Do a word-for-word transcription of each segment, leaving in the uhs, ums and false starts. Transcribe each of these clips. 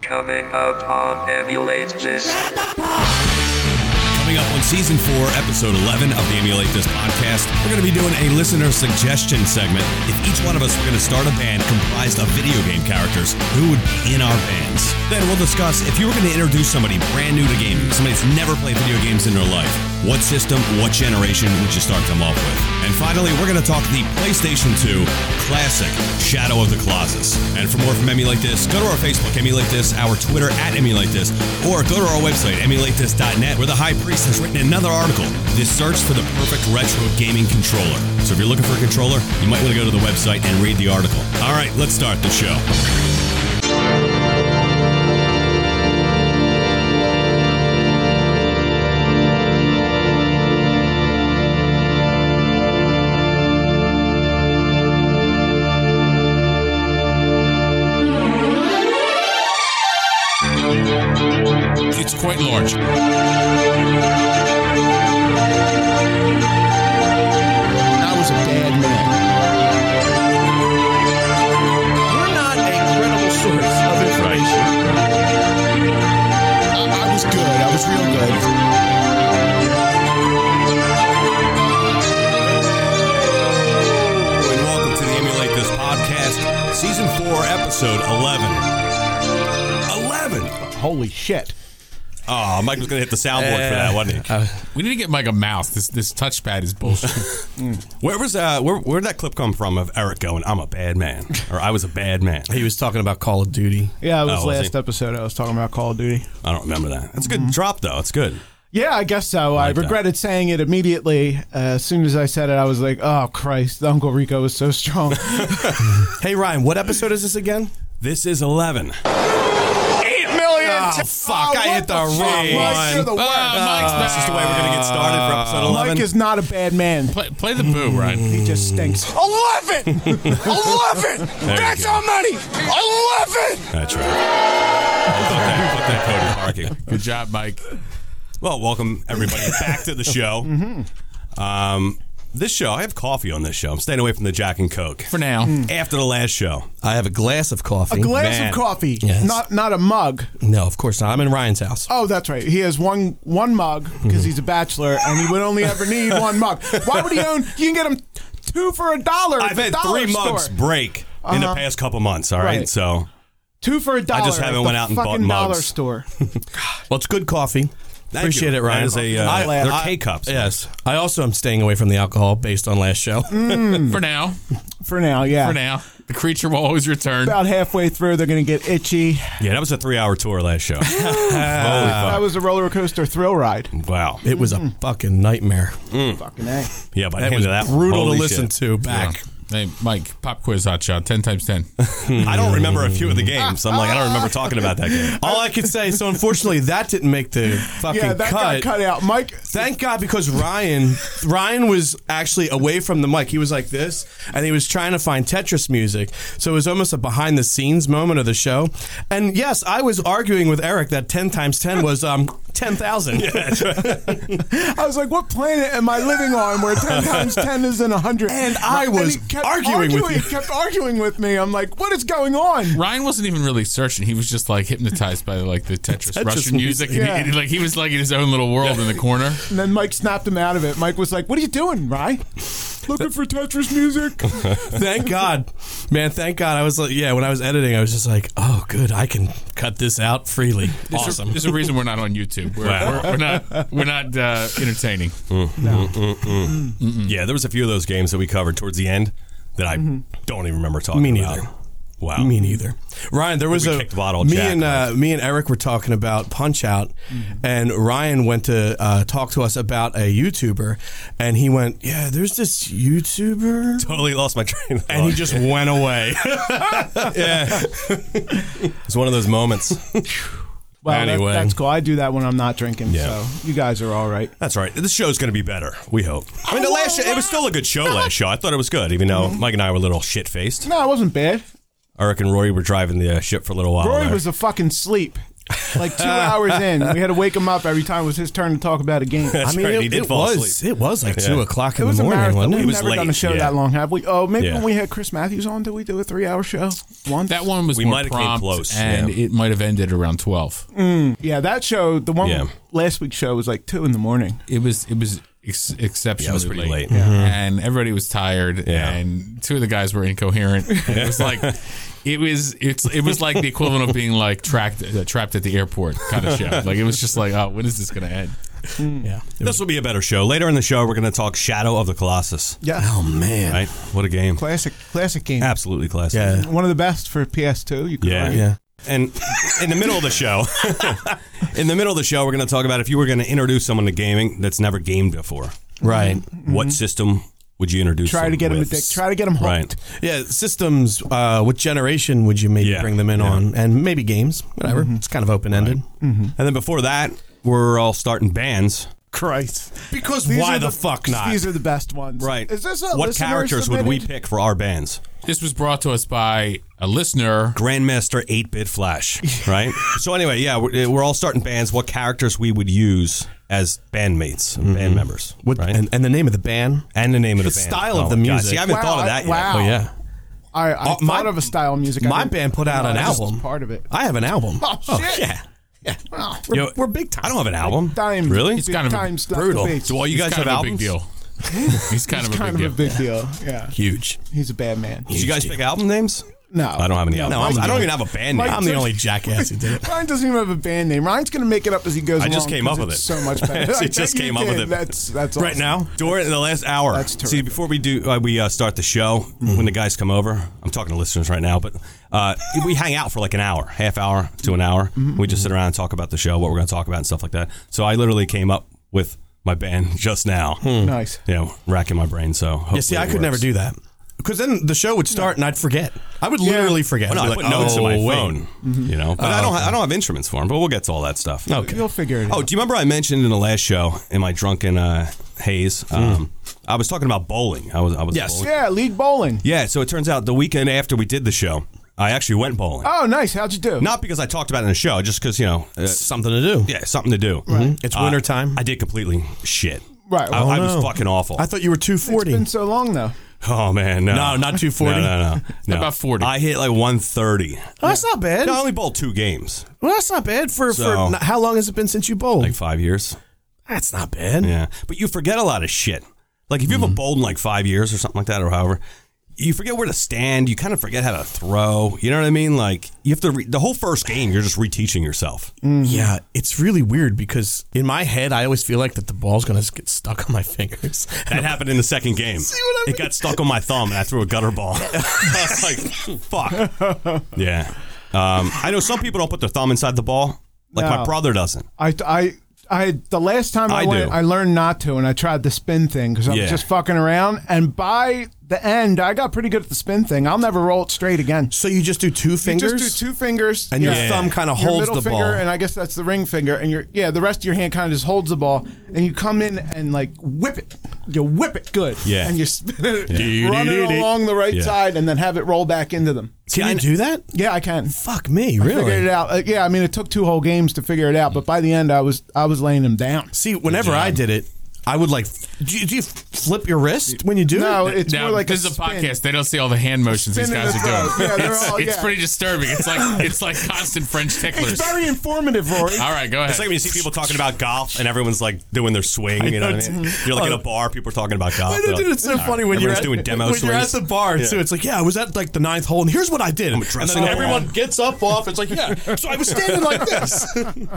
Coming up on Emulate This. Coming up on Season four, Episode eleven of the Emulate This podcast, we're going to be doing a listener suggestion segment. If each one of us were going to start a band comprised of video game characters, who would be in our bands? Then we'll discuss if you were going to introduce somebody brand new to gaming, somebody that's never played video games in their life, what system, what generation would you start them off with? And finally, we're going to talk the PlayStation two classic, Shadow of the Colossus. And for more from Emulate This, go to our Facebook, Emulate This, our Twitter, at Emulate This, or go to our website, emulate this dot net, where the High Priest has written another article, This Search for the Perfect Retro Gaming Controller. So if you're looking for a controller, you might want to go to the website and read the article. All right, let's start the show. It's quite large. I was a bad man. We're not a credible source of information. I, I was good. I was real good. And welcome to the Emulate This podcast, Season four, Episode eleven. eleven! Holy shit. Oh, Mike was going to hit the soundboard for that, wasn't he? Uh, we need to get Mike a mouse. This this touchpad is bullshit. Where was uh, where where did that clip come from of Eric going, I'm a bad man, or I was a bad man? He was talking about Call of Duty. Yeah, it was Oh, was last he? episode I was talking about Call of Duty. I don't remember that. It's a good drop, though. It's good. Yeah, I guess so. I, like that. regretted saying it immediately. Uh, as soon as I said it, I was like, oh, Christ, Uncle Rico was so strong. Hey, Ryan, what episode is this again? This is eleven. Oh, fuck, I hit the wrong Mike, you're the one. worst. Uh, Mike's This is the way we're going to get started for episode eleven. Mike is not a bad man. play, play the boo, Ryan. He just stinks. Eleven! Eleven! That's go. how many! Eleven! That's right. Put that, put that code in parking. Good job, Mike. Well, welcome everybody back to the show. Um, this show, I have coffee on this show. I'm staying away from the Jack and Coke. For now. After the last show. I have a glass of coffee. A glass Man. of coffee, Yes. not not a mug. No, of course not. I'm in Ryan's house. Oh, that's right. He has one one mug because he's a bachelor, and he would only ever need one mug. Why would he own? You can get him two for a dollar. at I've the had dollar three store. mugs break in the Uh-huh. past couple months, all right? Right. So Two for a dollar. I just haven't at the went out and bought fucking dollar mugs. store. Well, it's good coffee. Thank Appreciate you. it, Ryan. That is a, uh, I- they're I- K-cups. Yes. I also am staying away from the alcohol based on last show. For now. For now, yeah. For now. The creature will always return. About halfway through, they're going to get itchy. Yeah, that was a three-hour tour last show. Holy That fuck. was a roller coaster thrill ride. Wow. It was a fucking nightmare. Fucking A. Yeah, by the It end was of that, brutal holy to listen shit. to back. Hey, Mike, pop quiz hot shot. ten times ten. I don't remember a few of the games. I'm like, I don't remember talking about that game. All I could say, so unfortunately, that didn't make the fucking Yeah, that cut. got cut out. Mike, Thank God, because Ryan, Ryan was actually away from the mic. He was like this, and he was trying to find Tetris music. So it was almost a behind-the-scenes moment of the show. And yes, I was arguing with Eric that ten times ten was um ten thousand. Yeah, that's right. I was like, what planet am I living on where ten times ten is in one hundred? And I was he kept arguing with you. He kept arguing with me. I'm like, what is going on? Ryan wasn't even really searching. He was just like hypnoptized by like the Tetris, Tetris Russian music. music. And Yeah. he, and, like he was like in his own little world in the corner. And then Mike snapped him out of it. Mike was like, what are you doing, Ryan? Looking for Tetris music? Thank God. Man, thank God. I was like, yeah, when I was editing, I was just like, oh, good. I can cut this out freely. There's Awesome. A, there's a reason we're not on YouTube. We're, Wow. we're, we're not. We're not uh, entertaining. Yeah, there was a few of those games that we covered towards the end that I don't even remember talking Me about. neither. Wow. Me neither. Ryan, there was We a kicked Waddle me Jack, and uh, right? me and Eric were talking about Punch Out, and Ryan went to uh, talk to us about a YouTuber, and he went, "Yeah, there's this YouTuber," Totally lost my train of thought. and he just went away. yeah. It's one of those moments. Well, that- Anyway. that's cool. I do that when I'm not drinking, Yeah. so you guys are all right. That's right. This show's going to be better, we hope. I mean, the last show, it was still a good show last show. I thought it was good, even though Mike and I were a little shit-faced. No, it wasn't bad. Eric and Rory were driving the uh, ship for a little while. Rory there. was a fucking sleep. like two hours in. We had to wake him up every time it was his turn to talk about a game. I mean, right, it, he did it fall was asleep. it was like Yeah. two o'clock It in was the a morning, marathon. wasn't it? We've It was never late, done a show yeah. that long, have we? Oh, maybe Yeah. when we had Chris Matthews on, did we do a three-hour show once? That one was We more might have came prompt, close, and yeah. it might have ended around twelve. Yeah, that show, the one Yeah. last week's show was like two in the morning. It was it was ex- exceptionally Yeah, it was pretty late. and everybody was tired, Yeah. and two of the guys were incoherent. And it was like it was it's it was like the equivalent of being like trapped uh, trapped at the airport kind of show. Like it was just like, oh, when is this going to end? Yeah. This will be a better show. Later in the show, we're going to talk Shadow of the Colossus. Yeah. Oh man. Right? What a game. Classic, classic game. Absolutely classic. Yeah. One of the best for P S two. You could Yeah. argue. Yeah. And in the middle of the show, in the middle of the show, we're going to talk about if you were going to introduce someone to gaming that's never gamed before. Right. What system would you introduce Try them to get them with? addicted. Try to get them hooked. Right. Yeah. Systems. Uh, what generation would you maybe Yeah. bring them in Yeah. on? And maybe games. Whatever. It's kind of open ended. And then before that, we're all starting bands. Christ. Because These why are the, fuck not? These are the best ones. Right. Is this a what listener characters would we submitted? pick for our bands? This was brought to us by a listener. Grandmaster eight-bit Flash, right? So anyway, yeah, we're, we're all starting bands. What characters we would use as bandmates, and band members, What, right? and, and the name of the band? And the name of the, the band. style of Oh the my God. music. See, I haven't Wow, thought of I- that yet. wow. Oh yeah. I, I Oh, thought my- of a style of music. I My didn't- band put out no, an that's just album. Part of it. I have an album. Oh, shit. yeah. Yeah. Wow. We're, Yo, we're big time. I don't have an album. Time, Really? It's kind of a- time stuff brutal. debates. Do all you He's guys kind have of a albums? big deal. He's kind of a kind big of deal. a big deal. Yeah. Huge. He's a bad man. Did you guys Huge pick album names? No. I don't have any No, albums. Mike I don't did. even have a band name. Mike I'm the took- only jackass who did it. Ryan doesn't even have a band name. Ryan's going to make it up as he goes I along. just came 'cause up with it's it. So much better. He I just bet you came up with did. it. That's that's Right awesome. now? During the last hour. That's See, terrific. before we do, uh, we uh, start the show, when the guys come over, I'm talking to listeners right now, but uh, we hang out for like an hour, half hour to an hour. We just sit around and talk about the show, what we're going to talk about and stuff like that. So I literally came up with my band just now. Nice. You know, racking my brain, so hopefully Yeah, see, I it could never works. do that. Because then the show would start and I'd forget. I would literally forget. Well, no, I'd I be put notes in my oh, wait. phone, you know, but I don't. Ha- I don't have instruments for them. But we'll get to all that stuff. Okay. You'll figure it Oh, out. do you remember I mentioned in the last show in my drunken uh, haze? Um, I was talking about bowling. I was. I was. Yes. Bowling. Yeah, league bowling. Yeah. So it turns out the weekend after we did the show, I actually went bowling. Oh, nice. How'd you do? Not because I talked about it in the show, just because you know, uh, Something to do. yeah, something to do. It's Uh, winter time. I did completely shit. Right. I, Well, I no. was fucking awful. I thought you were two it's forty. been so long, though. oh man, no, No, not two forty. No, no, no, no. About forty. I hit like one thirty. Oh, that's not bad. No, I only bowled two games, Well, that's not bad for, So- for how long has it been since you bowled? like five years. That's not bad. Yeah, but you forget a lot of shit. Like if you haven't bowled in like five years or something like that, or however, you forget where to stand. You kind of forget how to throw. You know what I mean? Like you have to. Re- the whole first game, you're just reteaching yourself. Yeah, it's really weird because in my head, I always feel like that the ball's going to get stuck on my fingers. That happened in the second game. See what I It got stuck on my thumb, and I threw a gutter ball. I was like, "Fuck." Yeah. Um, I know some people don't put their thumb inside the ball. Like my No. brother doesn't. I, I, I, the last time I, I went, do. I learned not to, and I tried the spin thing because I Yeah. was just fucking around. And by the end, I got pretty good at the spin thing. I'll never roll it straight again. So you just do two You fingers? just do two fingers, And your yeah. thumb kind of Your holds middle the finger, ball. and I guess that's the ring finger, and your yeah, the rest of your hand kind of just holds the ball, and you come in and like whip it, you whip it good, Yeah. and you spin it, Yeah. run it along the right Yeah. side, and then have it roll back into them. Can you do that? Yeah, I can. Fuck me, I really? figured it out. Uh, yeah, I mean, it took two whole games to figure it out, but by the end, I was I was laying them down. See, whenever I did it, I would like. Do you, do you flip your wrist when you do No, it? it's Now, more like this a is a spin. podcast. They don't see all the hand motions these Spin in guys the are doing. throat. Yeah, they're it's all- it's yeah. pretty disturbing. It's like it's like constant French ticklers. It's very informative, Rory. All right, go ahead. It's like when you see people talking about golf and everyone's like doing their swing. You know what I mean? You're like in a bar, people are talking about golf. I They're know, dude, like, it's so funny when you're everyone's at, doing demo when you're at swings. the bar Yeah. too. It's like, yeah, I was at like the ninth hole, and here's what I did. And dressing then up everyone wrong. gets up off. It's like, yeah, so I was standing like this.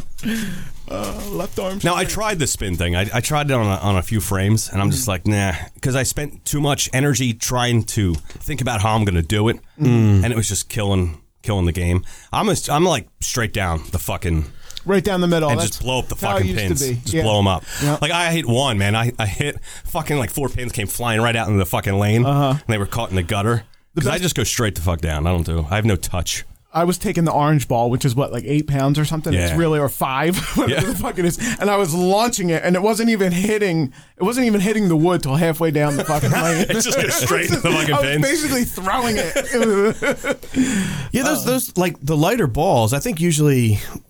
Left arm. Now I tried the spin thing. I, I tried it on a, on a few frames, and I'm just like, nah, because I spent too much energy trying to think about how I'm going to do it, and it was just killing killing the game. I'm a, I'm like straight down the fucking right down the middle. and That's just blow up the how it fucking used to pins. be. Just Yeah. blow them up. Yeah. Like I hit one, man. I, I hit fucking like four pins came flying right out into the fucking lane, uh-huh. and they were caught in the gutter. Because I just go straight the fuck down. I don't do. I have no touch. I was taking the orange ball, which is what, like eight pounds or something. It's Yeah. really or five, whatever Yeah. the fuck it is. And I was launching it, and it wasn't even hitting. It wasn't even hitting the wood till halfway down the fucking lane. It just goes straight to the fucking I was pins. basically throwing it. Yeah, those those like the lighter balls. I think usually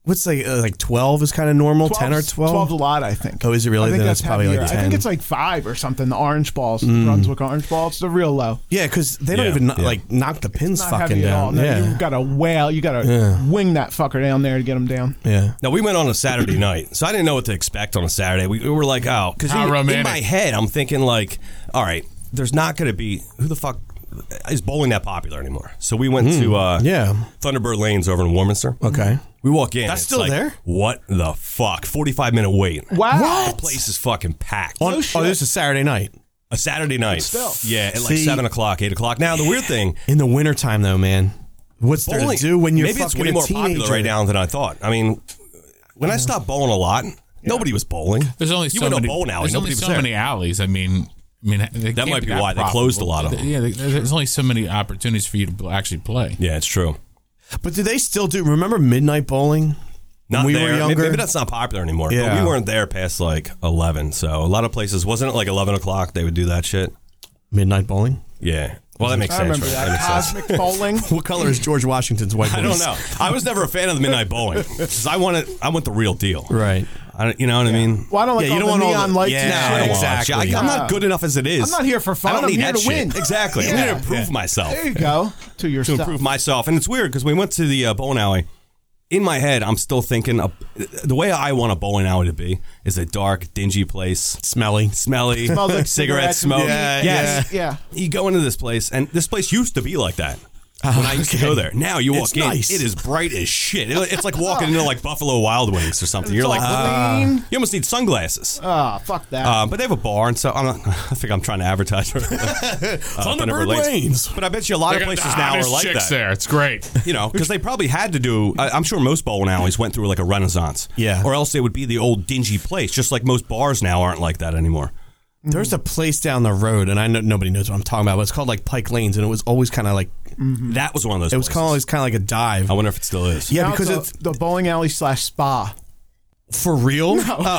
what's like uh, like twelve is kind of normal, ten or twelve. twelve's a lot, I think. Oh, is it really? I think Then that's it's probably heavier. like I think ten. it's like five or something. The orange balls, the Brunswick orange balls, they're real low. Yeah, because they don't Yeah, even kno- yeah. like knock the pins Not fucking heavy at all. down. No, Yeah, you got to whale. You got to Yeah. wing that fucker down there to get them down. yeah. Now, we went on a Saturday night, so I didn't know what to expect on a Saturday. We, we were like, oh, because How in, in romantic. my head, I'm thinking like, all right, there's not going to be, who the fuck is bowling that popular anymore? So we went to uh, Yeah. Thunderbird Lanes over in Warminster. Okay. We walk in. That's it's still like, there? What the fuck? forty-five minute wait. Wow. The place is fucking packed. On, No oh, shit. this is Saturday night. A Saturday night. still. Yeah, at like See- seven o'clock, eight o'clock. Now, the weird thing, In the wintertime, though, man. What's there bowling, to do when you're maybe it's fucking way a more teenager? popular right now than I thought. I mean, when I stopped bowling a lot, nobody was bowling. There's only you so went many. to a bowling alley. There's Nobody only was so there. many alleys. I mean, I mean they That can't might be that why they closed a lot of them. Yeah, there's only so many opportunities for you to pl- actually play. Yeah, it's true. But do they still do? Remember midnight bowling? Not when we there. were Maybe- younger. Maybe that's not popular anymore. Yeah. But we weren't there past like eleven. So a lot of places, wasn't it like eleven o'clock they would do that shit? midnight bowling. Yeah. Well, that makes I sense. remember Right? that. makes sense. Cosmic bowling. What color is George Washington's white? I don't voice? know. I was never a fan of the midnight bowling because I wanted, I want the real deal. Right. I, don't- you know what I mean? Well, I don't like Yeah, all you don't the want all neon the- lights yeah, and No, shit. I don't exactly. want shit. I, I'm Yeah. not good enough as it is. I'm not here for fun. I don't I'm need here that to shit. win. Exactly. I'm Yeah. here to prove myself. There you go. To To yourself. improve myself. And it's weird because we went to the uh, bowling alley. In my head, I'm still thinking of, the way I want a bowling alley to be is a dark, dingy place. Smelly. Smelly, Smells like cigarette cigarettes and smoke. weed. Yeah, yes. Yeah. You go into this place, and this place used to be like that. When I used to okay. go there. Now you walk It's in, nice. it is bright as shit. It- It's like walking into like Buffalo Wild Wings or something. You're It's like, all uh, clean. you almost need sunglasses. Oh, fuck that. Uh, but they have a bar, and so I'm not, I think I'm trying to advertise for uh, Thunderbird Lanes. Lanes. But I bet you a lot of They got places the now are hottest like chicks that. there. It's great. You know, because they probably had to do. I, I'm sure most bowling alleys went through like a renaissance. Yeah. Or else they would be the old dingy place, just like most bars now aren't like that anymore. There's a place down the road, and I know nobody knows what I'm talking about, but it's called like Pike Lanes, and it was always kind of like That was one of those. it was places. always kind of like a dive. I wonder if it still is. Yeah, Now because it's, it's a- the bowling alley slash spa. for real.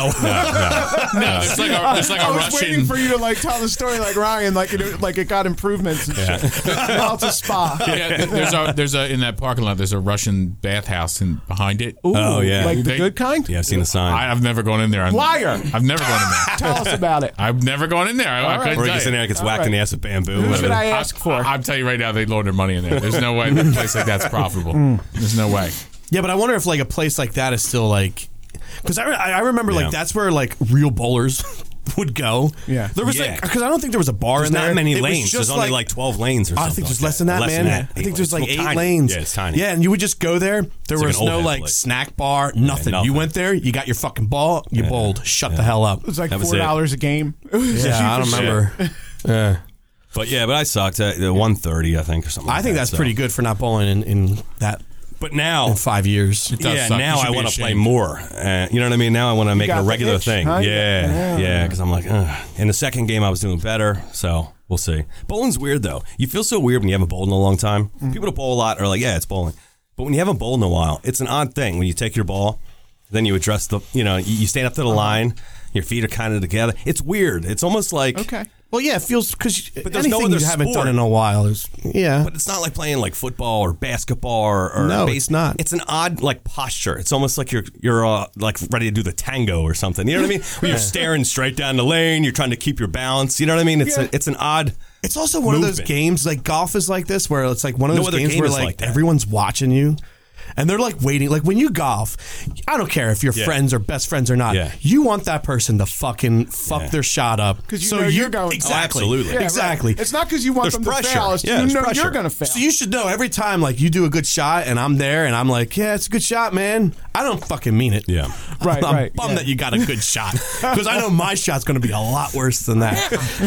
Oh, No, there's like a, there's like I a was waiting Russian. for you to like tell the story like Ryan, like it, like it got improvements and shit. Now it's a spa. Yeah, there's a there's a in that parking lot. There's a Russian bathhouse in behind it. Ooh, Oh, yeah. like the They- good kind. Yeah, I've seen the sign. I, I've never gone in there. I'm, Liar. I've never gone in there. Tell us about it. I've never gone in there. I, I All right. couldn't or he tell gets you. in there and gets All whacked in right. the ass with bamboo. Who should whatever. I ask for? I, I'm telling you right now, they load their money in there. There's no way a place like that's profitable. There's no way. yeah, but I wonder if like a place like that is still like because I, re- I remember Yeah. like that's where like real bowlers would go. Yeah. there was Yeah. like because I don't think there was a bar There's in there. not many It was lanes. just There's only like twelve lanes or I something. think there's like less than that, Less man. than that. I think there's like It's eight tiny. lanes. Yeah, it's tiny. Yeah, and you would just go there. There like was an old no head like place. snack bar, nothing. nothing. You went there, you got your fucking ball, you bowled, shut the hell up. It was like That was four it. dollars a game. It was Yeah, cheap I don't as shit. remember. Yeah. But yeah, but I sucked at uh, one thirty, I think, or something. I like think that, that's so. pretty good for not bowling in, in that But now, in five years. does yeah, suck. You now should I be want to play ashamed. more. Uh, you know what I mean? Now I want to make it got a the regular itch, thing. huh? Yeah, Yeah. yeah. Because I'm like, Ugh. In the second game, I was doing better. So we'll see. Bowling's weird though. You feel so weird when you haven't bowled in a long time. People that bowl a lot are like, yeah, it's bowling. But when you haven't bowled in a while, it's an odd thing. When you take your ball, then you address the, you know, you, you stand up to the line. Your feet are kind of together. It's weird. It's almost like, Okay. Well, yeah, it feels because But there's anything no other you haven't sport. done in a while is yeah. but it's not like playing like football or basketball or, or No, base- it's not. It's an odd like posture. It's almost like you're you're uh, like ready to do the tango or something. You know what I mean? Where you're staring straight down the lane. You're trying to keep your balance. You know what I mean? It's Yeah. a, it's an odd. It's also one of those movement. games like golf is like this, where it's like one of No those other games game where is like, like that. everyone's watching you. And they're like waiting. Like when you golf, I don't care if you're Yeah. friends or best friends or not. Yeah. You want that person to fucking fuck Yeah. their shot up 'Cause you know you're going to. exactly, Oh, absolutely. Yeah, right. exactly. It's not because you want There's them pressure. to fail. It's Yeah, you there's know pressure. you're going to fail. So you should know every time like you do a good shot and I'm there and I'm like, yeah, it's a good shot, man. I don't fucking mean it. Yeah. Right, I'm right, bummed yeah. that you got a good shot because I know my shot's going to be a lot worse than that.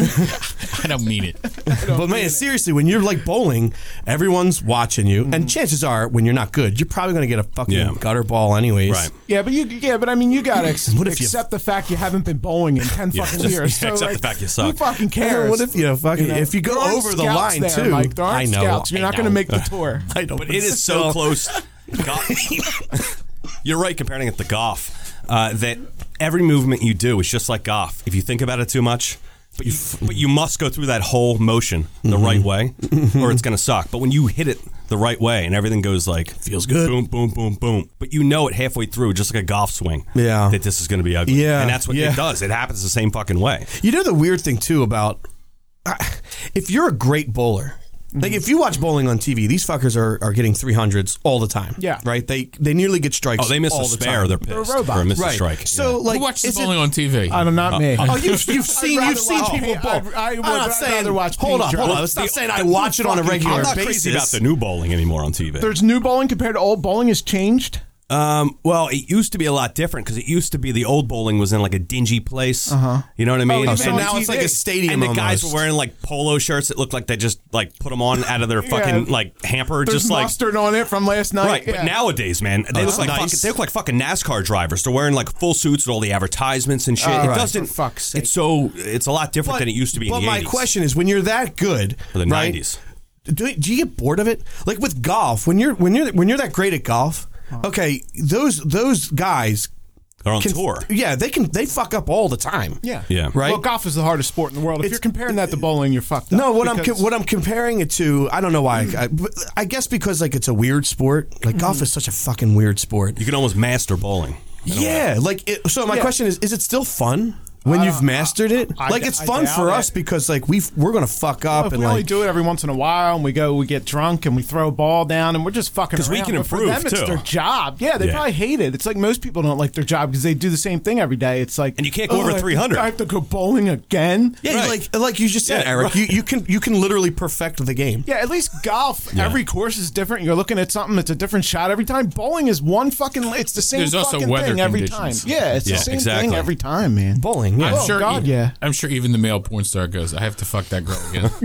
I don't mean it. But man, seriously, when you're like bowling, everyone's watching you, and chances are, when you're not good, you're probably going to get a fucking Yeah. gutter ball anyways. Right. Yeah, but you yeah, but I mean, you gotta ex- What if you- accept the fact you haven't been bowling in ten Yeah, fucking just- years. yeah, So, accept like, the fact you Who suck. fucking cares? What if you fucking You know? if you go There aren't over the scouts line there, too? Mike. There aren't I know. scouts. You're I not going to know. make the tour. I know, But it is so close. Go- You're right comparing it to golf. Uh, that every movement you do is just like golf. If you think about it too much, But you, but you must go through that whole motion the Mm-hmm. right way, or it's going to suck. But when you hit it the right way and everything goes like Feels good. boom, boom, boom, boom. But you know it halfway through, just like a golf swing, Yeah. that this is going to be ugly. Yeah, and that's what yeah. it does. It happens the same fucking way. You know the weird thing too about uh, if you're a great bowler. Like if you watch bowling on T V, these fuckers are, are getting three hundreds all the time. Yeah. right. They they nearly get strikes. Oh, they miss all a the spare, time. they're pissed. They're robots. Or miss a right. strike. So Yeah. like, Who watches is it- bowling on T V? I don't, not me. Oh, you've, you've seen rather you've seen watch people paint- bowl. I'd- I would I'm not rather saying. watch hold on, paint hold on. dry. It's not saying I watch it on a regular I'm not basis. crazy about the new bowling anymore on T V. There's new bowling compared to old bowling has changed. Um, well, it used to be a lot different because it used to be the old bowling was in like a dingy place. Uh-huh. You know what I mean? Oh, Oh, so on now it's T V. like a stadium. and the guys almost. were wearing like polo shirts that looked like they just like put them on out of their fucking Yeah. like hamper, There's just like mustard on it from last night. right. Yeah. But nowadays, man, they Oh, look like nice. fucking, they look like fucking NASCAR drivers. They're wearing like full suits with all the advertisements and shit. Oh, it right. doesn't. For fuck's sake. It's so it's a lot different than it used to be. But in the my eighties. question is, when you're that good, Or the right, nineties. Do, do you get bored of it? Like with golf, when you're when you're when you're that great at golf, okay, those those guys They're on can, tour. Yeah, they can they fuck up all the time. Yeah. Yeah. Right? Well, golf is the hardest sport in the world. If It's- you're comparing that to bowling, you're fucked up. No, what I'm because- co- what I'm comparing it to, I don't know why. I, but I guess because like it's a weird sport. Like golf Mm-hmm. is such a fucking weird sport. You can almost master bowling. Yeah, like it, so. My Yeah. question is: is it still fun when Uh, you've mastered it? I- like it's I fun doubt for it. us because like we we're gonna fuck up Well, if and we only like do it every once in a while, and we go, we get drunk, and we throw a ball down, and we're just fucking. 'Cause we around. can But for improve, them, it's too. their job. Yeah, they Yeah. probably hate it. It's like most people don't like their job because they do the same thing every day. It's like, And you can't go over I have to- three hundred. I have to go bowling again. yeah, Right. like like you just said, Yeah, Eric. right. You, you can you can literally perfect the game. Yeah, at least golf, every course is different. You're looking at something, it's a different shot every time. Bowling is one fucking, it's the same There's also fucking weather thing every conditions. time. Yeah, it's Yeah, the same exactly. thing every time, man. Bowling, yeah. I'm Oh, sure. God, e- yeah. I'm sure even the male porn star goes, "I have to fuck that girl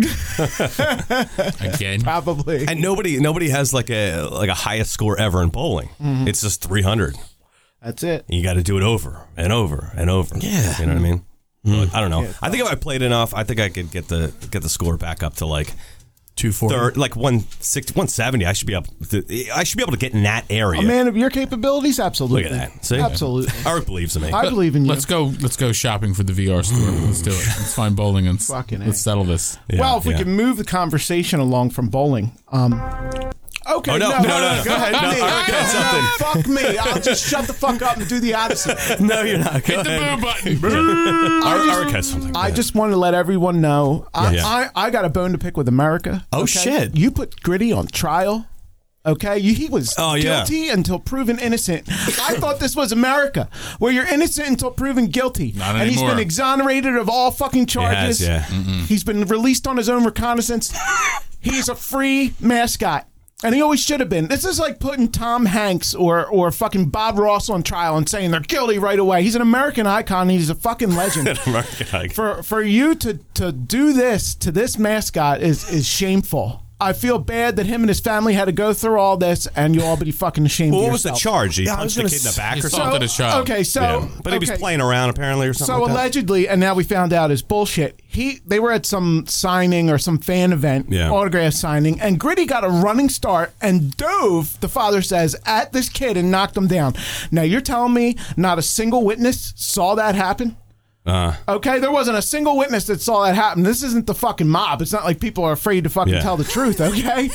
again." Again. Probably. And nobody nobody has like a like a highest score ever in bowling. Mm-hmm. It's just three hundred. That's it. You got to do it over and over and over. Yeah. You know what I mean? But I don't know. I think if I played enough, I think I could get the get the score back up to like Two forty. third, like one sixty, one seventy. I should be able. To, I should be able to get in that area. A man of your capabilities, absolutely. Look at that. See? Absolutely. Eric believes in me. I believe in you. Let's go. Let's go shopping for the V R store. Let's do it. Let's find bowling and s- Fucking A. let's settle this. Yeah, well, if we yeah. can move the conversation along from bowling. Um, okay, Oh, no, no, no, no, no. Go ahead. No, me. Eric had something. Fuck me. I'll just shut the fuck up and do the opposite. No, you're not. Go Hit the ahead. boo button. Eric, Eric has something. I just want to let everyone know I, Yeah. I, I got a bone to pick with America. Oh, okay? shit. You put Gritty on trial. Okay, you, he was Oh, yeah. guilty until proven innocent. I thought this was America, where you're innocent until proven guilty, Not and he's anymore. been exonerated of all fucking charges. yeah. He's been released on his own reconnaissance. He's a free mascot. And he always should have been. This is like putting Tom Hanks or or fucking Bob Ross on trial and saying they're guilty right away. He's an American icon. He's a fucking legend. American icon. For for you to to do this to this mascot is is shameful. I feel bad that him and his family had to go through all this, and you'll all be fucking ashamed. Well, of what was the yourself. charge? He Yeah, I was punched the gonna kid in the s- back He or assaulted something? a child. Okay, so Yeah. But he was okay. playing around apparently or something. So like that? allegedly, and now we found out is bullshit. He they were at some signing or some fan event, Yeah. autograph signing, and Gritty got a running start and dove. The father says at this kid and knocked him down. Now you're telling me not a single witness saw that happen? Uh, Okay, there wasn't a single witness that saw that happen. This isn't the fucking mob. It's not like people are afraid to fucking Yeah. tell the truth. Okay,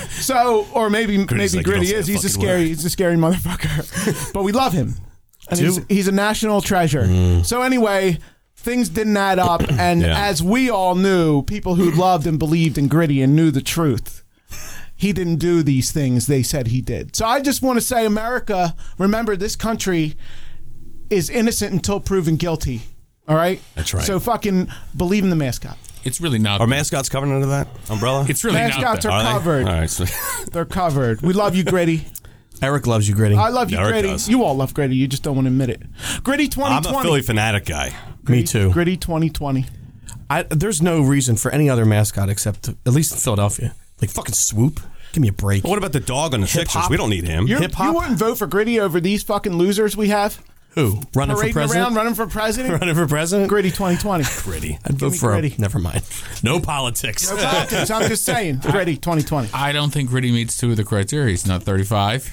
so or maybe Gritty's maybe like, "You Gritty don't is. say a He's a fucking scary. word." He's a scary motherfucker. But we love him, and he's, Do- he's a national treasure. So anyway, things didn't add up, and Yeah. as we all knew, people who loved and believed in Gritty and knew the truth, he didn't do these things they said he did. So I just want to say, America, remember this country is innocent until proven guilty. All right? That's right. So fucking believe in the mascot. It's really not. Are mascots covered under that umbrella? It's really Mascots not. are that. Are they? covered. All right. So, They're covered. We love you, Gritty. Eric loves you, Gritty. I love you, Eric Gritty. does. You all love Gritty. You just don't want to admit it. Gritty twenty I'm twenty. a Philly fanatic guy. Me too. Gritty twenty twenty. I, there's no reason for any other mascot except at least in Philadelphia. Like fucking Swoop. Give me a break. What about the dog on the Sixers? Hip-hop. We don't need him. You're, Hip hop? you wouldn't vote for Gritty over these fucking losers we have? Who? Running for Parading president? around, running for president? Running for president? Gritty twenty twenty. Gritty. I'd vote me for Gritty. a, never mind. No politics. No politics. I'm just saying. Gritty twenty twenty. I don't think Gritty meets two of the criteria. He's not thirty-five.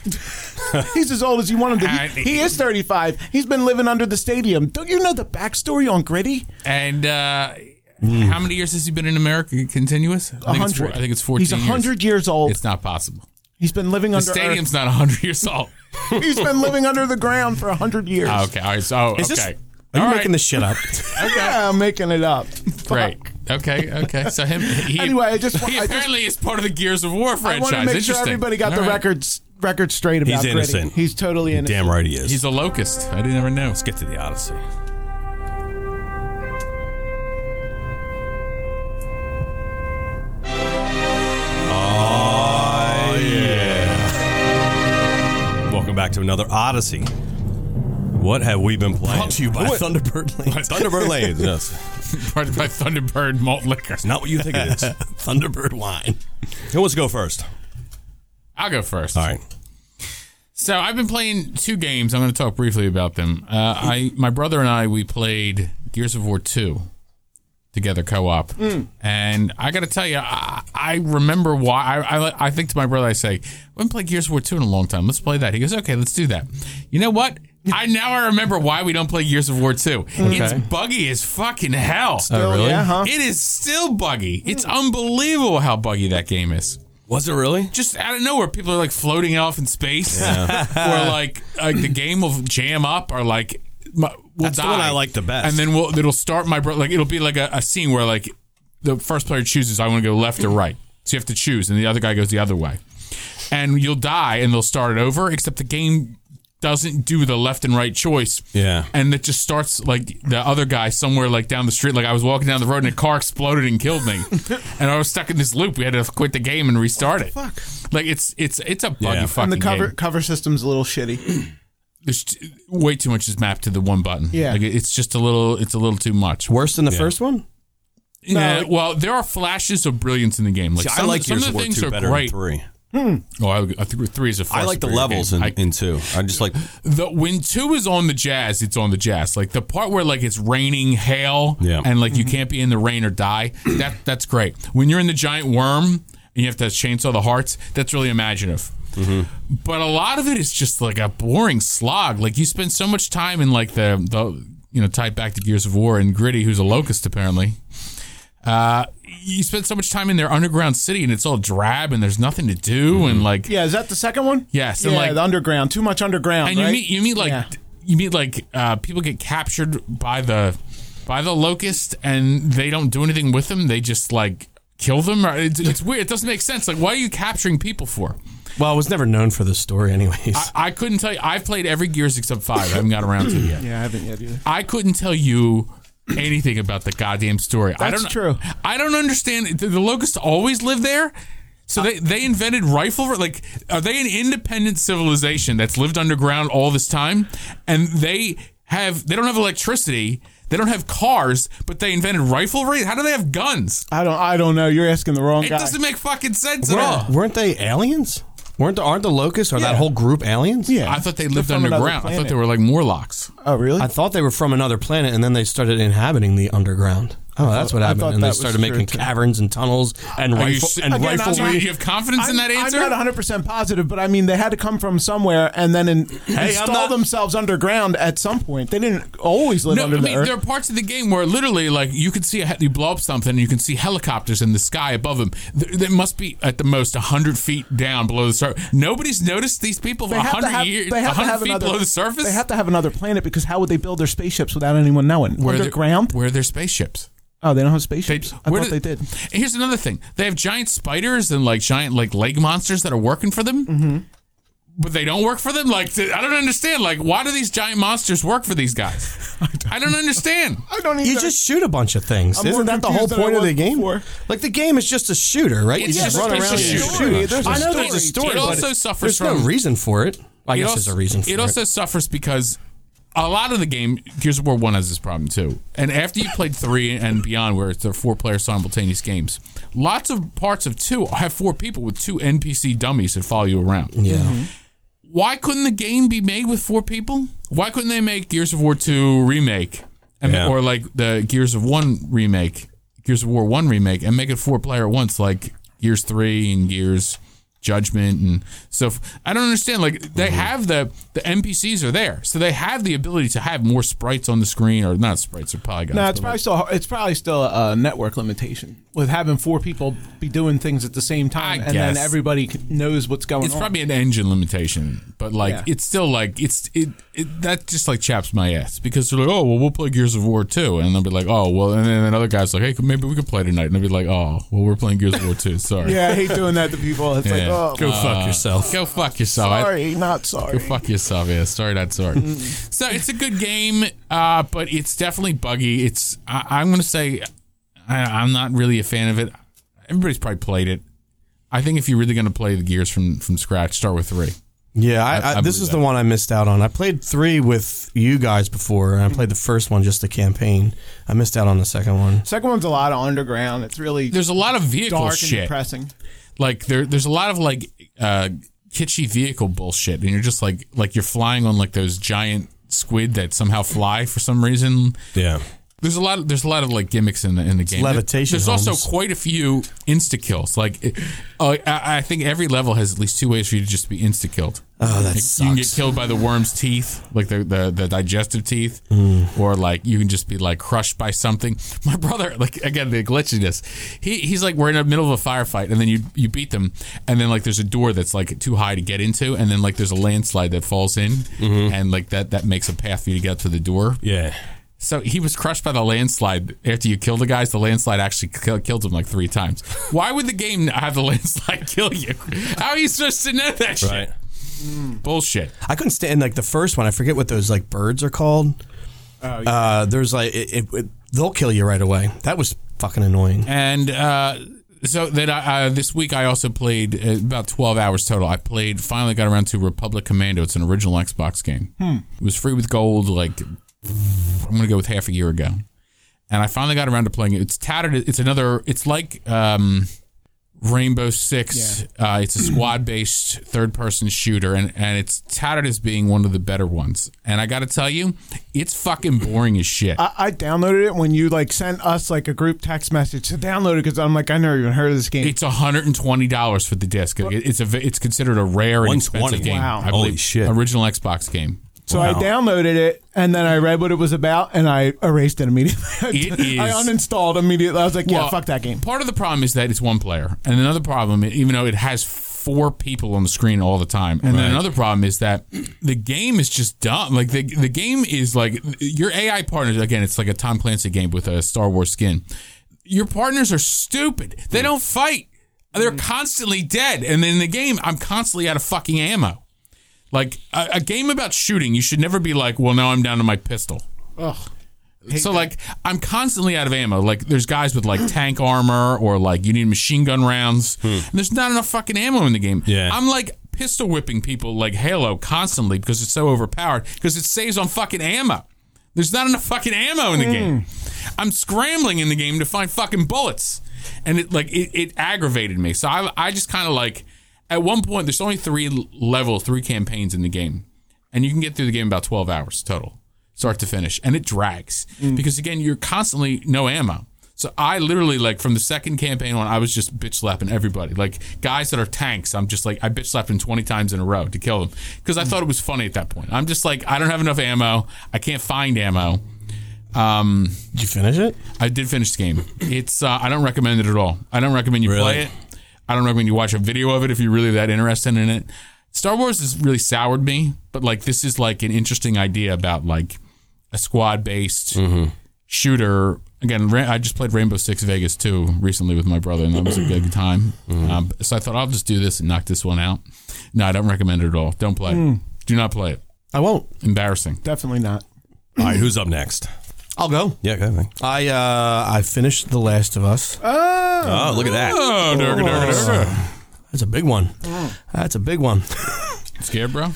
He's as old as you want him to I- be. He is thirty-five. He's been living under the stadium. Don't you know the backstory on Gritty? And uh, How many years has he been in America? Continuous? I think, it's, four- I think it's fourteen He's one hundred years, years old. It's not possible. He's been living The under stadium's Earth. not one hundred years old. He's been living under the ground for one hundred years. Oh, okay. All right. So, Is okay. this- Are you All making right. this shit up? Yeah, I'm making it up. Great. Okay. Okay. So him. He, Anyway, I just want- he I just- apparently is part of the Gears of War I franchise. want to make sure Interesting. everybody got All the right. records record straight about He's Gritty. innocent. He's totally innocent. Damn right he is. He's a locust. I didn't ever know. Let's get to the Odyssey. Oh, yeah. Welcome back to another Odyssey. What have we been playing? Brought to you by What? Thunderbird Lanes. Thunderbird Lanes, yes. Part by Thunderbird Malt Liquor. It's not what you think it is. Thunderbird wine. Who wants to go first? I'll go first. All right. So I've been playing two games. I'm going to talk briefly about them. Uh, I, my brother and I, we played Gears of War two together, co-op, Mm. and I got to tell you, I, I remember why. I, I I think to my brother, I say, "We haven't played Gears of War two in a long time. Let's play that." He goes, "Okay, let's do that." You know what? I now I remember why we don't play Gears of War two. It's buggy as fucking hell. Oh, really? Yeah, huh? It is still buggy. It's unbelievable how buggy that game is. Was it really? Just out of nowhere, people are like floating off in space, or like like the game will jam up, or like we'll That's die. the one I like the best. And then we'll it'll start my bro- like it'll be like a, a scene where like the first player chooses I want to go left or right, so you have to choose, and the other guy goes the other way, and you'll die, and they'll start it over. Except the game doesn't do the left and right choice. Yeah. And it just starts like the other guy somewhere like down the street. Like I was walking down the road and a car exploded and killed me. And I was stuck in this loop. We had to quit the game and restart it. Fuck. Like it's it's it's a buggy Yeah. fucking And the cover game. cover system's a little shitty. There's t- way too much is mapped to the one button. Yeah. Like it's just a little it's a little too much. Worse than the first one? Yeah, like- well, there are flashes of brilliance in the game. Like See, some, I like some Gears of of the War things two are better great. than three. Oh, I, I think three is a far I like the superior levels game. in, I- in two. I just like The when two is on the jazz, it's on the jazz. Like the part where like it's raining hail, Yeah. and like you can't be in the rain or die. That that's great. When you're in the giant worm and you have to chainsaw the hearts, that's really imaginative. But a lot of it is just like a boring slog. Like you spend so much time in like the the you know tied back to Gears of War and Gritty, who's a locust apparently. Uh, you spend so much time in their underground city and it's all drab and there's nothing to do and like Yeah, is that the second one? Yes, Yeah, and like the underground. Too much underground. and you right? meet you meet like Yeah. you meet like uh, people get captured by the by the locust and they don't do anything with them. They just like kill them. Or it's, it's weird. It doesn't make sense. Like, why are you capturing people for? Well, it was never known for this story, anyways. I, I couldn't tell you. I've played every Gears except five. I haven't got around to it yet. Yeah, I haven't yet either. I couldn't tell you anything about the goddamn story. I That's don't, true. I don't understand. Did the locusts always live there? So they, they invented rifle. Like, are they an independent civilization that's lived underground all this time? And they have they don't have electricity. They don't have cars, but they invented riflery. How do they have guns? I don't. I don't know. You're asking the wrong It guy. doesn't make fucking sense at all. weren't, weren't they aliens? Weren't the, aren't the locusts or that whole group aliens? Yeah. I thought they They're lived from another underground. I thought planet. they were like Morlocks. Oh, really? I thought they were from another planet, and then they started inhabiting the underground. Oh, that's what I happened. thought And they that was started true, making too. caverns and tunnels and Are you rifle s- and Again, I'm riflery. not- You have confidence in that I'm- answer? I'm not one hundred percent positive, but I mean, they had to come from somewhere and then in, I'm install not- themselves underground at some point. They didn't always live No, under I the mean, earth. there are parts of the game where literally, like, you can see a, you blow up something, and you can see helicopters in the sky above them. They, they must be at the most one hundred feet down below the surface. Nobody's noticed these people They one have to hundred have, years, they have to one hundred have feet another, below the surface. They have to have another planet because how would they build their spaceships without anyone knowing? Where are their- Underground? Where are their spaceships? Oh, they don't have They, spaceships. I where thought do- they did. And here's another thing: they have giant spiders and like giant like leg monsters that are working for them. Mm-hmm. But they don't work for them. Like I don't understand. Like why do these giant monsters work for these guys? I don't understand. I don't even. You just shoot a bunch of things. I'm more Isn't that the whole confused than I point of the was game? before. Like the game is just a shooter, right? It's you just just- run it's around a and story. shoot. There's a I know story there's a story. It but also it- suffers There's from- no reason for it. I It guess also, there's a reason for it it. also suffers because a lot of the game, Gears of War one has this problem too. And after you played three and beyond, where it's the four-player simultaneous games, lots of parts of two have four people with two N P C dummies that follow you around. Yeah. Why couldn't the game be made with four people? Why couldn't they make Gears of War two remake, and, Yeah. or like the Gears of one remake, Gears of War one remake, and make it four-player at once, like Gears three and Gears judgment, and so f- I don't understand. Like they have the the N P Cs are there, so they have the ability to have more sprites on the screen, or not sprites or polygons. No, it's but probably like- still it's probably still a network limitation with having four people be doing things at the same time, I and then guess. everybody knows what's going It's on. probably an engine limitation, but like Yeah. it's still like it's it, it that just like chaps my ass because they're like, oh well, we'll play Gears of War two, and they'll be like, oh well, and then another guy's like, hey, maybe we could play tonight, and they'll be like, oh well, we're playing Gears of War two. Sorry. Yeah, I hate doing that to people. It's like, Yeah. oh, Go fuck yourself. Go fuck yourself. I- sorry, not sorry. Go fuck yourself. Yeah, sorry, not sorry. So it's a good game, uh, but it's definitely buggy. It's I, I'm going to say I, I'm not really a fan of it. Everybody's probably played it. I think if you're really going to play the Gears from from scratch, start with three. Yeah, I, I- I, I this believe is that. the one I missed out on. I played three with you guys before, and I played the first one just the campaign. I missed out on the second one. Second one's a lot of underground. It's really There's a lot of vehicle dark and shit. depressing. Like there, there's a lot of like uh, kitschy vehicle bullshit, and you're just like like you're flying on like those giant squid that somehow fly for some reason. Yeah. There's a lot of there's a lot of like gimmicks in the in the game. levitation, There's also Holmes. quite a few insta kills. Like, it, uh, I, I think every level has at least two ways for you to just be insta killed. Oh, that You sucks. can get killed by the worm's teeth, like the the, the digestive teeth, Mm. or like you can just be like crushed by something. My brother, like again the glitchiness. He he's like we're in the middle of a firefight, and then you you beat them, and then like there's a door that's like too high to get into, and then like there's a landslide that falls in, Mm-hmm. and like that that makes a path for you to get to the door. Yeah. So he was crushed by the landslide. After you kill the guys, the landslide actually kill, killed him like three times. Why would the game not have the landslide kill you? How are you supposed to know that shit? Right. Bullshit. I couldn't stand like the first one. I forget what those like birds are called. Oh, yeah. Uh, there's like it, it, it, they'll kill you right away. That was fucking annoying. And uh, so then I, uh, this week I also played uh, about twelve hours total. I played, finally got around to Republic Commando. It's an original Xbox game. It was free with gold, like, I'm going to go with half a year ago. And I finally got around to playing it. It's tattered. It's another, it's like um, Rainbow Six. Uh, it's a squad-based third-person shooter, and, and it's touted as being one of the better ones. And I got to tell you, it's fucking boring as shit. I, I downloaded it when you like sent us like a group text message to download it because I'm like I never even heard of this game. It's one hundred twenty dollars for the disc. It- It's a it's considered a rare and one hundred expensive twenty game. Wow. I Holy believe. shit. Original Xbox game. So Wow. I downloaded it and then I read what it was about and I erased it immediately. It is- I uninstalled immediately. I was like, yeah, Well, fuck that game. Part of the problem is that it's one player, and another problem, even though it has four people on the screen all the time, and then another problem is that the game is just dumb. Like the the game is like your A I partners. Again, it's like a Tom Clancy game with a Star Wars skin. Your partners are stupid. They don't fight. They're constantly dead, and then in the game, I'm constantly out of fucking ammo. Like a, a game about shooting, you should never be like, well, now I'm down to my pistol. Ugh. So like I'm constantly out of ammo. Like there's guys with like tank armor or like you need machine gun rounds. And there's not enough fucking ammo in the game. Yeah. I'm like pistol whipping people like Halo constantly because it's so overpowered because it saves on fucking ammo. There's not enough fucking ammo in the game. I'm scrambling in the game to find fucking bullets. And it like it, it aggravated me. So I I just kind of like at one point there's only three levels, three campaigns in the game. And you can get through the game in about twelve hours total. Start to finish, and it drags because again you're constantly no ammo. So I literally like from the second campaign on, I was just bitch slapping everybody, like guys that are tanks. I'm just like I bitch slapped them twenty times in a row to kill them because I thought it was funny at that point. I'm just like I don't have enough ammo. I can't find ammo. Um, Did you finish it? I did finish the game. It's uh, I don't recommend it at all. I don't recommend you Really? play it. I don't recommend you watch a video of it if you're really that interested in it. Star Wars has really soured me, but like this is like an interesting idea about like a squad-based Mm-hmm. shooter. Again, Ra- I just played Rainbow Six Vegas two recently with my brother, and that was a good time. Mm-hmm. Um, so I thought I'll just do this and knock this one out. No, I don't recommend it at all. Don't play it. Do not play it. I won't. Embarrassing. Definitely not. All right, who's up next? I'll go. Yeah, go ahead. I uh, I finished The Last of Us. Oh, look at that. Oh, durga, durga, durga. That's a big one. That's a big one. Scared, bro?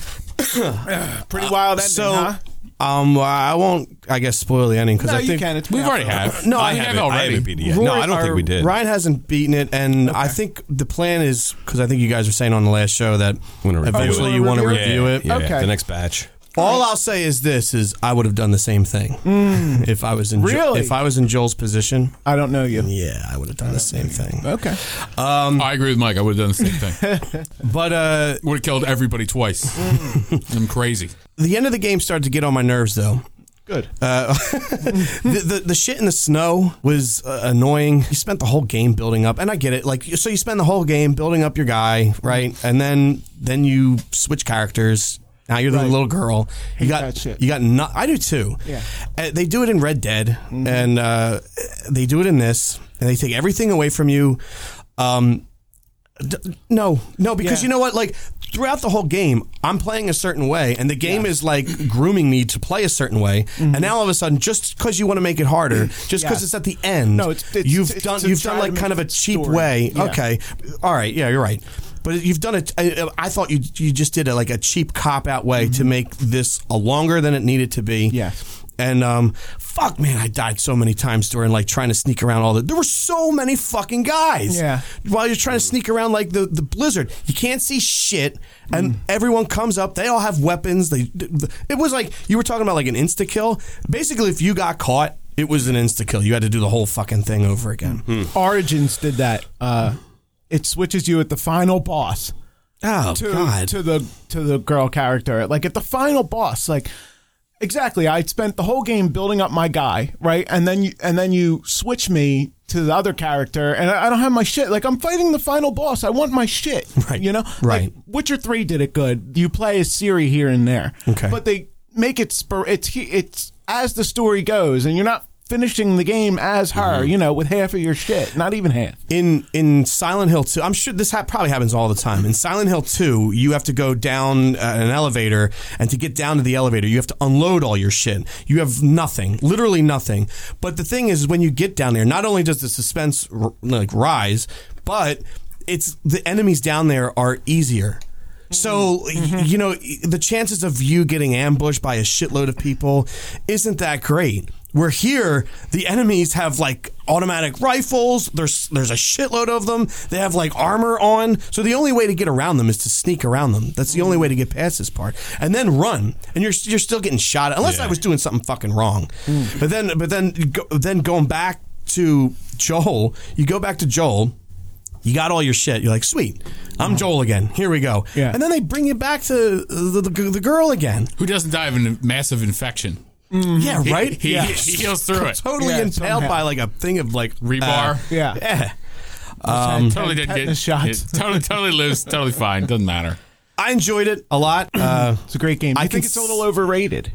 Pretty wild ending, So, huh? um, I won't, I guess, spoil the ending because No, I you think can. It's We've out already there. have. No, We I have haven't, I already. haven't beat it yet. No, I don't Roy- think we did. Ryan hasn't beaten it, and I think the plan is because I think you guys were saying on the last show that I'm gonna review eventually it. you want to review it? review Yeah, it. yeah, Okay. the next batch. All I'll say is this: is I would have done the same thing Mm. if I was in jo- Really? if I was in Joel's position. I don't know you. Yeah, I would have done the same thing. Okay. I agree with Mike. I would have done the same thing. But uh, Would have killed everybody twice. I'm crazy. the end of the game started to get on my nerves, though. Good. Uh, the, the the shit in the snow was uh, annoying. You spent the whole game building up, and I get it. Like, so you spend the whole game building up your guy, right? And then then you switch characters. Now you're the Right. little girl. You Hate got that shit. you got no, I do too. Yeah. Uh, they do it in Red Dead, Mm-hmm. and uh, they do it in this, and they take everything away from you. Um, d- no, no, because Yeah. you know what? Like throughout the whole game, I'm playing a certain way, and the game is like grooming me to play a certain way. And now all of a sudden, just because you want to make it harder, just because Mm-hmm. Yes. it's at the end, No, it's- it's- you've it's done to you've try done to like make kind of a the cheap story. way. Yeah. Okay, all right, yeah, you're right. But you've done it. I, I thought you you just did it like a cheap cop out way to make this a longer than it needed to be. Yes. And um, fuck, man, I died so many times during like trying to sneak around all the. There were so many fucking guys. Yeah. While you're trying to sneak around like the, the blizzard, you can't see shit, and everyone comes up. They all have weapons. They. It was like you were talking about like an insta kill. Basically, if you got caught, it was an insta kill. You had to do the whole fucking thing over again. Origins did that. Uh, it switches you at the final boss. Oh to, God. to the to the girl character. Like at the final boss, like exactly. I spent the whole game building up my guy, right? And then you and then you switch me to the other character, and I, I don't have my shit. Like I'm fighting the final boss. I want my shit. Right. You know. Right. Like, Witcher three did it good. You play as Ciri here and there. Okay. But they make it spur. It's it's as the story goes, and you're not finishing the game as her. You know, with half of your shit, not even half. In in Silent Hill two, I'm sure this ha- probably happens all the time. In Silent Hill two, you have to go down uh, an elevator, and to get down to the elevator, you have to unload all your shit. You have nothing, literally nothing. But the thing is, is when you get down there, not only does the suspense r- like rise, but it's the enemies down there are easier. So, Mm-hmm. you know, the chances of you getting ambushed by a shitload of people isn't that great. Where here, the enemies have like automatic rifles. There's there's a shitload of them. They have like armor on. So the only way to get around them is to sneak around them. That's the only way to get past this part. And then run. And you're you're still getting shot at, unless I was doing something fucking wrong. But then but then go, then going back to Joel, you go back to Joel. You got all your shit. You're like, sweet, I'm Joel again. Here we go. Yeah. And then they bring you back to the, the, the girl again. Who doesn't die of a massive infection? Yeah, right? He, yeah. he, he heals through it. Totally Yeah, impaled somehow. by like a thing of like Rebar. uh, Yeah. yeah. Um, totally didn't get tetanus shots. it totally, totally lives. Totally fine. Doesn't matter. I enjoyed it a lot. Uh, It's a great game. I, I think can it's a s- little overrated.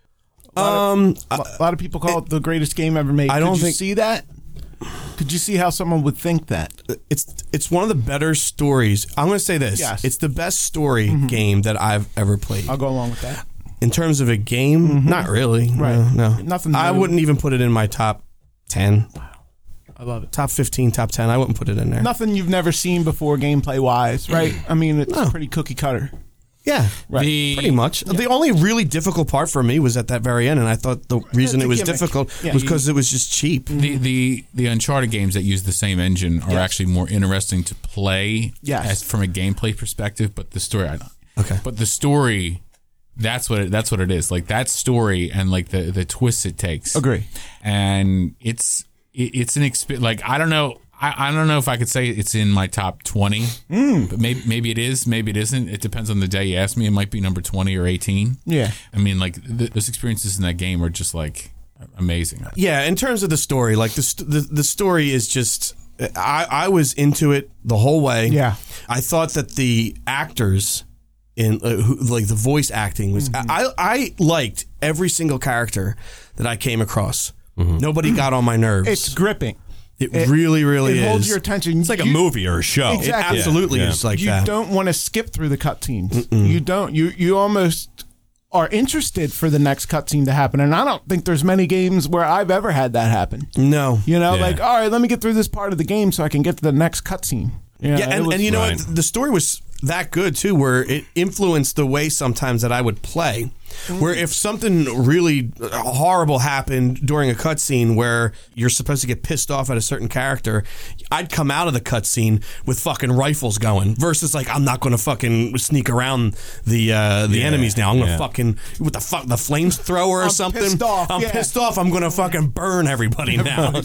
um, A lot of people call it the greatest game ever made. I don't Could you think- see that. Could you see how someone would think that? it's it's one of the better stories. I'm going to say this. Yes. It's the best story game that I've ever played. I'll go along with that. In terms of a game, not really. Right. No. no. Nothing I new. wouldn't even put it in my top ten. I love it. Top fifteen, top ten. I wouldn't put it in there. Nothing you've never seen before, gameplay wise, right? I mean, it's No. pretty cookie cutter. Yeah. Right. The, Pretty much. The only really difficult part for me was at that very end, and I thought the reason the it was gimmick. difficult Yeah, was you- because it was just cheap. the the the Uncharted games that use the same engine are Yes. actually more interesting to play Yes. as from a gameplay perspective. But the story, I don't. Okay. But the story, that's what it, that's what it is. Like that story and like the the twists it takes. Agree. And it's it, it's an exp- like I don't know. I, I don't know if I could say it's in my top twenty, Mm. but maybe maybe it is, maybe it isn't. It depends on the day you ask me. It might be number twenty or eighteen. Yeah. I mean, like th- those experiences in that game are just like amazing. Yeah, in terms of the story, like the st- the, the story is just. I, I was into it the whole way. Yeah. I thought that the actors in uh, who, like the voice acting was. Mm-hmm. I I liked every single character that I came across. Nobody got on my nerves. It's gripping. it, it- really, really It is. holds your attention. It's like a You- movie or a show. It Exactly. absolutely Yeah. is like you that. don't want to skip through the cutscenes. You don't. You you almost are interested for the next cutscene to happen, and I don't think there's many games where I've ever had that happen. No. You know, Yeah. like all right, let me get through this part of the game so I can get to the next cutscene. You know, Yeah, it and, was- and you know Right. what? The story was that good too, where it influenced the way sometimes that I would play. Where if something really horrible happened during a cutscene where you're supposed to get pissed off at a certain character, I'd come out of the cutscene with fucking rifles going. Versus like I'm not going to fucking sneak around the uh, the Yeah, enemies now. I'm going to yeah. fucking with the fuck the flamethrower or I'm something. pissed off, I'm yeah. pissed off. I'm going to fucking burn everybody now.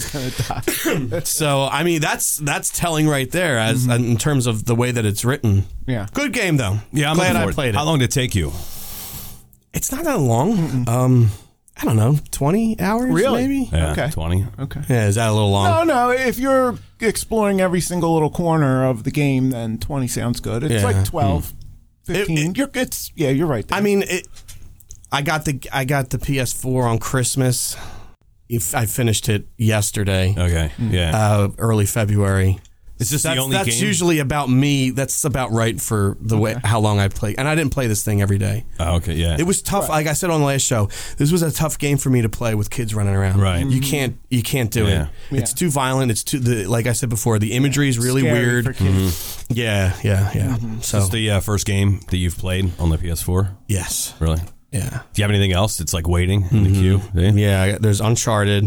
So I mean that's that's telling right there as in terms of the way that it's written. Yeah. Good game though. Yeah, I'm glad looking I forward. played it. How long did it take you? It's not that long. Um, I don't know, twenty hours Really? maybe. Yeah, Okay. twenty. Okay. Yeah, is that a little long? No, no. If you're exploring every single little corner of the game, then twenty sounds good. It's Yeah. like twelve, fifteen. It- it- you're, it's yeah, you're right. There. I mean, it, I got the I got the P S four on Christmas. If I finished it yesterday, Okay. Yeah. uh, early February. Is this That's, the only that's game? usually about me. That's about right for the way how long I play. And I didn't play this thing every day. Oh, okay. Yeah. It was tough. Like I said on the last show, this was a tough game for me to play with kids running around. Right. You can't. You can't do Yeah. it. It's Yeah. too violent. It's too. The, like I said before, the imagery is really Scary weird. for kids. Yeah. Yeah. Yeah. Is So this the uh, first game that you've played on the P S four? yes. Really? Yeah. Do you have anything else that's like waiting in the queue? Do you? Yeah. I got- There's Uncharted.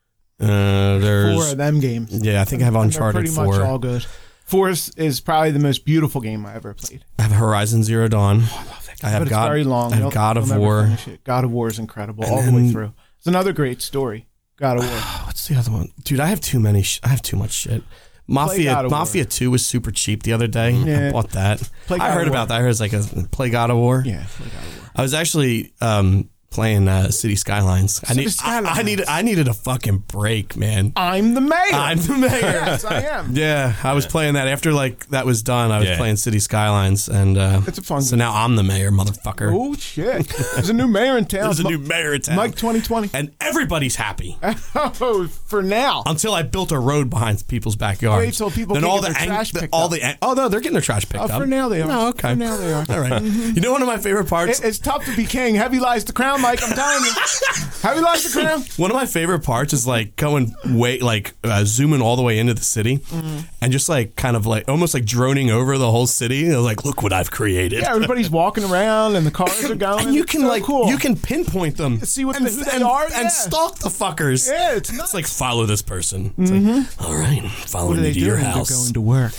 Uh, there's. Four of them games. Yeah, I think I have And they're Uncharted pretty four. much all good. Four is, is probably the most beautiful game I ever played. I have Horizon Zero Dawn. I have but it's God. very long. I have You'll- God of you'll never War. finish it. God of War is incredible And all the way then- through. It's another great story. God of War. What's the other one, dude? I have too many. Sh- I have too much shit. God Mafia of War. Mafia Two was super cheap the other day. Yeah. I bought that. Play God I of heard War. about that. I heard it's like a play God of War. Yeah, play God of War. I was actually um, playing uh, City Skylines. I City need. I, Skylines. I needed. I needed a fucking break, man. I'm the mayor. I'm the mayor. Yes, I am. Yeah, I was playing that after like that was done. I was Yeah. playing City Skylines, and uh, It's a fun So game. now I'm the mayor, motherfucker. Oh shit! There's a new mayor in town. There's a new mayor in town. Mike twenty twenty. and everybody's happy Oh, for now. until I built a road behind people's backyards. Wait till people then can all get the their ang- trash the- picked all up. the ang- oh no, they're getting their trash picked Oh, up. for now they are. Oh, okay. For now they are. All right. You know, one of my favorite parts. It- it's tough to be king. Heavy lies the crown, Mike. I'm telling you. Heavy lies the crown. One of my favorite parts is like going way, like uh, zooming all the way into the city, Mm-hmm. and just like kind of like almost like droning over the whole city. And like, look what I've created. Yeah, everybody's walking around and the cars are going. and you It's can so like cool. you can pinpoint them, See what and, the- who they and, are? and Yeah. stalk the fuckers. Yeah, it's nuts. like follow this person. It's like, all right, follow What are me they to your doing? They're house. going to work.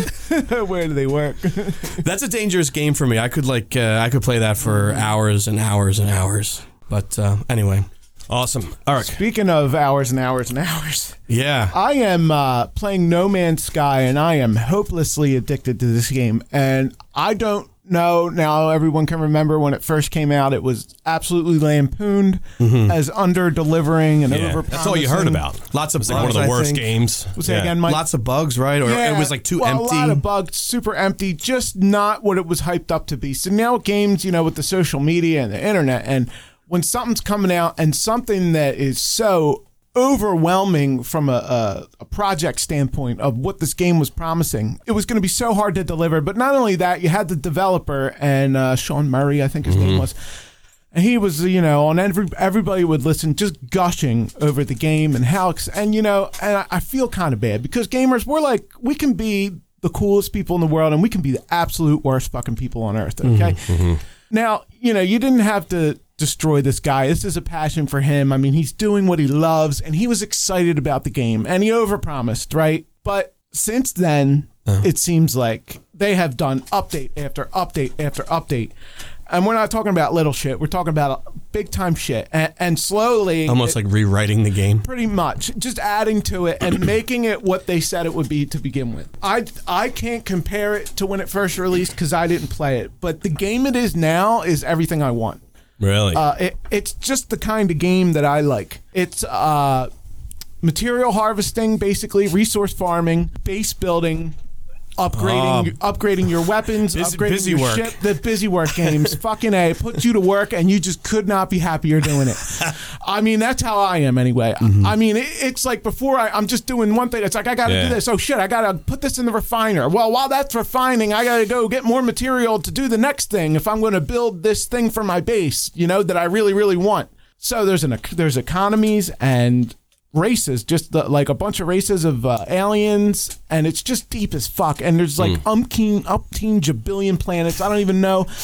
Where do they work? That's a dangerous game for me. I could like uh, I could play that for hours and hours and hours. But uh, anyway, Awesome. All right. Speaking of hours and hours and hours, yeah. I am uh, playing No Man's Sky, and I am hopelessly addicted to this game. And I don't know, now everyone can remember when it first came out, it was absolutely lampooned as under-delivering and Yeah, over. that's all you heard about. Lots of It's like one of bugs, the I worst think. games. Say Yeah. again, Mike? Lots of bugs, right? Or Yeah, it was like too well, empty. A lot of bugs, super empty, just not what it was hyped up to be. So now games, you know, with the social media and the internet, and when something's coming out and something that is so overwhelming from a, a, a project standpoint of what this game was promising, it was going to be so hard to deliver. But not only that, you had the developer and uh, Sean Murray, I think his name was. And he was, you know, on every everybody would listen, just gushing over the game and how, ex- and you know, and I, I feel kind of bad because gamers, we're like, we can be the coolest people in the world and we can be the absolute worst fucking people on earth. Okay. Now, you know, you didn't have to destroy this guy. This is a passion for him. I mean, he's doing what he loves and he was excited about the game and he overpromised, right? But since then, it seems like they have done update after update after update. And we're not talking about little shit. We're talking about big time shit. And, and slowly, Almost it- like rewriting the game. pretty much just adding to it and making it what they said it would be to begin with. I, I can't compare it to when it first released because I didn't play it. But the game it is now is everything I want. Really? Uh, it, it's just the kind of game that I like. It's uh, material harvesting, basically, resource farming, base building, upgrading upgrading your weapons, Busy- upgrading busy your work. ship. The busy work games. Fucking A. It puts you to work and you just could not be happier doing it. I mean, that's how I am anyway. I mean, it, it's like before I, I'm just doing one thing. It's like, I got to Yeah. do this. Oh, shit, I got to put this in the refiner. Well, while that's refining, I got to go get more material to do the next thing if I'm going to build this thing for my base, you know, that I really, really want. So there's an there's economies and races, just the, like a bunch of races of uh, aliens, and it's just deep as fuck. And there's like umpteen, umpteen jabillion planets. I don't even know.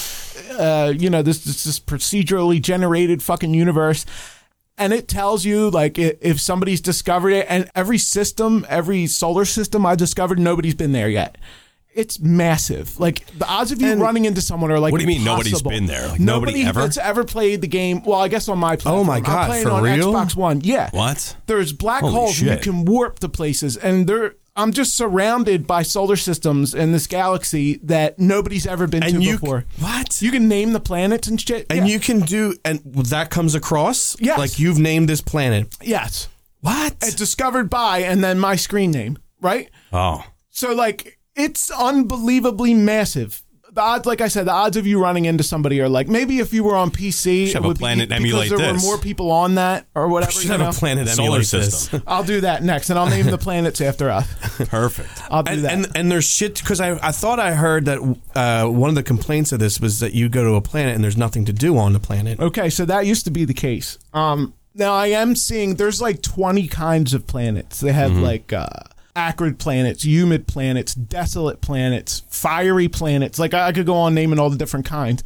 uh, you know, this, this this procedurally generated fucking universe. And it tells you, like, i- if somebody's discovered it, and every system, every solar system I discovered, nobody's been there yet. It's massive. Like, the odds of you And running into someone are like, What do you mean nobody's impossible. been there? Like, nobody ever? that's ever played the game. Well, I guess on my platform. Oh my God, I'm playing for on real? Xbox One. Yeah. What? There's black Holy holes and you shit. can warp to places, and they're. I'm just surrounded by solar systems in this galaxy that nobody's ever been to And you before. what? You can name the planets and shit. And Yeah. you can do, and that comes across. Yes. Like you've named this planet. yes, What? it's discovered by, and then my screen name, right? Oh. So like, it's unbelievably massive. The odds, like I said, the odds of you running into somebody are like, maybe if you were on P C, Should have it a would planet be emulate because there this. were more people on that or whatever. should you have know? a planet Solar emulate system. this. I'll do that next, and I'll name the planets after us. Perfect. I'll do And, that. and and there's shit because I I thought I heard that uh, one of the complaints of this was that you go to a planet and there's nothing to do on the planet. Okay, so that used to be the case. Um, now I am seeing there's like twenty kinds of planets. They have like uh, acrid planets, humid planets, desolate planets, fiery planets. Like I, I could go on naming all the different kinds.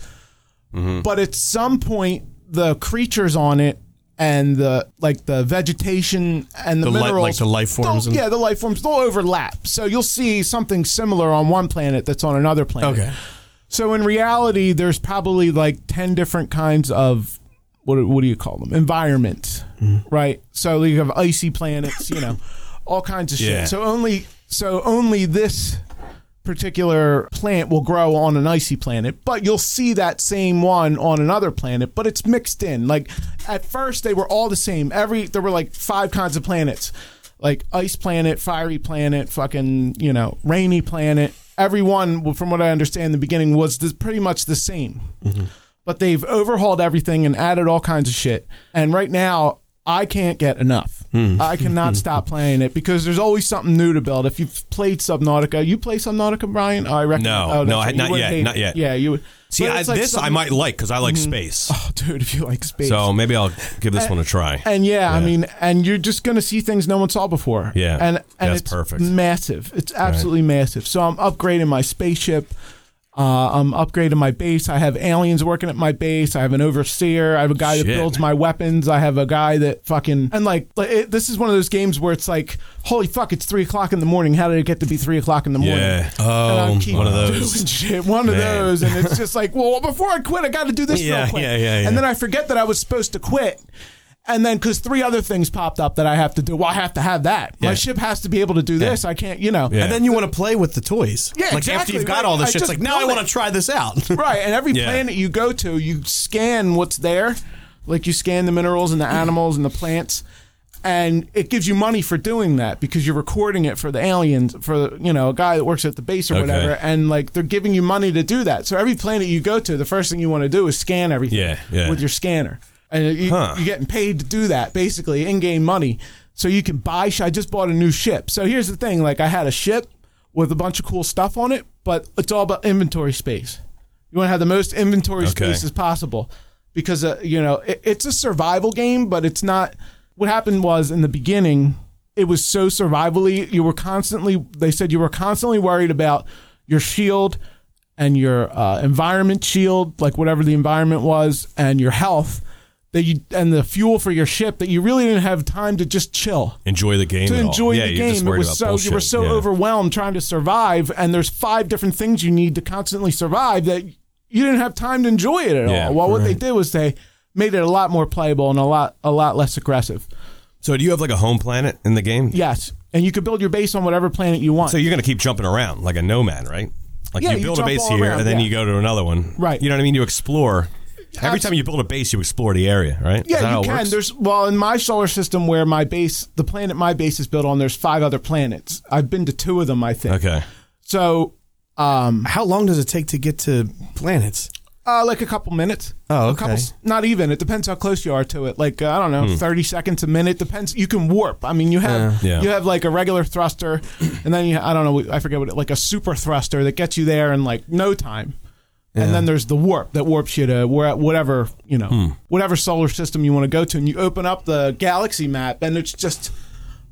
But at some point, the creatures on it and the like the vegetation and the, The li- minerals, like the life forms they'll- and- yeah, the life forms, they'll overlap. So you'll see something similar on one planet that's on another planet. Okay. So in reality, there's probably like ten different kinds of what what do you call them? Environments, right? So you have icy planets, you know, all kinds of Yeah. shit. So only so only this particular plant will grow on an icy planet, but you'll see that same one on another planet, but it's mixed in. Like at first they were all the same. Every there were like five kinds of planets. Like ice planet, fiery planet, fucking, you know, rainy planet. Everyone, from what I understand in the beginning, was this pretty much the same. But they've overhauled everything and added all kinds of shit. And right now, I can't get enough. I cannot stop playing it because there's always something new to build. If you've played Subnautica, you play Subnautica, Brian? Oh, I reckon. No, oh, that's no, I- right. You not wouldn't yet, hate not it. yet. Yeah, you would. See, But I, it's like this I something- might like because I like space. Oh, dude, if you like space. So maybe I'll give this one a try. And yeah, I Yeah. mean, and you're just going to see things no one saw before. Yeah, and and that's it's perfect. massive. It's absolutely massive. So I'm upgrading my spaceship. Uh, I'm upgrading my base. I have aliens working at my base. I have an overseer. I have a guy that Shit. builds my weapons. I have a guy that fucking and like, like it, this is one of those games where it's like, holy fuck, it's three o'clock in the morning. How did it get to be three o'clock in the morning? Yeah. And I Oh, keep one of those. doing shit. One of Man. those, and it's just like, well, before I quit, I got to do this Yeah, real quick. yeah, yeah, yeah. And then I forget that I was supposed to quit. And then, because three other things popped up that I have to do. Well, I have to have that. My Yeah. ship has to be able to do this. I can't, you know. Yeah. And then you want to play with the toys. Yeah, like exactly, after you've got right. all this I shit, it's just like now I built want it. to try this out. Right. And every Yeah. planet you go to, you scan what's there. Like you scan the minerals and the animals and the plants. And it gives you money for doing that because you're recording it for the aliens, for, you know, a guy that works at the base or Okay. whatever. And like they're giving you money to do that. So every planet you go to, the first thing you want to do is scan everything Yeah, yeah. with your scanner. And you, Huh. you're getting paid to do that, basically, in-game money. So you can buy. sh- I just bought a new ship. So here's the thing: like I had a ship with a bunch of cool stuff on it, but it's all about inventory space. You want to have the most inventory Okay. space as possible because uh, you know it, it's a survival game, but it's not. What happened was in the beginning, it was so survivally. You were constantly. They said you were constantly worried about your shield and your uh, environment shield, like whatever the environment was, and your health. That you and the fuel for your ship that you really didn't have time to just chill Enjoy the game. to at all. enjoy yeah, the you're just game. It worried was about so you were bullshit. so Yeah. overwhelmed trying to survive, and there's five different things you need to constantly survive that you didn't have time to enjoy it at Yeah, all. Well, what they did was they made it a lot more playable and a lot a lot less aggressive. So do you have like a home planet in the game? Yes, and you could build your base on whatever planet you want. So you're going to keep jumping around like a nomad, right? Like Yeah, you you build a jump base all here around, and then yeah. you go to another one. Right. You know what I mean? You explore. Every Abs- time you build a base, you explore the area, right? Is that Yeah, how you it can. works? There's well in my solar system where my base, the planet my base is built on. There's five other planets. I've been to two of them, I think. Okay. So, um, How long does it take to get to planets? uh, like a couple minutes. Oh, A couple, okay. s- not even. It depends how close you are to it. Like uh, I don't know, thirty seconds, a minute. Depends. You can warp. I mean, you have Yeah. you have like a regular thruster, and then you I don't know. I forget what it, like a super thruster that gets you there in like no time. And then there's the warp that warps you to where whatever you know, whatever solar system you want to go to, and you open up the galaxy map, and it's just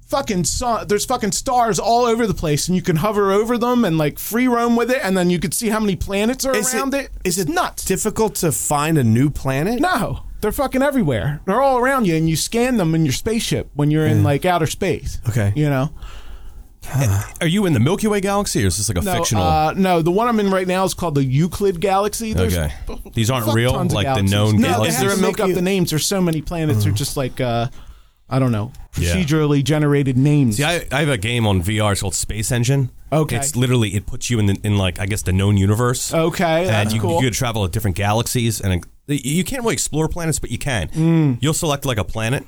fucking sun, there's fucking stars all over the place, and you can hover over them and like free roam with it, and then you can see how many planets are Is around it, it. Is it It's nuts? difficult to find a new planet? No, they're fucking everywhere. They're all around you, and you scan them in your spaceship when you're in like outer space. Okay. You know? Are you in the Milky Way galaxy, or is this like a No, fictional? uh, no, the one I'm in right now is called the Euclid Galaxy. There's Okay. These aren't fuck real, tons of like the galaxies. known no, galaxies? They have Is to there a make up Milky- the names. There's so many planets. They're just like, uh, I don't know, Yeah. procedurally generated names. See, I, I have a game on V R. It's called Space Engine. Okay. It's literally it puts you in the, in like I guess the known universe. Okay, and that's you, cool. you could travel to different galaxies, and it, you can't really explore planets, but you can. Mm. You'll select like a planet.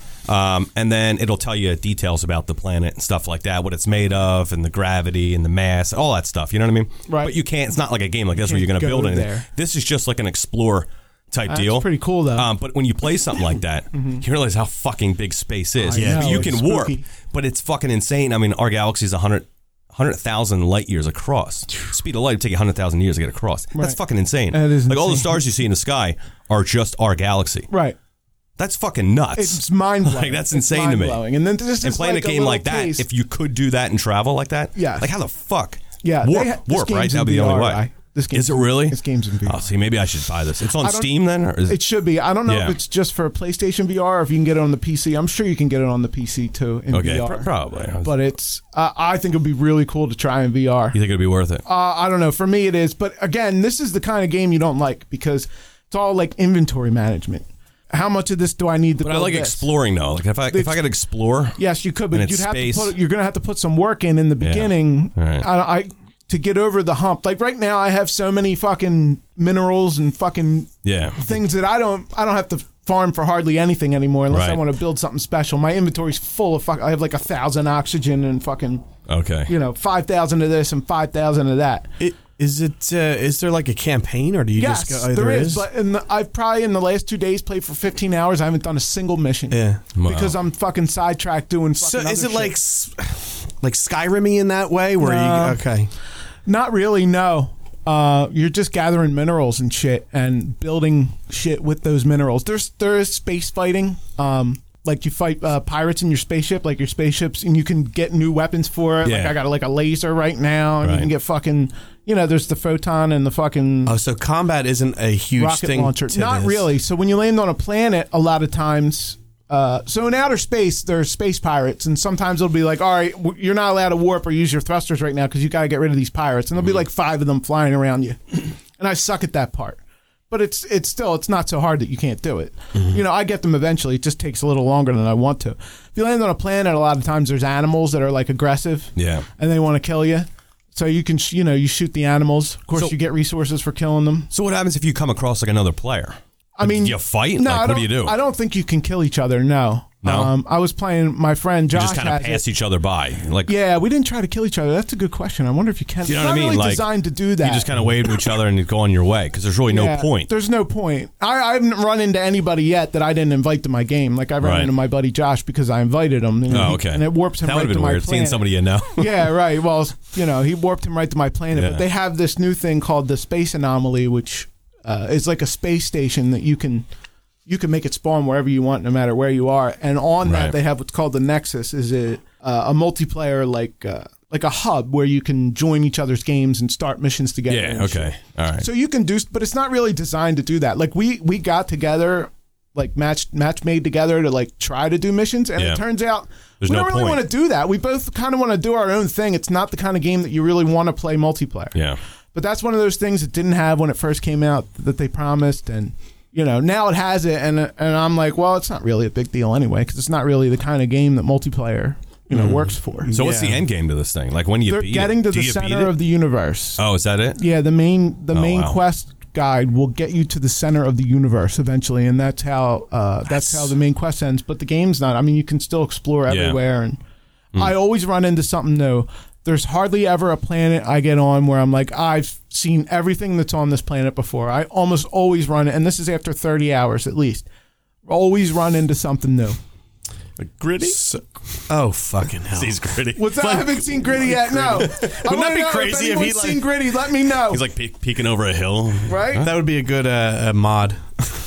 Um, and then it'll tell you details about the planet and stuff like that, what it's made of, and the gravity and the mass, all that stuff. You know what I mean? Right. But you can't. It's not like a game like this where you're going to Can't build go anything. there. This is just like an explore type That's deal. pretty cool, though. Um, but when you play something like that, you realize how fucking big space is. I Yeah, know, you it's can warp, spooky. but it's fucking insane. I mean, our galaxy is one hundred. one hundred thousand light years across. Speed of light would take one hundred thousand years to get across. That's Right. fucking insane. That is like all the insane. stars you see in the sky are just our galaxy. Right. That's fucking nuts. It's mind blowing. Like that's insane to me. And then this and is playing like a game little like that, taste. if you could do that and travel like that, Yes. like how the fuck? Yeah, warp, they ha- this warp, right? game's That'd in be the only V R, way. I- this game's is it in- really? this game's in V R. Oh, see, maybe I should buy this. It's on I don't- Steam then, or is It should be. I don't know Yeah. if it's just for PlayStation V R or if you can get it on the P C. I'm sure you can get it on the P C too in okay, V R. pr- probably. But it's. Uh, I think it'd be really cool to try in V R. You think it'd be worth it? Uh, I don't know. For me, it is. But again, this is the kind of game you don't like because it's all like inventory management. How much of this do I need to? But I build like this? exploring though. Like if I if I could explore, Yes, you could, but And you'd it's have space. to put. You're gonna have to put some work in in the beginning. Right. I, I to get over the hump. Like right now, I have so many fucking minerals and fucking yeah. things that I don't. I don't have to farm for hardly anything anymore unless I Right. want to build something special. My inventory's full of fuck. I have like a thousand oxygen and fucking Okay. you know five thousand of this and five thousand of that. It, is it? Uh, is there like a campaign, or do you Yes, just go? Oh, there is. is. But in the, I've probably in the last two days played for fifteen hours. I haven't done a single mission. Yeah. Wow. Because I'm fucking sidetracked doing fucking So other is it shit. like s- like Skyrim-y in that way, where No. you okay? Not really, no. Uh, you're just gathering minerals and shit and building shit with those minerals. There's there is space fighting. Um, like you fight uh, pirates in your spaceship, like your spaceships, and you can get new weapons for it. Like Yeah. I got like a laser right now, and you Right. can get fucking. You know, there's the photon and the fucking Oh, so combat isn't a huge rocket thing. launcher. to Not this. really. So when you land on a planet, a lot of times. Uh, so in outer space, there's space pirates, and sometimes it'll be like, all right, w- you're not allowed to warp or use your thrusters right now because you got to get rid of these pirates, and there'll be like five of them flying around you, and I suck at that part. But it's it's still it's not so hard that you can't do it. You know, I get them eventually. It just takes a little longer than I want to. If you land on a planet, a lot of times there's animals that are like aggressive, Yeah. and they want to kill you. So you can, sh- you know, you shoot the animals. Of course, So- you get resources for killing them. So what happens if you come across like another player? I mean, do you fight? No, like, I what don't, do you do? I don't think you can kill each other. No, No? Um, I was playing my friend you Josh. just kind of has pass it. each other by. Like Yeah, we didn't try to kill each other. That's a good question. I wonder if you can. Do you know it's what I not mean? really Like, designed to do that. you just kind of wave to each other and you go on your way because there's really Yeah, no point. There's no point. I, I haven't run into anybody yet that I didn't invite to my game. Like I ran Right. into my buddy Josh because I invited him. You know, Oh, he- okay. and it warps him That right would have to been my weird seeing planet. somebody you know. Yeah, right. Well, you know, he warped him right to my planet. Yeah. But they have this new thing called the Space Anomaly, which uh, is like a space station that you can you can make it spawn wherever you want, no matter where you are. And on Right. that, they have what's called the Nexus, is a uh, a multiplayer like uh, like a hub where you can join each other's games and start missions together. Yeah. and shit. Okay. All right. So you can do, but it's not really designed to do that. Like we we got together, like match match made together to like try to do missions, and Yeah. it turns out There's we no don't really point. want to do that. We both kind of want to do our own thing. It's not the kind of game that you really want to play multiplayer. Yeah. But that's one of those things that didn't have when it first came out that they promised, and you know now it has it, and and I'm like, well, it's not really a big deal anyway because it's not really the kind of game that multiplayer you know works for. So what's the Yeah. end game to this thing? Like when do you They're beat getting it? to Do the you beat center it? of the universe. Oh, is that it? Yeah, the main the Oh, main wow. quest guide will get you to the center of the universe eventually, and that's how uh, that's how the main quest ends. But the game's not. I mean, you can still explore Yeah. everywhere, and I always run into something new. There's hardly ever a planet I get on where I'm like, I've seen everything that's on this planet before. I almost always run it, and this is after thirty hours at least. Always run into something new. Like gritty? So, oh fucking hell! He's gritty. What's that? I haven't seen Gritty yet. No. Wouldn't that be crazy if he, like- seen Gritty? Let me know. He's like pe- peeking over a hill. right. That would be a good uh, uh, mod.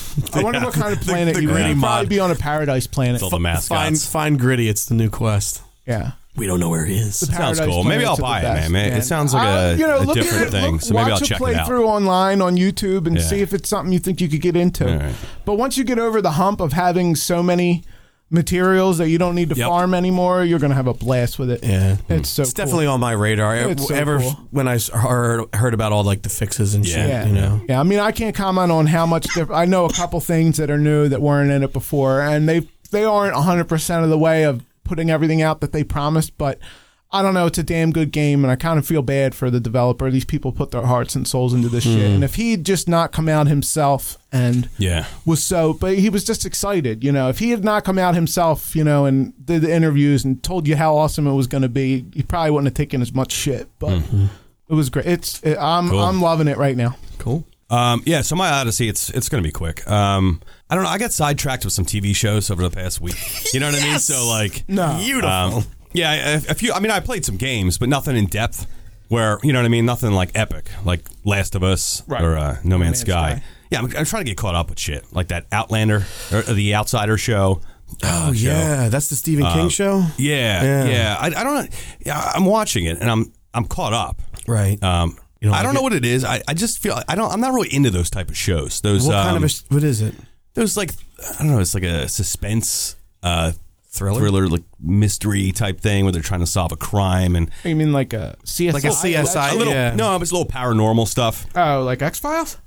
I wonder what kind of planet the you would. Gritty You'd probably mod. be on a paradise planet. It's all the Find mascots. find gritty. It's the new quest. Yeah. We don't know where he is. The Sounds Paradise cool. Maybe Planets I'll are buy the it, best, man. It sounds like Uh, a, you know, a look at different it, thing. look- So maybe I'll watch check a it out. playthrough online on YouTube and Yeah. see if it's something you think you could get into. All right. But once you get over the hump of having so many materials that you don't need to Yep. farm anymore, you're going to have a blast with it. Yeah. It's so It's cool. definitely on my radar. It's so Ever cool. when I s- heard, heard about all like the fixes and shit, Yeah. you know. Yeah, I mean, I can't comment on how much. Diff- I know a couple things that are new that weren't in it before, and they they aren't one hundred percent of the way of putting everything out that they promised. But I don't know. It's a damn good game, and I kind of feel bad for the developer. These people put their hearts and souls into this shit, and if he'd just not come out himself and Yeah. was so, but he was just excited, you know. If he had not come out himself, you know, and did the interviews and told you how awesome it was going to be, he probably wouldn't have taken as much shit. But it was great. It's it, I'm Cool. I'm loving it right now. Cool. Um, yeah, so my Odyssey, it's it's going to be quick. Um, I don't know. I got sidetracked with some T V shows over the past week. You know what I mean? So like, No. Beautiful. um, yeah, a, a few. I mean, I played some games, but nothing in depth. Where you know what I mean? Nothing like epic, like Last of Us Right. or uh, No Man's Man's Sky. Sky. Yeah, I'm, I'm trying to get caught up with shit like that Outlander or, or the Outsider show. uh, Oh show. yeah, that's the Stephen King show. Yeah, Yeah. yeah. I, I don't know. Yeah, I'm watching it and I'm I'm caught up. Right. Um, You don't I like don't know it? what it is. I, I just feel I don't. I'm not really into those type of shows. Those what kind um, of a? sh- What is it? Those like I don't know. It's like a suspense uh, Thriller? thriller, like mystery type thing where they're trying to solve a crime and You mean like a C S I? Like a C S I? a little. Yeah. No, it's a little paranormal stuff. Oh, like X Files?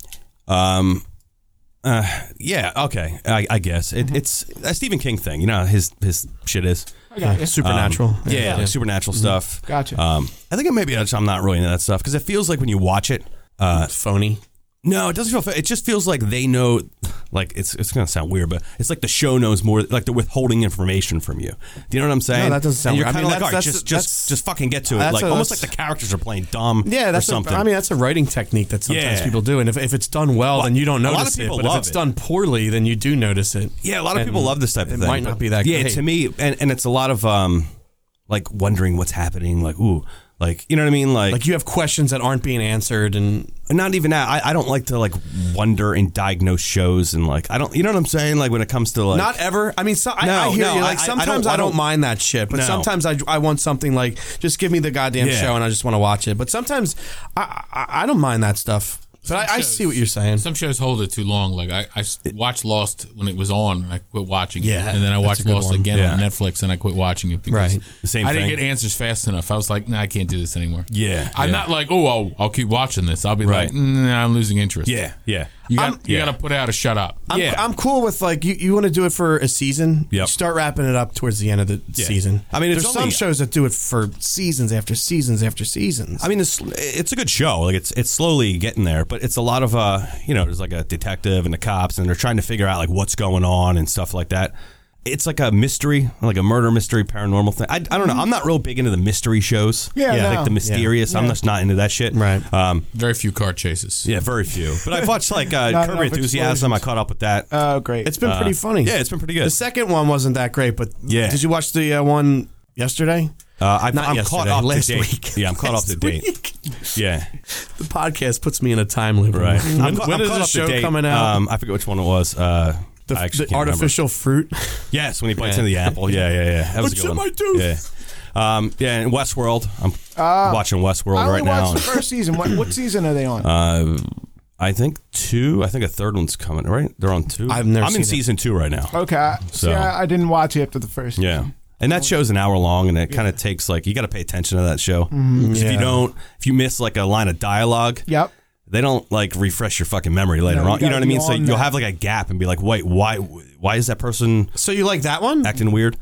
Um, uh, yeah. Okay. I, I guess Mm-hmm. it, it's a Stephen King thing. You know, how his his shit is. I got you. Supernatural. Um, yeah, like supernatural stuff. Gotcha. Um, I think it maybe I'm not really into that stuff because it feels like when you watch it, uh, Phony. no, it doesn't feel. fa- It just feels like they know. Like it's it's gonna sound weird, but it's like the show knows more. Like they're withholding information from you. Do you know what I'm saying? No, that doesn't sound And you're weird. I kind of mean, like, all right, that's- just that's- just just fucking get to it. that's Like a- almost like that's- the characters are playing dumb. Yeah, that's or something. A, I mean, that's a writing technique that sometimes Yeah. people do, and if, if it's done well, Well, then you don't a lot of notice it. people But if love it's it. done poorly, then you do notice it. Yeah, a lot of And people love this type of it thing. might not but- be that Yeah, great. to me, and, and it's a lot of um, like wondering what's happening. Like, ooh, like you know what I mean? Like, Like you have questions that aren't being answered, and not even that. I, I don't like to like wonder and diagnose shows and like I don't. You know what I'm saying? Like when it comes to like not ever. I mean, so, I, No, I hear no, you. Like I- I sometimes don't- I I don't, don't- mind that shit, but No. sometimes I, I want something like just give me the goddamn Yeah. show, and I just want to watch it. But sometimes I I, I don't mind that stuff. But I, I shows- see what you're saying. Some shows hold it too long. Like I, I s- watched Lost when it was on, and I quit watching it. Yeah, and then I that's watched a good Lost one. again Yeah. on Netflix, and I quit watching it because Right. The same I didn't thing. get answers fast enough. I was like, nah, I can't do this anymore. Yeah, I'm yeah. not like, oh, I'll, I'll keep watching this. I'll be Right. like, nah, I'm losing interest. Yeah, yeah. you got I'm- you yeah. got to put out a shut up. I'm, Yeah. I'm cool with like you, you want to do it for a season. Yep. You start wrapping it up towards the end of the Yeah. season. I mean, it's there's only- some shows that do it for seasons after seasons after seasons. I mean, it's it's a good show. Like it's it's slowly getting there, but it's a lot of uh, you know, there's like a detective and the cops, and they're trying to figure out like what's going on and stuff like that. It's like a mystery, like a murder mystery, paranormal thing. I, I don't know. I'm not real big into the mystery shows. Yeah, like no. the mysterious. I'm just not into that shit. Right. Um, Very few car chases. yeah, very few. But I've watched like uh, Not Curb enough Your Enthusiasm. I explosions. caught up with that. Oh, great. it's been pretty funny. yeah, it's been pretty good. The second one wasn't that great, but Yeah. Did you watch the uh, one yesterday? Uh, I've, Not I'm yesterday, caught up last to date. week. Yeah, I'm caught up to Last date. week. Yeah, The podcast puts me in a time loop. right. When, I'm, ca- when I'm is caught the up show to date. coming out? Um, I forget which one it was. Uh, the I actually the can't remember. artificial fruit. Yes, when he bites Yeah. into the apple. Yeah, yeah, yeah. That was What's a good in one. my tooth? Yeah. Um, yeah, and Westworld. I'm watching Westworld I only right now. watched the first season. What, what season are they on? Uh, I think two. I think a third one's coming. Right? They're on two. I've never I'm in seen it. season two right now. okay. so- See, I, I didn't watch it after the first Yeah. season. And that show's an hour long, and it kind of takes like you got to pay attention to that show. 'Cause If Yeah. you don't, if you miss like a line of dialogue, Yep. they don't like refresh your fucking memory later No, you on. You know gotta what I mean? be So on you'll that. have like a gap and be like, wait, why? Why is that person So you like that one? acting weird?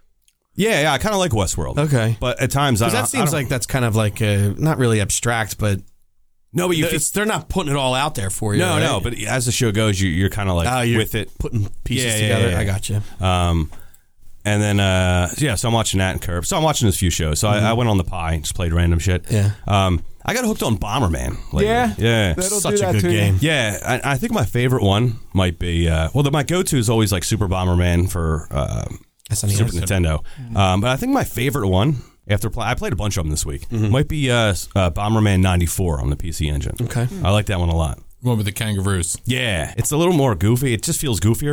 Yeah, yeah. I kind of like Westworld. Okay. but at times I Because don't, that I seems don't- like that's kind of like uh, not really abstract, but no, but you. it's, they're not putting it all out there for you. No, right? no, but as the show goes, you, you're kind of like Oh, you're with it. putting pieces Yeah, yeah, together. yeah, yeah. I got you. Um, and then, uh, yeah, so I'm watching that and Curb. So I'm watching this few shows. So I, I went on the Pi and just played random shit. Mm-hmm. Yeah. Um, I got hooked on Bomberman. lately. Yeah? Yeah. That'll Such do a that good to you. game. Yeah, I, I think my favorite one might be, uh, well, the, my go-to is always like Super Bomberman for um, S N E S. Super Nintendo. Um, but I think my favorite one, after play, I played a bunch of them this week, might be uh, uh, Bomberman ninety-four on the P C Engine. Mm-hmm. Okay. I like that one a lot. One with the kangaroos. Yeah, it's a little more goofy. It just feels goofier.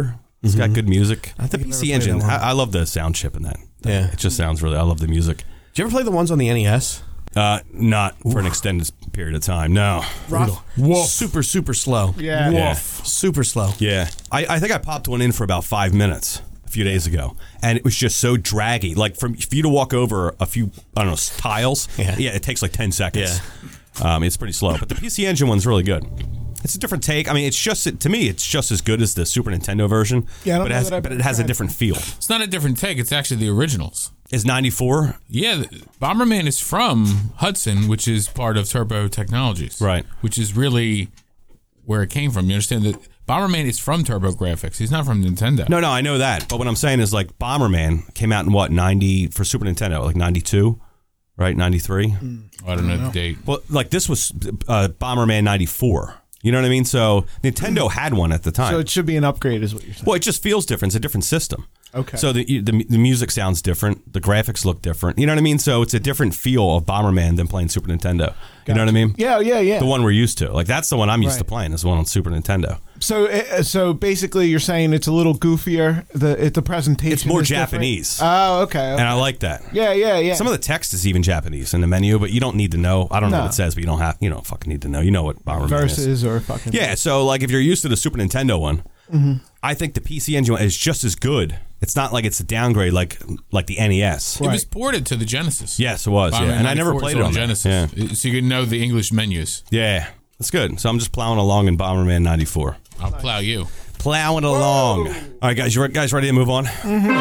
It's got good music. The think P I've C never played Engine. that one. I, I love the sound chip in that. Yeah. It just sounds really. I love the music. Did you ever play the ones on the N E S? Uh, not for an extended period of time. No. Woof. Super, super slow. Yeah. Yeah. Super slow. Yeah. I, I think I popped one in for about five minutes a few days ago, and it was just so draggy. Like from for you to walk over a few, I don't know, tiles. Yeah. Yeah. It takes like ten seconds. Yeah. Um, it's pretty slow, but the P C Engine one's really good. It's a different take. I mean, it's just to me, it's just as good as the Super Nintendo version. Yeah, I don't but it know has, that I've but it ever has a tried. different feel. It's not a different take. It's actually the originals. Is ninety-four? Yeah, the- Bomberman is from Hudson, which is part of Turbo Technologies. Right. Which is really where it came from. You understand that Bomberman is from Turbo Graphics. He's not from Nintendo. No, no, I know that. But what I'm saying is like Bomberman came out in what, ninety for Super Nintendo, like ninety-two, right? ninety-three? I don't know the date. Well, like this was uh, Bomberman ninety-four. You know what I mean? So Nintendo had one at the time. So it should be an upgrade, is what you're saying. Well, it just feels different. It's a different system. Okay. So the, the the music sounds different. The graphics look different. You know what I mean? So it's a different feel of Bomberman than playing Super Nintendo. You know what I mean? Yeah, yeah, yeah. The one we're used to. Like that's the one I'm used to Right. playing. Is the one on Super Nintendo. So, uh, so basically, you're saying it's a little goofier. The it, the presentation. It's more is different? Japanese. Oh, okay. okay. And I like that. Yeah, yeah, yeah. Some of the text is even Japanese in the menu, but you don't need to know. I don't know No. what it says, but you don't have. You don't fucking need to know. You know what Bomberman is. verses or fucking. Yeah, so like if you're used to the Super Nintendo one, Mm-hmm. I think the P C Engine one is just as good. It's not like it's a downgrade like like the N E S. It was ported to the Genesis. Yes, it was. Bomberman Yeah, and I never ninety-four played is it on there. Genesis. Yeah, So you can know the English menus. yeah, that's good. So I'm just plowing along in Bomberman ninety-four. I'll plow you. Plowing along. All right, guys, you guys ready to move on?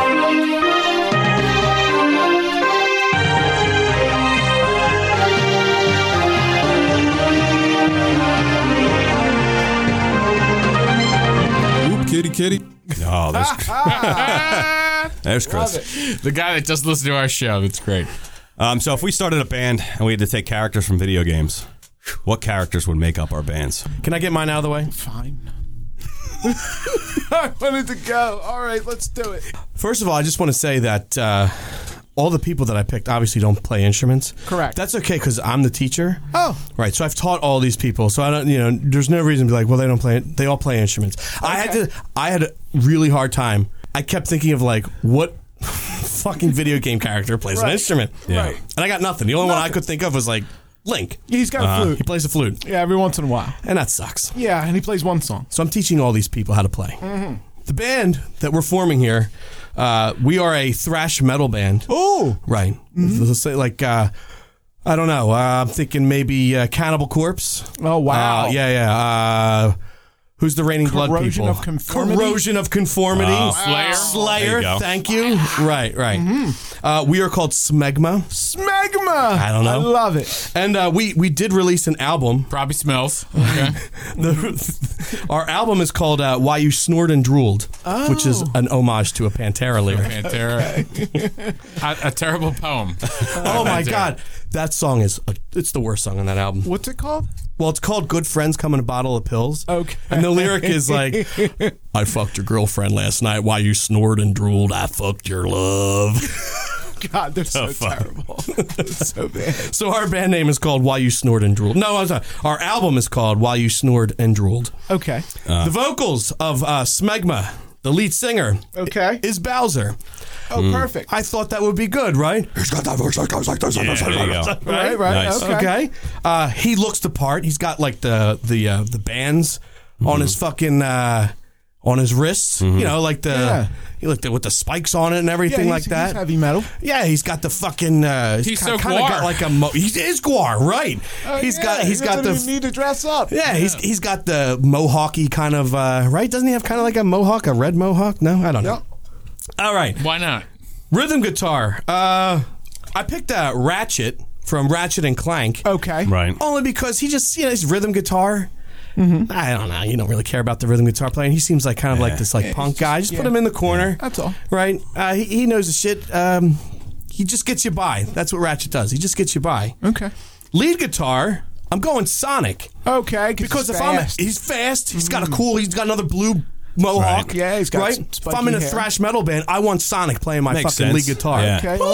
Oop, kitty, kitty. Oh, there's, there's Chris. The guy that just listened to our show. That's great. Um, so if we started a band and we had to take characters from video games, what characters would make up our bands? Can I get mine out of the way? Fine. I wanted to go. All right, let's do it. First of all, I just want to say that uh, all the people that I picked obviously don't play instruments. Correct. That's okay because I'm the teacher. Oh. Right. So I've taught all these people. So I don't, you know, there's no reason to be like, well, they don't play it. They all play instruments. I had to, I had a really hard time. I kept thinking of like, what fucking video game character plays an Right. instrument? Yeah. Right. And I got nothing. The only one I Nothing. could think of was like Link. He's got a flute. He plays the flute. Yeah, every once in a while. And that sucks. Yeah, and he plays one song. So I'm teaching all these people how to play. Mm-hmm. The band that we're forming here, uh, we are a thrash metal band. Oh. Right. Mm-hmm. Let's say like, uh, I don't know. Uh, I'm thinking maybe uh, Cannibal Corpse. Oh, wow. Uh, yeah, yeah. Uh, who's the Raining Blood Corrosion people? of Conformity? Corrosion of Conformity. Oh. Slayer. Slayer. There you go. Thank you. Right, right. Mm-hmm. Uh, we are called Smegma. Smegma. I don't know. I love it. And uh, we, we did release an album. Probably smells. Okay. The, our album is called uh, Why You Snored and Drooled, which is an homage to a Pantera lyric. Pantera. a, a terrible poem. Oh my Pantera. God, that song is a, it's the worst song on that album. What's it called? Well, it's called Good Friends Come in a Bottle of Pills. Okay. And the lyric is like, I fucked your girlfriend last night while you snored and drooled. I fucked your love. God, they're so fuck. terrible. They're so bad. So our band name is called Why You Snored and Drooled. No, I'm sorry. Our album is called Why You Snored and Drooled. Okay. The vocals of uh, Smegma, the lead singer, Okay. is Bowser. Oh, perfect. I thought that would be good, right? He's got that voice that goes like this. Yeah, there you go. Right, right. Nice. Okay. Okay. Uh, he looks the part. He's got like the the uh, the bands on his fucking uh, on his wrists. You know, like the Yeah. he like the, with the spikes on it and Yeah, everything he's, like that. he's heavy metal. Yeah, he's got the fucking. Uh, He's kind, so kind of Gwar. got like a. Mo- he is Gwar, right? Oh, he's yeah, got. He's he got doesn't the. even need to dress up. Yeah, he's he's got the mohawky kind of uh, right. Doesn't he have kind of like a mohawk, a red mohawk? No, I don't know. Yep. All right, Why not? rhythm guitar. Uh, I picked uh, Ratchet from Ratchet and Clank. Okay. Right. Only because he just, you know, his rhythm guitar. Mm-hmm. I don't know. You don't really care about the rhythm guitar playing. He seems like kind of like this like punk guy. Just put yeah. him in the corner. That's all. Right? Uh, he, he knows the shit. Um, he just gets you by. That's what Ratchet does. He just gets you by. Okay. Lead guitar. I'm going Sonic Okay. because he's if I'm fast. he's fast. He's got a cool. He's got another blue mohawk. Right. Yeah, he's got right. some If spiky I'm in a hair. thrash metal band, I want Sonic playing my Makes fucking sense. lead guitar. Yeah. Okay.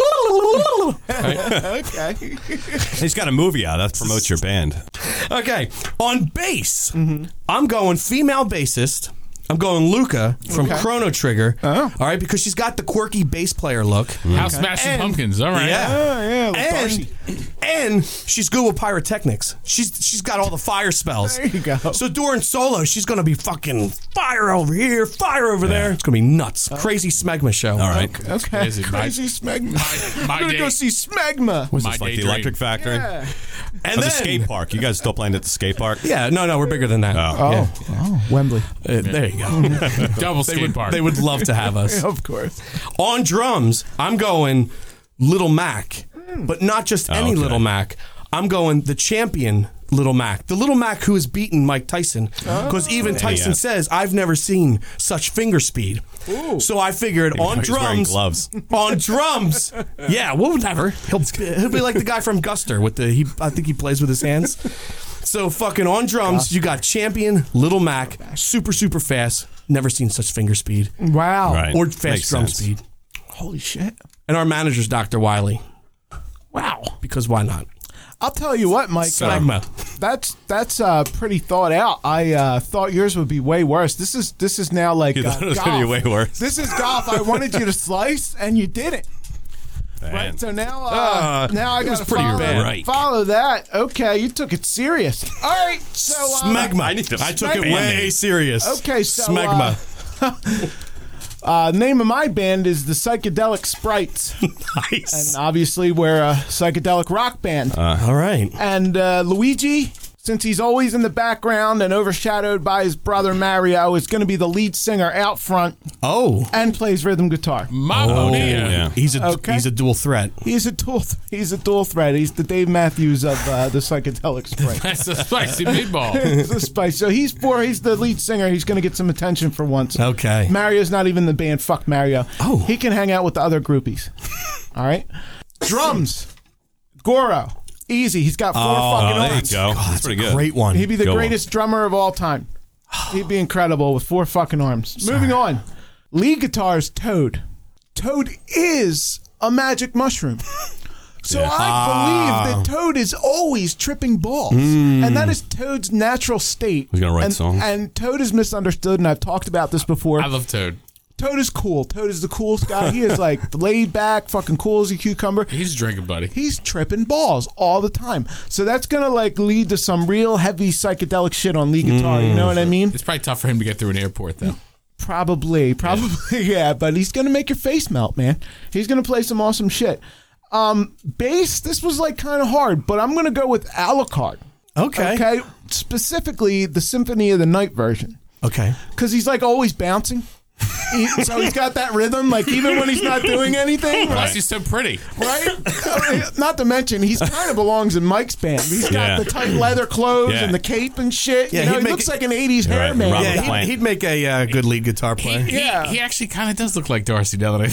All right. okay. He's got a movie out that promotes your band. Okay, on bass, Mm-hmm. I'm going female bassist. I'm going Luca from Okay. Chrono Trigger. Oh. All right, because she's got the quirky bass player look. House Smashing And- Pumpkins. All right. Yeah. Oh, yeah, like And, Darcy. and she's good with pyrotechnics. She's she's got all the fire spells. There you go. So during solo, she's gonna be fucking fire over here, fire over there. It's gonna be nuts. Crazy Smegma show. All right. Okay. Crazy. Crazy Smegma. My- my I'm gonna day- go see Smegma. Was My this like the daydream. Electric Factory? Yeah. And Or then the skate park. You guys still playing at the skate park? Yeah, no, no, we're bigger than that. Oh. Yeah. Oh, Wembley. Uh, there you go. Double they skate would park. they would love to have us. Of course. On drums, I'm going Little Mac, but not just any okay. Little Mac. I'm going the champion Little Mac, the Little Mac who has beaten Mike Tyson. Because even Tyson yeah. says, "I've never seen such finger speed." So I figured on He's wearing drums, gloves. on drums, yeah, well, whatever. He'll he'll be like the guy from Guster with the he. I think he plays with his hands. So fucking on drums, you got champion Little Mac, super super fast. Never seen such finger speed Wow. Right. or fast Makes drum sense. speed. Holy shit. And our manager's Doctor Wiley. Wow. Because why not? I'll tell you what, Mike. Smegma. That's that's uh, pretty thought out. I uh, thought yours would be way worse. This is this is now like You uh, thought it was golf. gonna be way worse. This is golf. I wanted you to slice, and you didn't. Man. Right. So now, uh, Uh, now I it was got to pretty follow, bad. Right. follow that. Okay, you took it serious. All right. So uh, Smegma. I need to- I took it Smegma. way serious. Okay, so, Smegma. Uh, name of my band is the Psychedelic Sprites, Nice. and obviously we're a psychedelic rock band. All right. And uh, Luigi, since he's always in the background and overshadowed by his brother Mario, is going to be the lead singer out front Oh. and plays rhythm guitar. Mamma Oh, mia. yeah. He's a Okay. he's a dual threat. He's a dual. He's a dual threat. He's the Dave Matthews of uh, the Psychedelic Sprite. That's a spicy meatball. It's a spice. So he's for. He's the lead singer. He's going to get some attention for once. Okay. Mario's not even in the band. Fuck Mario. Oh. He can hang out with the other groupies. All right. Drums. Goro. Easy. He's got four Oh, fucking Oh, there you arms. go. That's pretty good. Great one. He'd be the Go on. greatest drummer of all time. He'd be incredible with four fucking arms. Moving on. Lead guitar is Toad. Toad is a magic mushroom. So I believe that Toad is always tripping balls. And that is Toad's natural state. He's gonna write and, songs. And Toad is misunderstood, and I've talked about this before. I love Toad. Toad is cool. Toad is the coolest guy. He is like laid back, fucking cool as a cucumber. He's drinking, buddy. He's tripping balls all the time. So that's going to like lead to some real heavy psychedelic shit on lead guitar. You know what I mean? It's probably tough for him to get through an airport, though. Probably, probably, yeah. But he's going to make your face melt, man. He's going to play some awesome shit. Um, bass, this was like kind of hard, but I'm going to go with Alucard. Okay. Okay. Specifically, the Symphony of the Night version. Okay. Because he's like always bouncing. He, so he's got that rhythm, like even when he's not doing anything, Plus, right? he's so pretty. right? Not to mention, he's kind of belongs in Mike's band. He's got Yeah. the tight leather clothes Yeah. and the cape and shit. Yeah, you know, he'd he make looks it- like an eighties Right, hairman. Robert Yeah, Plant. he'd, he'd make a uh, good lead guitar He, player. he, Yeah. he actually kind of does look like Darcy now that I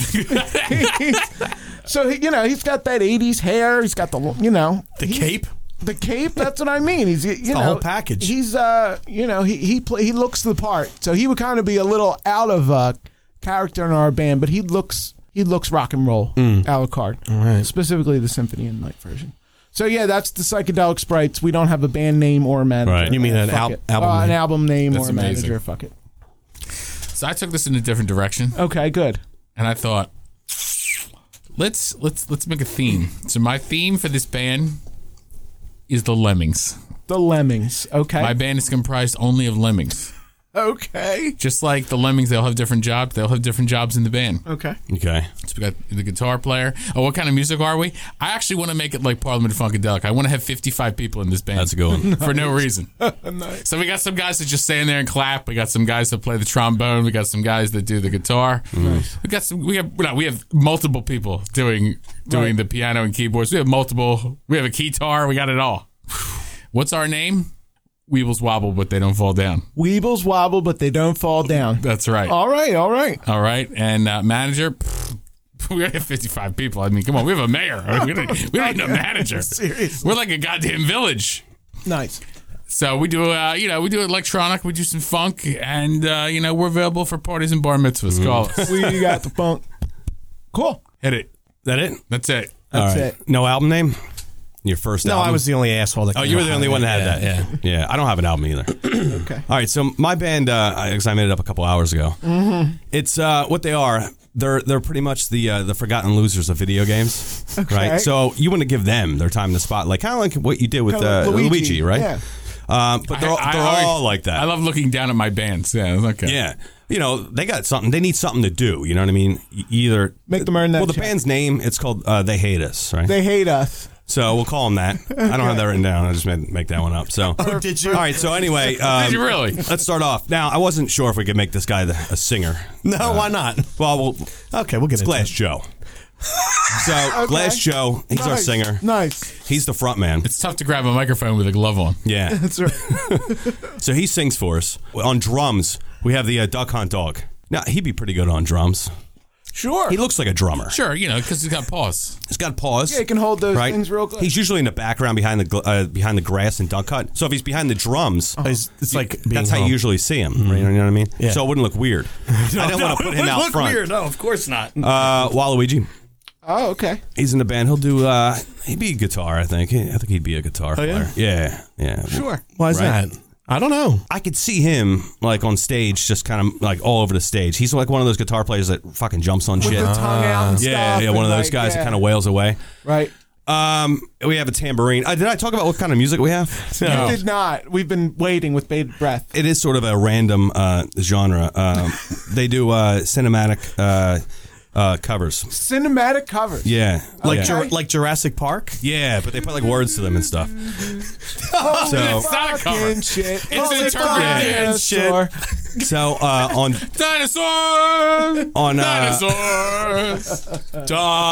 think. So he, you know, he's got that eighties hair. He's got the, you know, The he's- cape. The cape. That's what I mean. He's, you the know, whole package. He's, uh, you know, he he play, he looks the part. So he would kind of be a little out of uh, character in our band, but he looks he looks rock and roll. Alucard, All right. specifically the Symphony of the Night version. So yeah, that's the Psychedelic Sprites. We don't have a band name or a manager. Right. You mean an Fuck al- it. album Uh, an name? album name That's or a amazing. manager? Fuck it. So I took this in a different direction, Okay, good. and I thought, let's let's let's make a theme. So my theme for this band is the Lemmings. The Lemmings. Okay. My band is comprised only of lemmings. okay. Just like the Lemmings, they'll have different jobs. They'll have different jobs in the band. Okay. Okay. So we got the guitar player. Oh, what kind of music are we? I actually want to make it like Parliament Funkadelic. I want to have fifty-five people in this band. That's a good one. For no reason. Nice. So we got some guys that just stand there and clap. We got some guys that play the trombone. We got some guys that do the guitar. Nice. We got some. We have no, we have multiple people doing doing Right. the piano and keyboards. We have multiple. We have a guitar. We got it all. What's our name? Weebles wobble, but they don't fall down. Weebles wobble, but they don't fall down. That's right. All right. All right. All right. And uh, manager. pfft, we have fifty-five people. I mean, come on. We have a mayor. We don't, we don't need a manager. Seriously. We're like a goddamn village. Nice. So we do, uh, you know, we do electronic, we do some funk, and uh, you know, we're available for parties and bar mitzvahs. Call us. We got the funk. Cool. Hit it. That it? That's it. That's All right. it. No album name? Your first No, album? I was the only asshole that Oh, came you were out the only with one it. that had yeah, that. Yeah. Yeah, I don't have an album either. Okay. All right, so my band, uh, I, 'cause I made it up a couple hours ago. Mm-hmm. It's uh, what they are. They're they're pretty much the uh, the forgotten losers of video games, Okay. right? So you want to give them their time in the spotlight, kind of like what you did with Kinda uh, like Luigi. Luigi, right? yeah. Um, but they're, I- I they're always- all like that. I love looking down at my bands. Yeah, okay. Yeah. You know, they got something. They need something to do. You know what I mean? E- Either Make them earn that Well, the check. band's name, it's called uh, They Hate Us, right? They hate us. So we'll call them that. I don't have that written down. I just made, make that one up. So, Oh, did you? all right. So anyway, um, Did you really? let's start off. Now, I wasn't sure if we could make this guy the, a singer. No, why not? Well, we'll Okay, we'll get it's into Glass it. Joe. So Glass Joe, he's our Nice. singer. Nice. He's the front man. It's tough to grab a microphone with a glove on. Yeah. That's right. So he sings for us. On drums, we have the uh, Duck Hunt Dog. Now, he'd be pretty good on drums. Sure. He looks like a drummer. Sure, you know, because he's got paws. He's got paws. Yeah, he can hold those right? things real good. He's usually in the background behind the gl- uh, behind the grass and duck hut. So if he's behind the drums, It's, it's like being that's how you home. usually see him. Right? You know what I mean? Yeah. So it wouldn't look weird. I didn't want to put him out look front. Weird. No, of course not. Uh, Waluigi, Oh, okay. he's in the band. He'll do. Uh, he'd be a guitar. I think. I think he'd be a guitar Oh, yeah? player. Yeah, yeah. Sure. Why is Right. that? I don't know. I could see him like on stage, just kind of like all over the stage. He's like one of those guitar players that fucking jumps on With shit. the tongue out and yeah, stuff. yeah, one of and those like, guys yeah. that kind of wails away. Right. Um, we have a tambourine. Uh, did I talk about what kind of music we have? You did not. We've been waiting with bated breath. It is sort of a random uh, genre. Um, they do uh, cinematic uh, uh, covers. Cinematic covers. Yeah, Like yeah. Jur- like Jurassic Park. yeah, but they put like words to them and stuff. Oh, So- It's not a cover. fucking shit. It's Holy an fucking interpretation. dinosaur. So uh, on Dinosaur! on uh, Dinosaurs!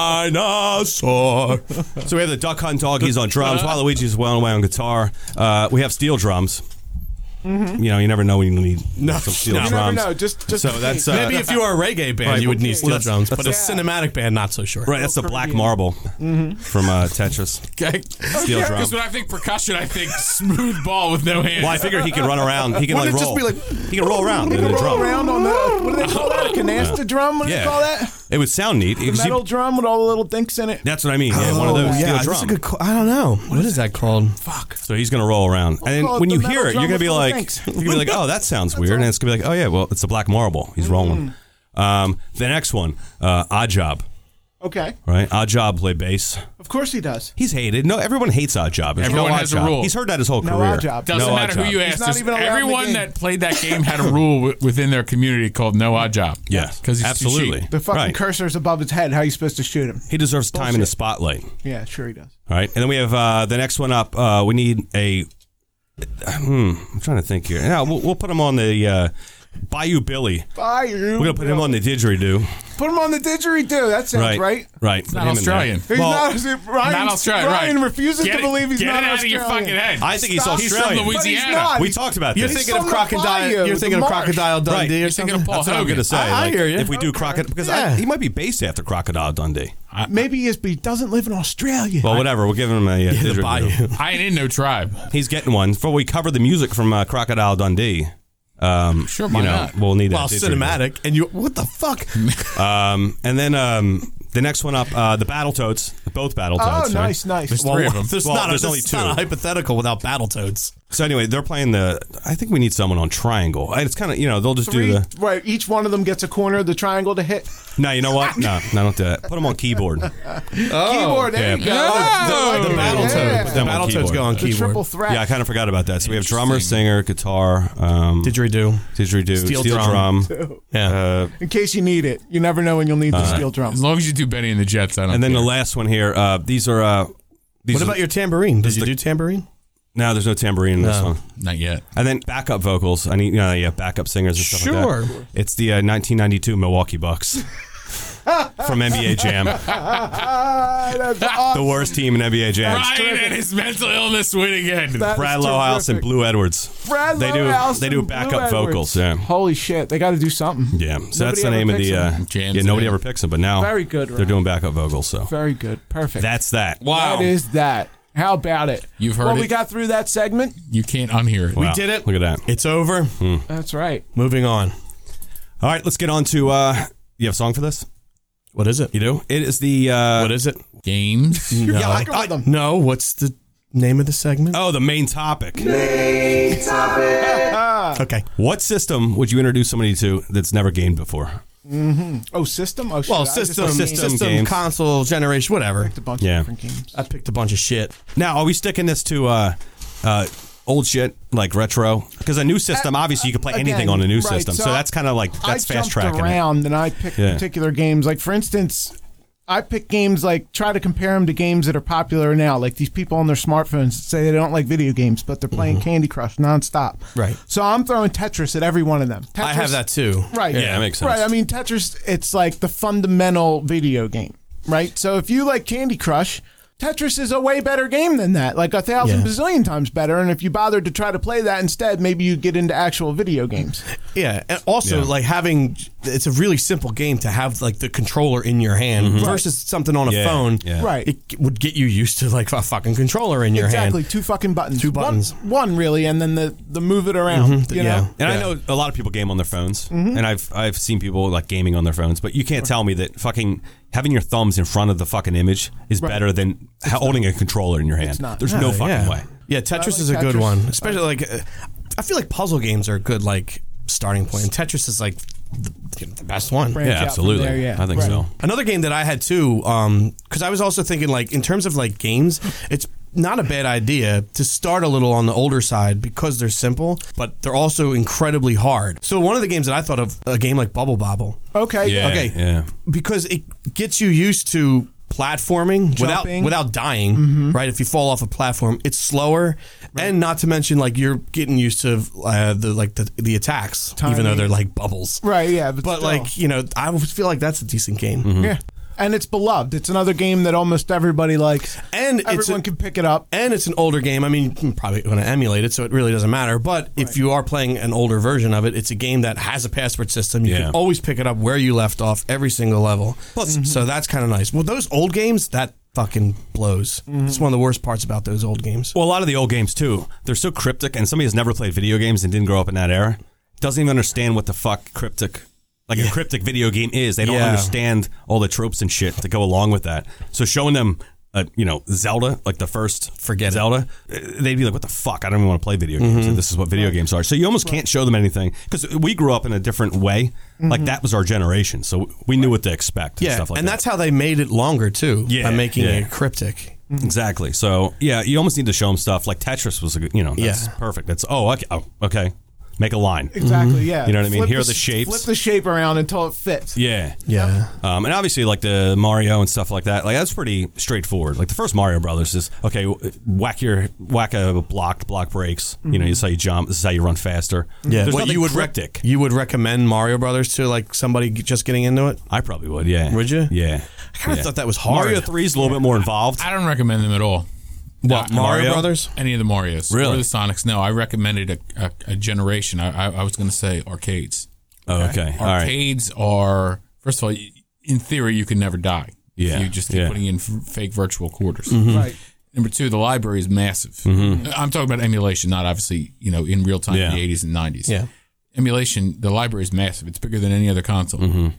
dinosaur. So we have the Duck Hunt Dog. He's on drums. Waluigi's well away on guitar. Uh, we have steel drums. You know, you never know when you need some steel no. You drums. never know. Just, just So in that's case. uh, Maybe if you were a reggae band, Right, you would well, need well, steel that's- drums, but a that's- cinematic band, not so sure. right. That's the Black Caribbean. Marble from uh, Tetris. Okay. Steel drum. Because when I think percussion, I think smooth ball with no hands. Well, I figure he can run around. He can like Wouldn't it roll. just be like- he can roll around You in can the roll drum. around on the, what do they call that? A canasta drum? What do Yeah. they call that? It would sound neat. The You see- metal drum with all the little dinks in it. That's what I mean. Yeah, one of those Oh, steel yeah, drum. that's a good. Call. I don't know. What is that called? Fuck. So he's gonna roll around, and call then it when the you metal hear it, drum you're gonna be with like, little dinks. you're gonna be like, oh, that sounds weird, and it's gonna be like, oh yeah, well, it's the Black Marble. He's rolling. Um, the next one, uh, Odd Job, Okay. right? Odd Job play bass. Of course he does. He's hated. No, everyone hates Odd Job. There's Everyone no Odd has a Job. rule. He's heard that his whole No career. Odd Job. Doesn't No matter Odd who Job. you He's ask. not There's- even allowed in the everyone game. that played that game had a rule wi- within their community called no odd job. Yes, because he's too absolutely. cheap. The fucking Right. cursor's above his head. How are you supposed to shoot him? He deserves time in the Bullshit. spotlight. Yeah, sure he does. All right, and then we have uh, the next one up. Uh, we need a. Hmm, I'm trying to think here. Yeah, we'll, we'll put him on the uh, Bayou Billy. Fire. We're gonna put him on the didgeridoo. Put him on the didgeridoo. That sounds Right, right. right. Not Australian. He's Well, not, see, Ryan's- Not Australian, Ryan right? refuses Get to it- believe he's get not it out Australian. of your fucking head. I think he's Stop. He's from Australian. But he's Louisiana. not. We talked about You're this. thinking of from the crocodile. bayou, You're the thinking of marsh. Crocodile Dundee Right. or You're something. thinking of Paul That's what I'm Hogan. gonna say. I- I like, hear you. If we do Crocodile, because I, Yeah. he might be based after Crocodile Dundee. Maybe he is, but he doesn't live in Australia. Well, whatever. We'll give him a uh, the didgeridoo. bayou. I ain't in no tribe. He's getting one. Before we cover the music from uh, Crocodile Dundee, um, Sure, you why know, not? we'll need Well, a didgeridoo. cinematic, and you. What the fuck? Um, and then um, the next one up, uh, the Battletoads, both Battletoads. oh, right? nice, nice. There's Well, three of them. There's Well, not. there's a, only it's two. not a hypothetical without Battletoads. So anyway, they're playing the. I think we need someone on Triangle. And it's kind of you know they'll just three, do the. right, each one of them gets a corner of the triangle to hit. No, you know what? No, no, don't do that. Put them on keyboard. Keyboard, there yeah. you go. Oh, The Yeah. Battletoads. Put The them on Battletoads keyboard. go on The keyboard. triple threat. Yeah, I kind of forgot about that. So we have drummer, singer, guitar, um, Didgeridoo. didgeridoo, Steel steel, drum. drum. Yeah. Uh, In case you need it. You never know when you'll need the steel drum. As long as you do Benny and the Jets, I don't and then care. the last one here. Uh, these are. Uh, these What are, about your tambourine? Did is you the- do tambourine? No, there's no tambourine in this No. one. Not yet. And then backup vocals. I need, you know, yeah, backup singers and stuff Sure. like that. It's the uh, nineteen ninety-two Milwaukee Bucks from N B A Jam, Ah, that's awesome. the worst team in N B A Jam. Ryan and his mental illness win again. That Brad is Lowhouse and terrific. Blue Edwards. Brad They do. Lowhouse They do and Blue backup Edwards. vocals. Yeah. Holy shit, they got to do something. Yeah. So Nobody that's the ever name of picks the. Uh, them. Jams yeah. it Nobody in. ever picks them, but now Very good, they're Ryan. doing backup vocals. So Very good. Perfect. that's that. Wow. That is that. How about it? You've heard well, it. we got through that segment. You can't unhear it. Wow. We did it. Look at that. It's over. That's right. Moving on. All right. Let's get on to. Uh, you have a song for this? What is it? You do? It is the uh, What is it? Games. No. Yeah, I can read them. No. What's the name of the segment? oh the main topic. Okay. What system would you introduce somebody to that's never gamed before? Oh, system? Oh, shit. Well, I just system, named system system, games. console, generation, whatever. a bunch Yeah. of different games. I picked a bunch of shit. Now, are we sticking this to uh, uh, old shit like retro? Because a new system, obviously, you can play Again, anything on a new right, system. So, so that's kind of like I that's fast jumped tracking it. around and I picked Yeah. particular games. Like, for instance, I pick games like try to compare them to games that are popular now. Like these people on their smartphones say they don't like video games, but they're playing Candy Crush nonstop. Right. So I'm throwing Tetris at every one of them. Tetris, I have that too. Right. Yeah, that makes sense. Right. I mean, Tetris, it's like the fundamental video game, right? So if you like Candy Crush, Tetris is a way better game than that, like a thousand Yeah. bazillion times better. And if you bothered to try to play that instead, maybe you get into actual video games. Yeah, and also Yeah. like having it's a really simple game to have like the controller in your hand versus something on a Yeah, phone. yeah. Right. It would get you used to like a fucking controller in your Exactly, hand. two fucking buttons. Two buttons. One, one really, and then the, the move it around. You yeah. know? And I Yeah. know a lot of people game on their phones, Mm-hmm. and I've I've seen people like gaming on their phones, but you can't tell me that fucking having your thumbs in front of the fucking image is Right. better than ha- holding a controller in your hand. not. There's no Yeah, fucking yeah. way. Yeah, Tetris like is a good Tetris. one, especially like uh, I feel like puzzle games are a good like starting point. And Tetris is like the, the best one. Branch Yeah, out from absolutely. there, yeah. I think Right. so. Another game that I had too, um, because I was also thinking like in terms of like games, it's not a bad idea to start a little on the older side because they're simple, but they're also incredibly hard. So one of the games that I thought of, a game like Bubble Bobble, Okay. Yeah, Okay. yeah. because it gets you used to platforming without Jumping. without dying, right? If you fall off a platform, it's slower, and not to mention like you're getting used to uh, the like the, the attacks, even though Timing. they're like bubbles. Right, yeah. But, But still. like you know, I would feel like that's a decent game. yeah. And it's beloved. It's another game that almost everybody likes. And it's Everyone a- can pick it up. And it's an older game. I mean, you're probably going to emulate it, so it really doesn't matter. But if you are playing an older version of it, it's a game that has a password system. You Yeah. can always pick it up where you left off every single level. Plus, so that's kind of nice. Well, those old games, that fucking blows. It's one of the worst parts about those old games. Well, a lot of the old games too, they're so cryptic, and somebody who's never played video games and didn't grow up in that era doesn't even understand what the fuck cryptic, like a cryptic video game is. They don't Yeah. understand all the tropes and shit that go along with that. So showing them, uh, you know, Zelda, like the first Forget it. Zelda, uh, they'd be like, "What the fuck? I don't even want to play video games. This is what video games are." So you almost can't show them anything because we grew up in a different way. Like that was our generation, so we knew what to expect. And Yeah, stuff like and that. that's how they made it longer, too, Yeah, by making yeah. it cryptic. Exactly. So yeah, you almost need to show them stuff like Tetris was a good, you know, that's Yeah. perfect. That's oh okay, oh, okay, make a line. Exactly, yeah. You know what I mean? Flip Here are the the shapes. Flip the shape around until it fits. Yeah. Yeah. Um, and obviously, like the Mario and stuff like that, like that's pretty straightforward. Like the first Mario Brothers is okay. Whack your whack a block, block breaks. You know, this is how you jump. This is how you run faster. Yeah, There's what nothing you would rec- cryptic. you would recommend Mario Brothers to like somebody just getting into it? I probably would. Yeah. Would you? Yeah. I kind of Yeah. thought that was hard. Mario Three is a little bit more involved. I don't recommend them at all. What, Uh, Mario, Mario? Brothers? Any of the Marios. Really? Or the Sonics. No, I recommended a, a, a generation. I, I, I was going to say arcades. Oh, okay. All right. Arcades are, first of all, y- in theory, you can never die. Yeah, If you just keep yeah. putting in f- fake virtual quarters. Right. Number two, the library is massive. I'm talking about emulation, not obviously, you know, in real time Yeah. in the eighties and nineties. Yeah. Emulation, the library is massive. It's bigger than any other console.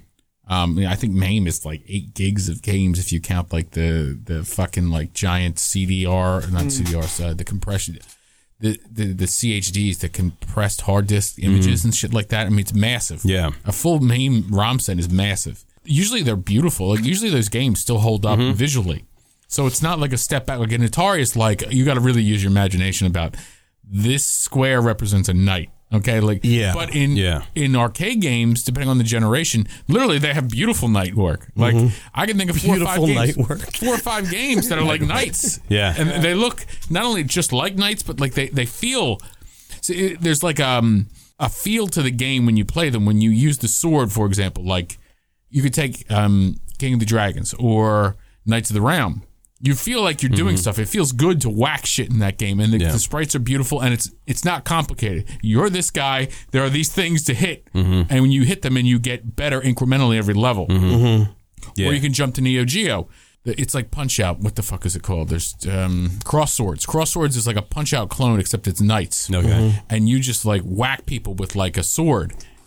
Um, I think MAME is like eight gigs of games if you count like the the fucking like giant C D R, not C D R, uh, the compression, the, the the C H Ds, the compressed hard disk images and shit like that. I mean, it's massive. Yeah. A full MAME ROM set is massive. Usually they're beautiful. Like usually those games still hold up visually. So it's not like a step back. Like an Atari is like, you got to really use your imagination about this square represents a knight. Okay, like Yeah. But in Yeah. in arcade games, depending on the generation, literally they have beautiful night work. Like I can think of four Beautiful or five games, night work. four or five games that are like knights. Yeah. and they look not only just like knights, but like they they feel. So it, there's like um a feel to the game when you play them. When you use the sword, for example, like you could take um King of the Dragons or Knights of the Realm. You feel like you're doing stuff. It feels good to whack shit in that game, and the, Yeah. the sprites are beautiful, and it's it's not complicated. You're this guy. There are these things to hit, and when you hit them, and you get better incrementally every level. Yeah. Or you can jump to Neo Geo. It's like Punch Out. What the fuck is it called? There's um, Cross Swords. Cross Swords is like a Punch Out clone, except it's knights. Okay. And you just like whack people with like a sword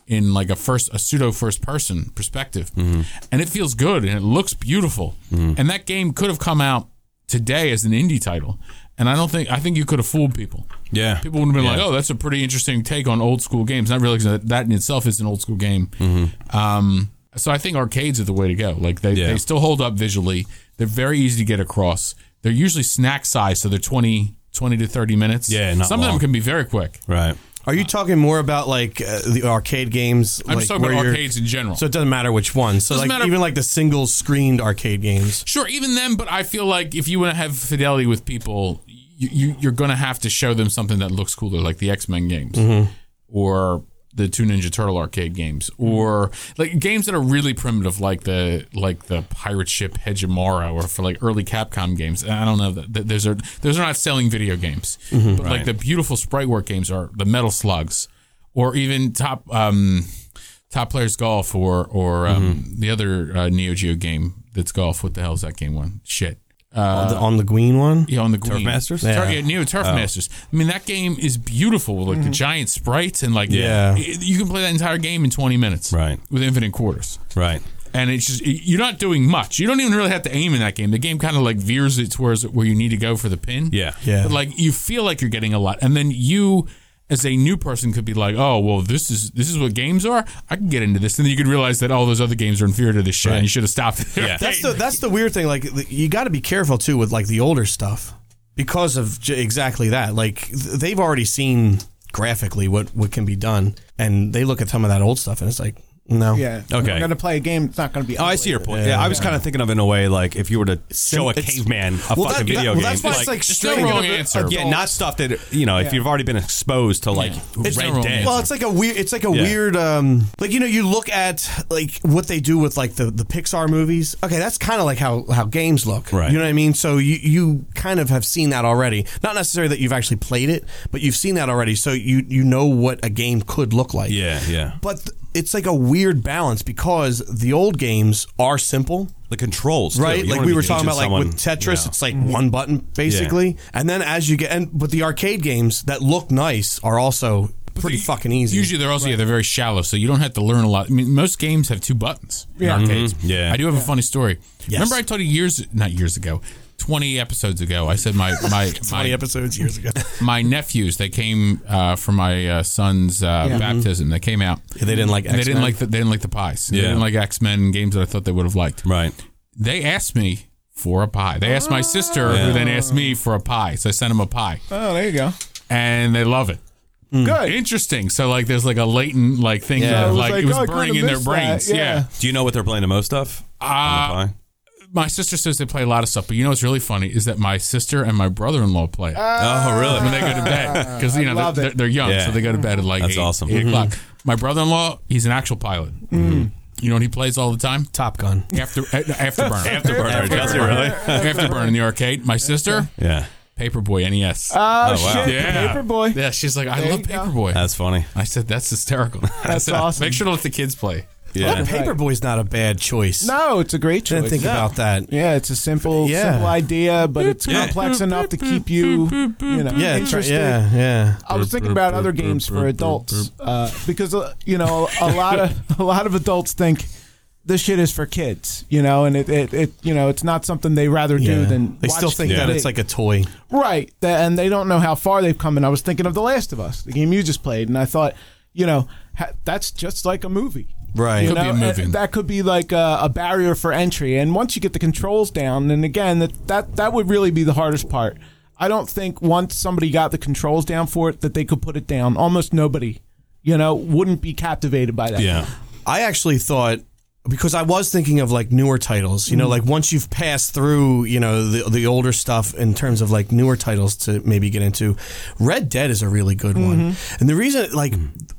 in like a first a pseudo first person perspective, Mm-hmm. and it feels good and it looks beautiful. And that game could have come out today as an indie title, and I don't think I think you could have fooled people. Yeah. People would have been Yeah. like, "Oh, that's a pretty interesting take on old school games." Not realizing that that in itself is an old school game. Mm-hmm. Um, so I think arcades are the way to go. Like they, Yeah. they still hold up visually. They're very easy to get across. They're usually snack size, so they're twenty, twenty to thirty minutes. Yeah, not some of long. them can be very quick. Right. Are you talking more about like uh, the arcade games? I'm like, just talking where about you're- arcades in general. So it doesn't matter which one. So Doesn't like matter- even like the single screened arcade games. Sure, even then, but I feel like if you want to have fidelity with people, you, you, you're going to have to show them something that looks cooler, like the X-Men games Mm-hmm. or the Two Ninja Turtle arcade games, or like games that are really primitive, like the like the pirate ship Hegemara, or for like early Capcom games. I don't know that those are those are not selling video games, Mm-hmm. but like the beautiful sprite work games are the Metal Slugs, or even top um, Top Players Golf, or or um, Mm-hmm. the other uh, Neo Geo game that's golf. What the hell is that game one? Shit. on, the, on the green one. Yeah, on the Green. Masters? Tur- Yeah. yeah, Neo Turf Masters. I mean, that game is beautiful with like the giant sprites and like Yeah. y- you can play that entire game in twenty minutes, Right. with infinite quarters. Right. And it's just you're not doing much. You don't even really have to aim in that game. The game kind of like veers it towards where you need to go for the pin. Yeah. Yeah. But like you feel like you're getting a lot, and then you, as a new person, could be like, "Oh, well, this is this is what games are. I can get into this." And then you could realize that all those other games are inferior to this shit, and you should have stopped it. Yeah. That's the that's the weird thing. Like the- you got to be careful too with like the older stuff because of j- exactly that. Like th- they've already seen graphically what what can be done, and they look at some of that old stuff, and it's like, no, Yeah. Okay. We're going to play a game. It's not going to be. Oh, I see your point. Yeah, I was kind of thinking of it in a way like if you were to show a it's- caveman a well, fucking that- video well, game. that's why it's like It's straight no wrong up answer. adult. yeah, not stuff that you know. If Yeah. you've already been exposed to like It's Red no wrong Dead, answer. Well, it's like a weird. It's like a Yeah. weird. Um, like you know, you look at like what they do with like the, the Pixar movies. Okay, that's kind of like how, how games look. Right. You know what I mean? So you you kind of have seen that already. Not necessarily that you've actually played it, but you've seen that already. So you you know what a game could look like. yeah, yeah. But th- it's like a weird balance because the old games are simple. The controls, too. Right, You don't like wanna we be were talking teaching about, like someone, with Tetris, you know. it's like one button basically, and then as you get, and but the arcade games that look nice are also pretty you- fucking easy. Usually they're also yeah, they're very shallow, so you don't have to learn a lot. I mean, most games have two buttons in arcades. Mhm. Yeah. I do have a funny story. Yes. Remember I told you years, not years ago, twenty episodes ago, I said my my twenty my, episodes years ago. my nephews, they came uh, for my uh, son's uh, Yeah. baptism. They came out. They didn't like And they didn't X-Men? like the, they didn't like the pies. They Yeah. didn't like X-Men games that I thought they would have liked. Right. They asked me for a pie. They asked my sister, who then asked me for a pie. So I sent them a pie, Oh, there you go. and they love it. Good. Interesting. So like, there's like a latent like thing Yeah. that It was like, like, it was oh, I kinda burning in their missed that. brains. Yeah. Yeah. Do you know what they're playing the most of? Uh, On the pie? my sister says they play a lot of stuff, but you know what's really funny is that my sister and my brother-in-law play it Oh, really? when they go to bed because you know love they're, it. they're young, Yeah. so they go to bed at like That's eight, awesome. eight o'clock. My brother-in-law, he's an actual pilot. You know what he plays all the time? Top Gun. After Afterburner. Afterburner. Does it really? Afterburner in the arcade. My sister, Yeah. Paperboy N E S. Oh, wow. shit. Yeah. Paperboy. Yeah, she's like, I There love you go. Paperboy. That's funny. I said, that's hysterical. I That's said, awesome. Make sure to let the kids play. Yeah. Paperboy's not a bad choice. No, it's a great choice. Didn't think No. about that. Yeah, it's a simple, Yeah. simple idea, but it's Yeah. complex enough to keep you, you know, Yeah, it's right. interested. yeah, yeah. I was thinking about other games for adults uh, because uh, you know a lot of a lot of adults think this shit is for kids, you know, and it, it, it you know it's not something they rather do Yeah. than They watch still think T V. that it's like a toy. right, That- and they don't know how far they've come. And I was thinking of The Last of Us, the game you just played, and I thought, you know, ha- that's just like a movie. Right. You Could be know, a movie. and that could be like a, a barrier for entry. And once you get the controls down, and again, that, that that would really be the hardest part. I don't think once somebody got the controls down for it that they could put it down. Almost nobody, you know, wouldn't be captivated by that. Yeah. I actually thought, because I was thinking of like newer titles, you know, like once you've passed through, you know, the the older stuff in terms of like newer titles to maybe get into, Red Dead is a really good one. And the reason, like,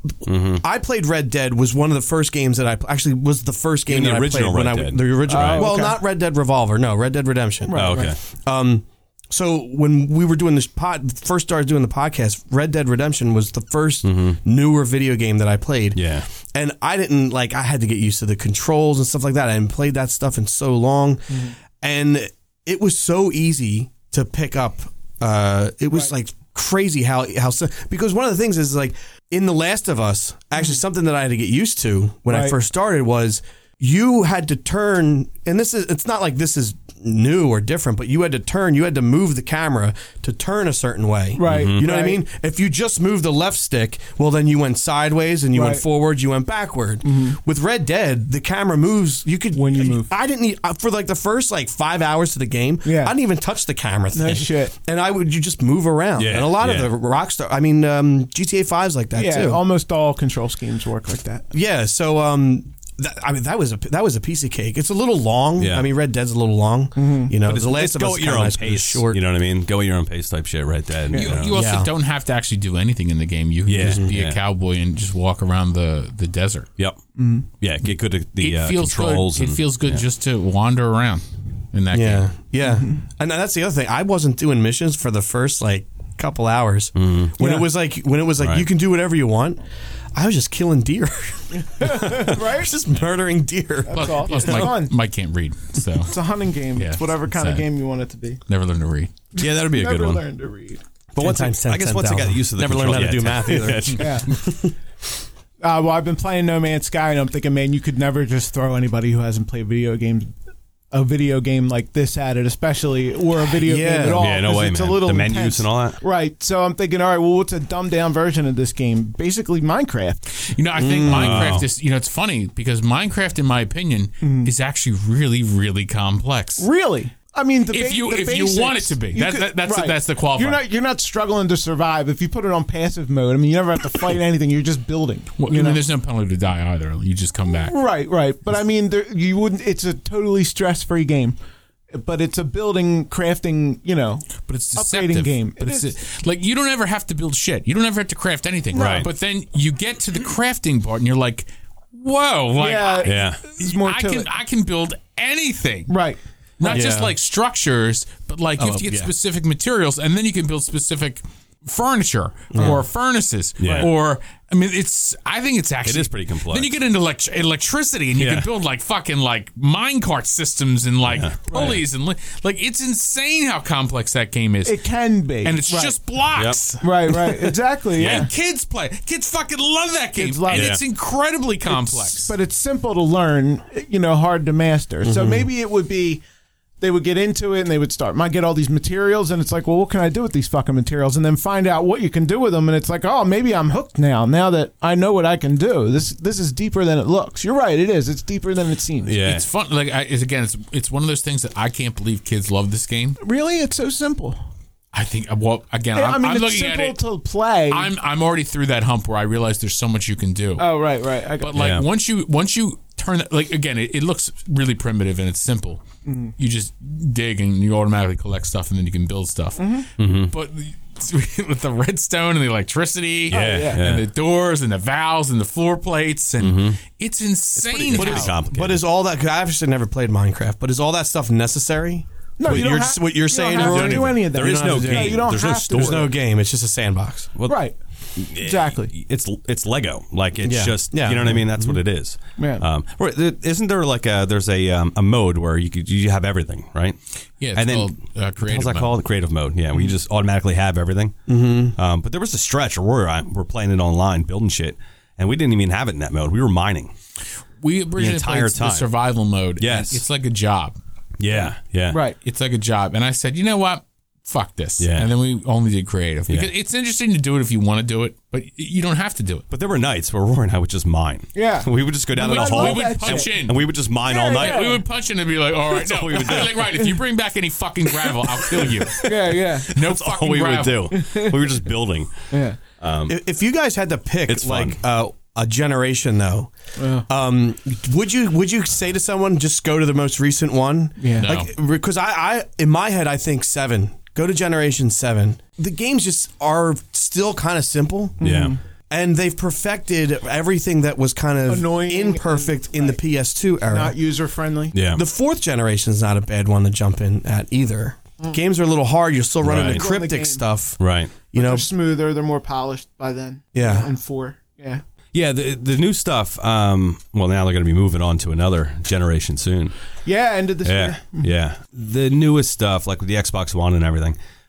I played Red Dead was one of the first games that I actually was the first game Even the that original I played when Red I Dead. the original. Oh, well, okay. not Red Dead Revolver, no, Red Dead Redemption. Oh, okay. Um, so when we were doing this pod, first started doing the podcast, Red Dead Redemption was the first newer video game that I played. Yeah. And I didn't like, I had to get used to the controls and stuff like that. I hadn't played that stuff in so long. And it was so easy to pick up. Uh, it was like crazy how, how, so- because one of the things is like, in The Last of Us, actually something that I had to get used to when I Right. first started was you had to turn, and this is, it's not like this is new or different, but you had to turn, you had to move the camera to turn a certain way. Right. You know what I Right. mean? If you just moved the left stick, well, then you went sideways and you went Right. forward, you went backward. With Red Dead, the camera moves, you could, When you move. I didn't need, for like the first like five hours of the game, Yeah. I didn't even touch the camera thing. No shit. And I would, you just move around. Yeah, And a lot yeah. of the Rockstar, I mean, um, G T A five's like that Yeah, too. almost all control schemes work like that. Yeah, so um, that, I mean that was a that was a piece of cake. It's a little long. Yeah. I mean, Red Dead's a little long. Mm-hmm. You know, But it's, the Last it's of go Us at is your kinda own nice 'cause it's pace. short. You know what I mean? Go at your own pace type shit right there. You, you know? you also Yeah. don't have to actually do anything in the game. You can Yeah, just be yeah. a cowboy and just walk around the, the desert. Yep. Yeah, get good at the It uh, feels controls. good. and- It feels good just to wander around in that Yeah, game. yeah. Mm-hmm. And that's the other thing. I wasn't doing missions for the first like couple hours. When Yeah. it was like when it was like Right. you can do whatever you want. I was just killing deer. I Right? was just murdering deer. Plus, all. plus It's Mike, fun. Mike can't read, so It's a hunting game. Yeah, It's whatever kind of sad. game you want it to be. never learned to read. yeah, that'd be a Never good one. learned to read. But once I, I guess once I got used to the never learned how to do control- math either. Yeah. Uh, well, I've been playing No Man's Sky, and I'm thinking, man, you could never just throw anybody who hasn't played video games a video game like this at it, especially or a video Yeah. game at all. Yeah, no 'cause way, it's man. A little The menus intense. and all that. Right. So I'm thinking, all right, well, what's a dumbed down version of this game? Basically, Minecraft. You know, I think Mm. Minecraft is, you know, it's funny because Minecraft, in my opinion, Mm. is actually really, really complex. Really? I mean, the If ba- you- the if you basics, want it to be. you That- that- that's the- that's the qualifier. You're not you're not struggling to survive if you put it on passive mode. I mean, you never have to fight anything. You're just building. Well, you I mean, know? there's no penalty to die either. You just come back. Right, right. But I mean, there, you wouldn't. It's a totally stress free game. But it's a building, crafting, you know, But it's upgrading deceptive. game. But It it's is. like you don't ever have to build shit. You don't ever have to craft anything. Right. But then you get to the crafting part and you're like, whoa, like Yeah. Yeah. There's more I to can it. I can build anything. Right. Not just Yeah. like structures, but like you have to get yeah. specific materials, and then you can build specific furniture or furnaces. Yeah. Or I mean, it's. I think it's actually It is pretty complex. Then you get into elect- electricity, and you Yeah. can build like fucking like minecart systems and like pulleys and li- like it's insane how complex that game is, It can be. and it's right. just blocks. Right, right. Exactly. Yeah. And kids play. Kids fucking love that game, Kids love and it. it's incredibly complex. But it's simple to learn, you know, hard to master. So Mm-hmm. maybe it would be they would get into it and they would start, might get all these materials, and it's like, well, what can I do with these fucking materials? And then find out what you can do with them, and it's like, oh, maybe I'm hooked now. Now that I know what I can do, this this is deeper than it looks. You're right, it is. It's deeper than it seems. Yeah. It's fun. Like I, it's, again, it's it's one of those things that I can't believe kids love this game. Really, it's so simple. I think. Well, again, Yeah, I'm, I mean, I'm it's looking at simple it. to play. I'm I'm already through that hump where I realize there's so much you can do. oh, right, right. I got but like Yeah. once you once you turn that, like again, it, it looks really primitive and it's simple. Mm-hmm. You just dig and you automatically collect stuff and then you can build stuff. Mm-hmm. But with the redstone and the electricity, Yeah, yeah. and the doors and the valves and the floor plates and it's insane. pretty how- complicated. But is all that? 'Cause I obviously never played Minecraft. But is all that stuff necessary? No, what you don't you're have- what you're you saying. don't have Rory? to do any of that. There You is don't no have to do- game. You don't There's no have to story. There's no game. It's just a sandbox. Well, right. Exactly. It's it's Lego. Like it's Yeah. just Yeah. you know what I mean. That's what it is. Yeah. Um, right, there- isn't there like a there's a um, a mode where you could you have everything, right? Yeah, it's and then called uh, creative how's that mode. called? Creative mode. Yeah, where you just automatically have everything. Mm-hmm. Um, but there was a stretch where we're we're playing it online, building shit, and we didn't even have it in that mode. We were mining. We originally entire played the time. survival mode. and Yes. it's like a job. Yeah, yeah, Right. It's like a job. And I said, you know what? Fuck this. Yeah. And then we only did creative. Yeah. Because it's interesting to do it if you want to do it, but you don't have to do it. But there were nights where Rory and I would just mine. Yeah. we would just go down We in a would- hole we would and, punch in. and we would just mine all Yeah, night. yeah. We would punch in and be like, all right, no. all we would do. Like, right, if you bring back any fucking gravel, I'll kill you. Yeah, yeah. No That's fucking all we gravel. would do. We were just building. Yeah. If, if you guys had to pick, It's fun. like uh, a generation, though, um, would you would you say to someone just go to the most recent one? Yeah. No. Like because I, I in my head I think seven. Go to generation seven. The games just are still kind of simple. Yeah. And they've perfected everything that was kind of Annoying imperfect and- in the right. P S two era. Not user friendly. Yeah. The fourth generation is not a bad one to jump in at either. Games are a little hard. You're still running Right. the Still in the cryptic game. stuff. Right. You know, They're smoother. They're more polished by then. Yeah. And four. Yeah. Yeah, the the new stuff. Um, well, now they're going to be moving on to another generation soon. Yeah. Ended this Yeah, year. yeah. The newest stuff, like with the Xbox One and everything,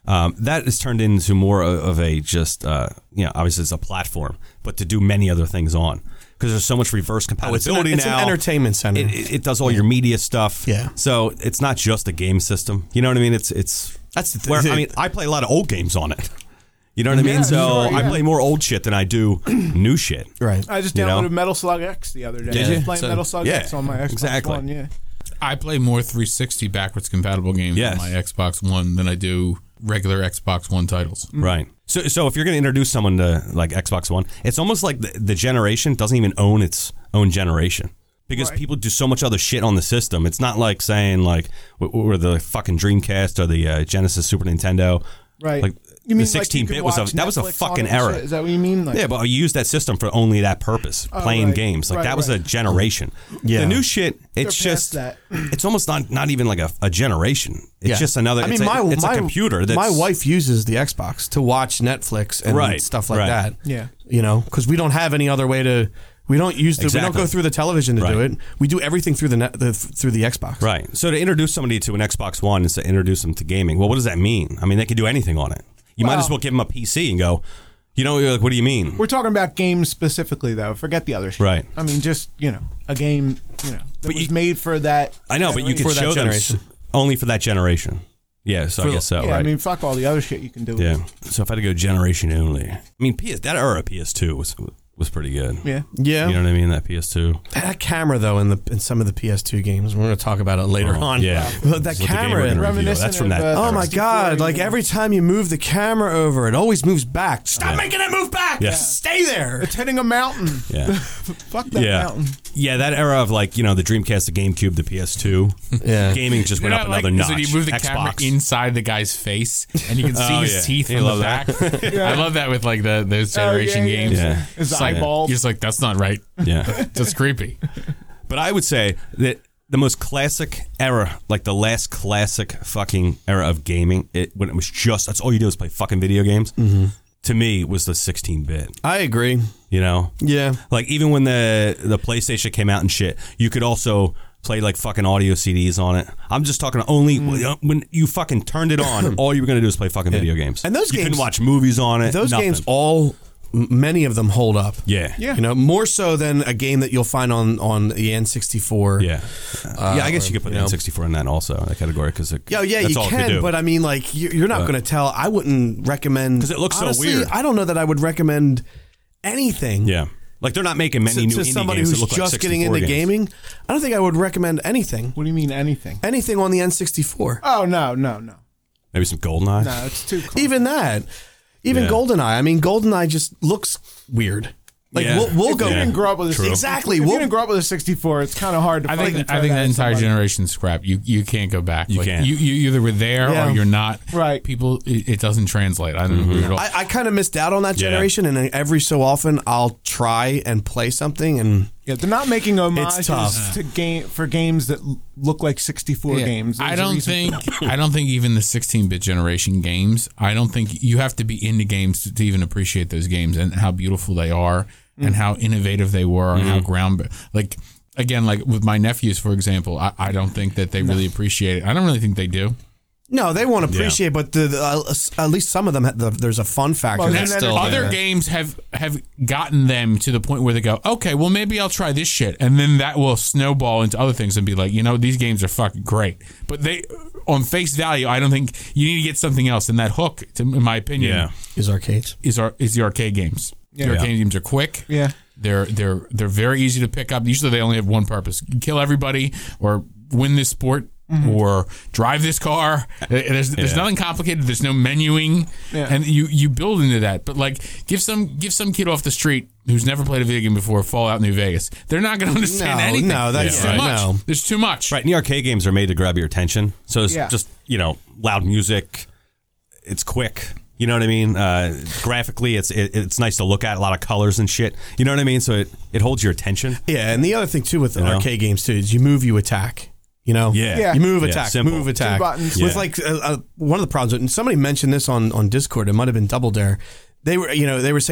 Um, that is turned into more of, of a just, uh, you know, obviously it's a platform, but to do many other things on. Because there's so much reverse compatibility oh, it's an, now. It's an entertainment center. It, it, it does all your media stuff. Yeah. So it's not just a game system. You know what I mean? It's it's That's the th- where I mean I play a lot of old games on it. You know what I mean? Yeah, So sure, I yeah. play more old shit than I do new shit. Right. I just You know? downloaded Metal Slug X the other day. Did I you? was playing So- Metal Slug yeah, X on my Xbox exactly. One. Yeah. I play more three sixty backwards compatible games Yes. on my Xbox One than I do regular Xbox One titles. Right. So so if you're going to introduce someone to like Xbox One, it's almost like the, the generation doesn't even own its own generation. Because Right. people do so much other shit on the system. It's not like saying like or the fucking Dreamcast or the uh, Genesis Super Nintendo. Right. Like You mean the sixteen bit like you could was a that was a watch Netflix on fucking it and era. shit? Is that what you mean? Like, Yeah, but I used that system for only that purpose, Oh, playing right. games. Like Right, that was a right. generation. Yeah. The new shit, it's They're past just that. it's almost not not even like a, a generation. It's Yeah. just another. I mean, it's, my, a, it's my, a computer. That's, my wife uses the Xbox to watch Netflix and Right, stuff like right. that. Yeah. You know, because we don't have any other way to. We don't use the. We don't Exactly. go through the television to do Right. it. We do everything through the, net, the through the Xbox. Right. So to introduce somebody to an Xbox One is to introduce them to gaming. Well, what does that mean? I mean, they can do anything on it. You might Well- as well give them a P C and go, you know, you're like, what do you mean? We're talking about games specifically, though. Forget the other shit. Right. I mean, just, you know, a game, you know, that But was you- made for that. I know, but you generation. can For that show them generation. s- only for that generation. Yeah, so I guess so, Yeah, right? I mean, fuck all the other shit you can do. yeah. So if I had to go generation only, I mean, P S, that era of P S two was was pretty good. Yeah. Yeah. You know what I mean? That P S two. That camera though in the in some of the P S two games, we're going to talk about it later Oh, on. yeah. But that That's what the game we're camera. gonna review. Reminiscent That's from that. of, uh, Oh my sixty-four, God! Like you know. every time you move the camera over, it always moves back. Stop Yeah. making it move back. Yeah. Stay there. It's hitting a mountain. Yeah. Fuck that yeah. mountain. Yeah, that era of like, you know, the Dreamcast, the GameCube, the P S two. Yeah. Gaming just went You know, up like, another notch. So you move the camera Xbox. inside the guy's face, and you can see Oh, his yeah. teeth You from the love back. that. I love that with like the those Oh, yeah, generation yeah, games. yeah. His It's like, eyeballs. you're just like, that's not right. Yeah. That's creepy. But I would say that the most classic era, like the last classic fucking era of gaming, it when it was just, that's all you do is play fucking video games, Mm-hmm. to me was the sixteen bit. I agree. You know? Yeah. Like even when the the PlayStation came out and shit, you could also play like fucking audio C Ds on it. I'm just talking only Mm. when you fucking turned it on, all you were going to do is play fucking video games. And those you games- couldn't watch movies on it. Those nothing. games all m- many of them hold up. Yeah. Yeah. You know, more so than a game that you'll find on on the N sixty-four. Yeah. Uh, yeah, I guess or, you could put you the know. N sixty-four in that also, that category, because Yeah, yeah, that's you all it could can, do. but I mean, like, you- you're not But- going to tell. I wouldn't recommend 'Cause it looks so honestly, weird. I don't know that I would recommend anything. yeah. Like they're not making many to, new to indie somebody games who's that look just like getting into sixty-four games. gaming. I don't think I would recommend anything. What do you mean anything? Anything on the N sixty-four. Oh, no, no, no. Maybe some GoldenEye. No, it's too close. Even that. Even Yeah. GoldenEye. I mean, GoldenEye just looks weird. Like Yeah. we'll, we'll if go. you didn't grow up with a True. Exactly. If We'll- you didn't grow up with a sixty-four, it's kind of hard to I fucking think I throw think that that at entire somebody. generation's crap. You you can't go back. You Like, can't. You, you either were there Yeah. or you're not. Right. People, it, it doesn't translate. I don't Mm-hmm. agree at all. I, I kind of missed out on that Yeah. generation, and every so often I'll try and play something, and Yeah, they're not making homages tough. to game for games that l- look like sixty-four Yeah. games. I There's a don't reason think for that. I don't think even the sixteen-bit generation games. I don't think you have to be into games to, to even appreciate those games and how beautiful they are and how innovative they were and how ground like again like with my nephews for example. I, I don't think that they really appreciate it. I don't really think they do. no, they won't appreciate. But the, the, uh, at least some of them, ha- the, there's a fun factor Well, that's then still Other there. games have have gotten them to the point where they go, okay, well maybe I'll try this shit, and then that will snowball into other things and be like, you know, these games are fucking great, but they, on face value, I don't think you need to get something else. And that hook, to, in my opinion, Yeah. is arcades. is our is the arcade games. The Yeah. arcade games are quick. Yeah. They're they're they're very easy to pick up. Usually they only have one purpose: kill everybody or win this sport. Or drive this car. There's there's Yeah. nothing complicated. There's no menuing, Yeah. and you, you build into that. But like, give some give some kid off the street who's never played a video game before Fallout New Vegas. They're not going to understand No, anything. no, that's There's right. too much. No. There's too much. Right, and the arcade games are made to grab your attention. So it's Yeah. just, you know, loud music. It's quick. You know what I mean? Uh, graphically, it's it, it's nice to look at. A lot of colors and shit. You know what I mean? So it, it holds your attention. Yeah, and the other thing too with the You know? arcade games too is you move, you attack. You know, Yeah. Yeah. you move, Yeah, attack, simple. move, attack. Two buttons. With Yeah. like uh, uh, one of the problems, and somebody mentioned this on on Discord. It might have been Double Dare. They were, you know, they were saying that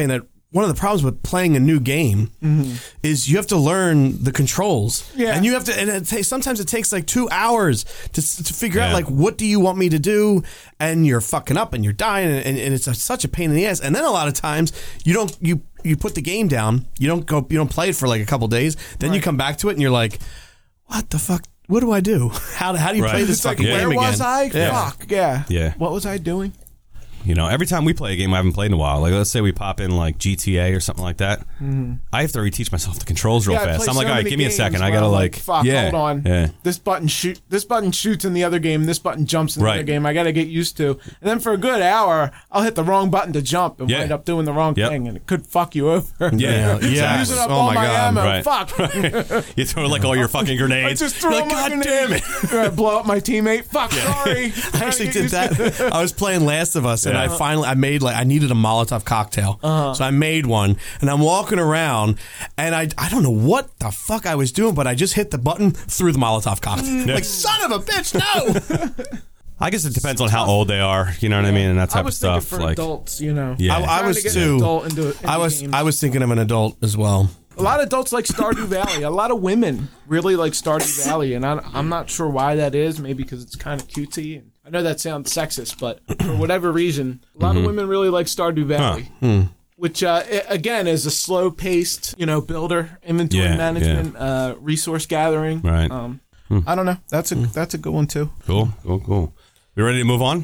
one of the problems with playing a new game mm-hmm. is you have to learn the controls. Yeah. And you have to, and it takes, sometimes it takes like two hours to to figure yeah. out like, what do you want me to do? And you're fucking up and you're dying and, and it's a, such a pain in the ass. And then a lot of times you don't, you, you put the game down, you don't go, you don't play it for like a couple days. Then right. you come back to it and you're like, what the fuck? What do I do? How, how do you right. play this it's fucking like, game where again? Where was I? Yeah. Fuck. Yeah. Yeah. What was I doing? You know, every time we play a game I haven't played in a while, like let's say we pop in like G T A or something like that, mm-hmm. I have to reteach myself the controls real yeah, fast. I'm like, so all right, give me a second. I gotta I'm like, like, fuck, yeah, hold on. Yeah. This button shoot. This button shoots in the other game. This button jumps in the right. other game. I gotta get used to. And then for a good hour, I'll hit the wrong button to jump and yeah. wind up doing the wrong yep. thing, and it could fuck you over. Yeah, yeah. yeah. Using up oh all my, my God. ammo. Right. Fuck. Right. You throw like all your fucking grenades. I just throw like, my God grenade. damn it! Uh, blow up my teammate. Fuck. Yeah. Sorry. I actually did that. I was playing Last of Us, and Yeah. I finally I made like I needed a Molotov cocktail, uh-huh. so I made one, and I'm walking around, and I I don't know what the fuck I was doing, but I just hit the button, threw the Molotov cocktail. Yeah. Like son of a bitch, no. I guess it depends on how old they are. You know what yeah. I mean, and that type I was of stuff. For like adults, you know. Yeah. I, I was to too. Into, into I was games. I was thinking of an adult as well. A lot of adults like Stardew Valley. A lot of women really like Stardew Valley, and I, I'm not sure why that is. Maybe because it's kind of cutesy. And I know that sounds sexist, but for whatever reason, a lot mm-hmm. of women really like Stardew Valley, huh. hmm. which uh, it, again is a slow-paced, you know, builder, inventory yeah, management, yeah. Uh, resource gathering. Right. Um, hmm. I don't know. That's a hmm. that's a good one too. Cool. Cool. Cool. We ready to move on?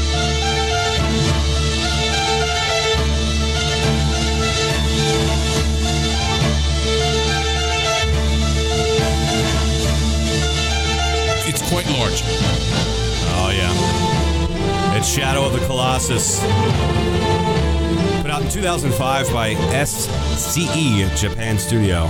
It's quite large. Oh, yeah. It's Shadow of the Colossus. Put out in two thousand five by S C E Japan Studio.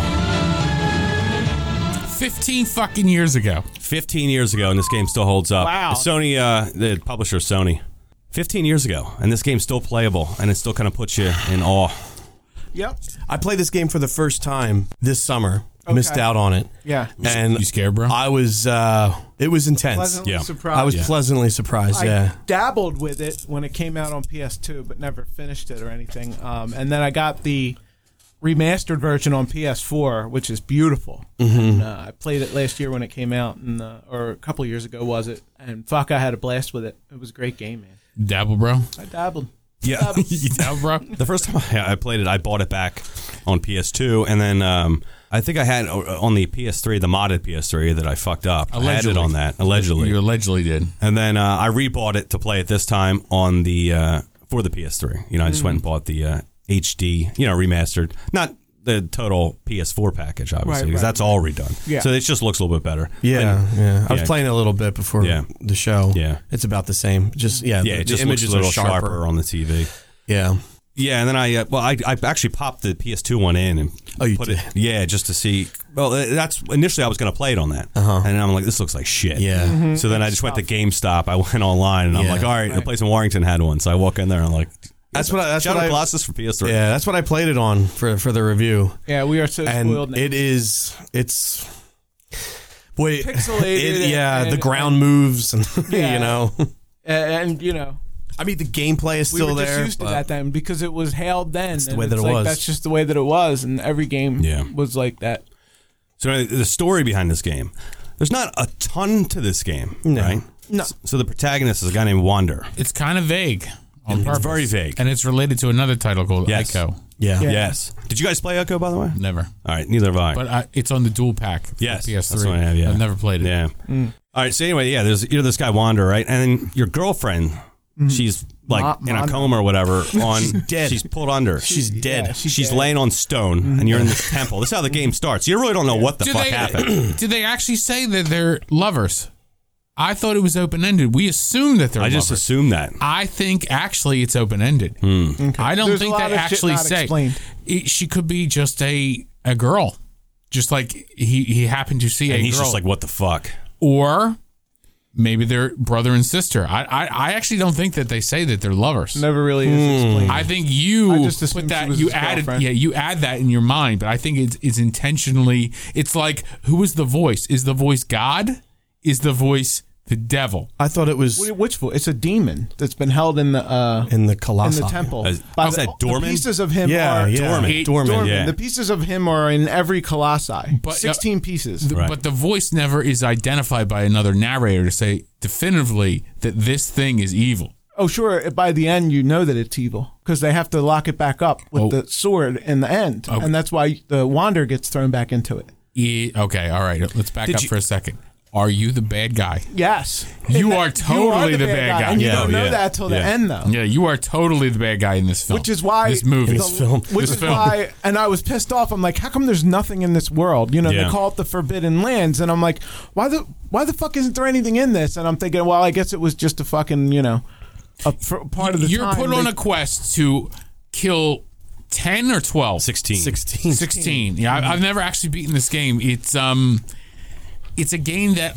Fifteen fucking years ago. Fifteen years ago, and this game still holds up. Wow. Sony, uh, the publisher Sony. Fifteen years ago, and this game's still playable, and it still kind of puts you in awe. Yep. I played this game for the first time this summer. Okay. Missed out on it. Yeah. And you scared, bro? I was, uh, it was intense. Pleasantly yeah. surprised. I was yeah. pleasantly surprised, I yeah. dabbled with it when it came out on P S two, but never finished it or anything. Um, and then I got the remastered version on P S four, which is beautiful. Mm-hmm. And, uh, I played it last year when it came out, and uh, or a couple of years ago was it? And fuck, I had a blast with it. It was a great game, man. Dabble, bro? I dabbled. Yeah. You dabble, bro? The first time I, I played it, I bought it back on P S two, and then um, I think I had on the P S three, the modded P S three that I fucked up. Allegedly. I had it on that, allegedly. You allegedly did. And then uh, I rebought it to play it this time on the uh, for the P S three. You know, I just mm. went and bought the uh, H D, you know, remastered. Not the total P S four package, obviously, Right, because right. that's all redone. Yeah. So it just looks a little bit better. Yeah, And- yeah. I was yeah. playing it a little bit before Yeah. the show. Yeah. It's about the same. Just, yeah, Yeah, the, it just the looks images a little are sharper. sharper on the T V. Yeah. Yeah, and then I uh, well, I, I actually popped the P S two one in and Oh, you put did? it. Yeah, just to see. Well, that's initially I was going to play it on that, Uh-huh. and I'm like, this looks like shit. Yeah. Mm-hmm. So then I just went to GameStop. I went online and I'm Yeah. like, all right, the Right. place in Warrington had one, so I walk in there and I'm like, That's what I, that's Shadow what I, Colossus for P S three. yeah, that's what I played it on for for the review. Yeah, we are so And spoiled now. it is, it's, boy, Pixelated it- yeah, and- the ground moves and, Yeah. you know. and, and, you know, I mean, the gameplay is we still were just there. used to but- that then because it was hailed then. That's the way that it was. That's just the way that it was, and every game Yeah. was like that. So the story behind this game, there's not a ton to this game, No. right? No. So the protagonist is a guy named Wander. It's kind of vague. On It's purpose. very vague. And it's related to another title called Yes. Ico. Yeah. Yeah. Yes. Did you guys play Echo, by the way? Never. All right, neither have I. But I, it's on the dual pack for Yes, P S three. that's what I have, yeah. I've never played it. Yeah. All right. So anyway, yeah, there's you're this guy Wander, right? And then your girlfriend, she's like Ma- in a Mondo. coma or whatever. On she's dead. She's pulled under. She's dead. Yeah, she's she's dead. laying on stone, and you're in this temple. This is how the game starts. You really don't know what the Do fuck they, happened. Did they actually say that they're lovers? I thought it was open ended. We assume that they're I just lovers. assumed that. I think actually it's open ended. I don't There's a think lot they of shit actually not say explained. It- she could be just a a girl, just like he he happened to see And a he's girl, just like, what the fuck? or maybe they're brother and sister. I, I I actually don't think that they say that they're lovers. Never really is explained. I think you I just assumed put she that was you his added girlfriend. yeah you add that in your mind, but I think it's it's intentionally. It's like, who is the voice? Is the voice God? Is the voice The devil. I thought it was Wh- Which voice? It's a demon that's been held in the uh, in the in Colossi. the temple. Is- By is the, that Dorman? The pieces of him Yeah, are yeah. Dorman. Dorman. Dorman. yeah. The pieces of him are in every Colossi. But, uh, Sixteen pieces. The- Right. But the voice never is identified by another narrator to say definitively that this thing is evil. Oh, sure. By the end, you know that it's evil because they have to lock it back up with Oh. the sword in the end, Okay. and that's why the Wander gets thrown back into it. E- okay, all right. Let's back Did up you- for a second. Are you the bad guy? Yes, You And are that- totally the bad guy. and you Yeah, don't know yeah, that till the yeah. end, though. Yeah, you are totally the bad guy in this film. Which is why this movie. In this the- film. Which This is film. why, and I was pissed off. I'm like, how come there's nothing in this world? You know, Yeah. they call it the Forbidden Lands, and I'm like, why the why the fuck isn't there anything in this? And I'm thinking, well, I guess it was just a fucking, you know, a for, part of the You're time. put on they- a quest to kill ten or twelve. sixteen. Sixteen. sixteen. Yeah, I- I've never actually beaten this game. It's um, it's a game that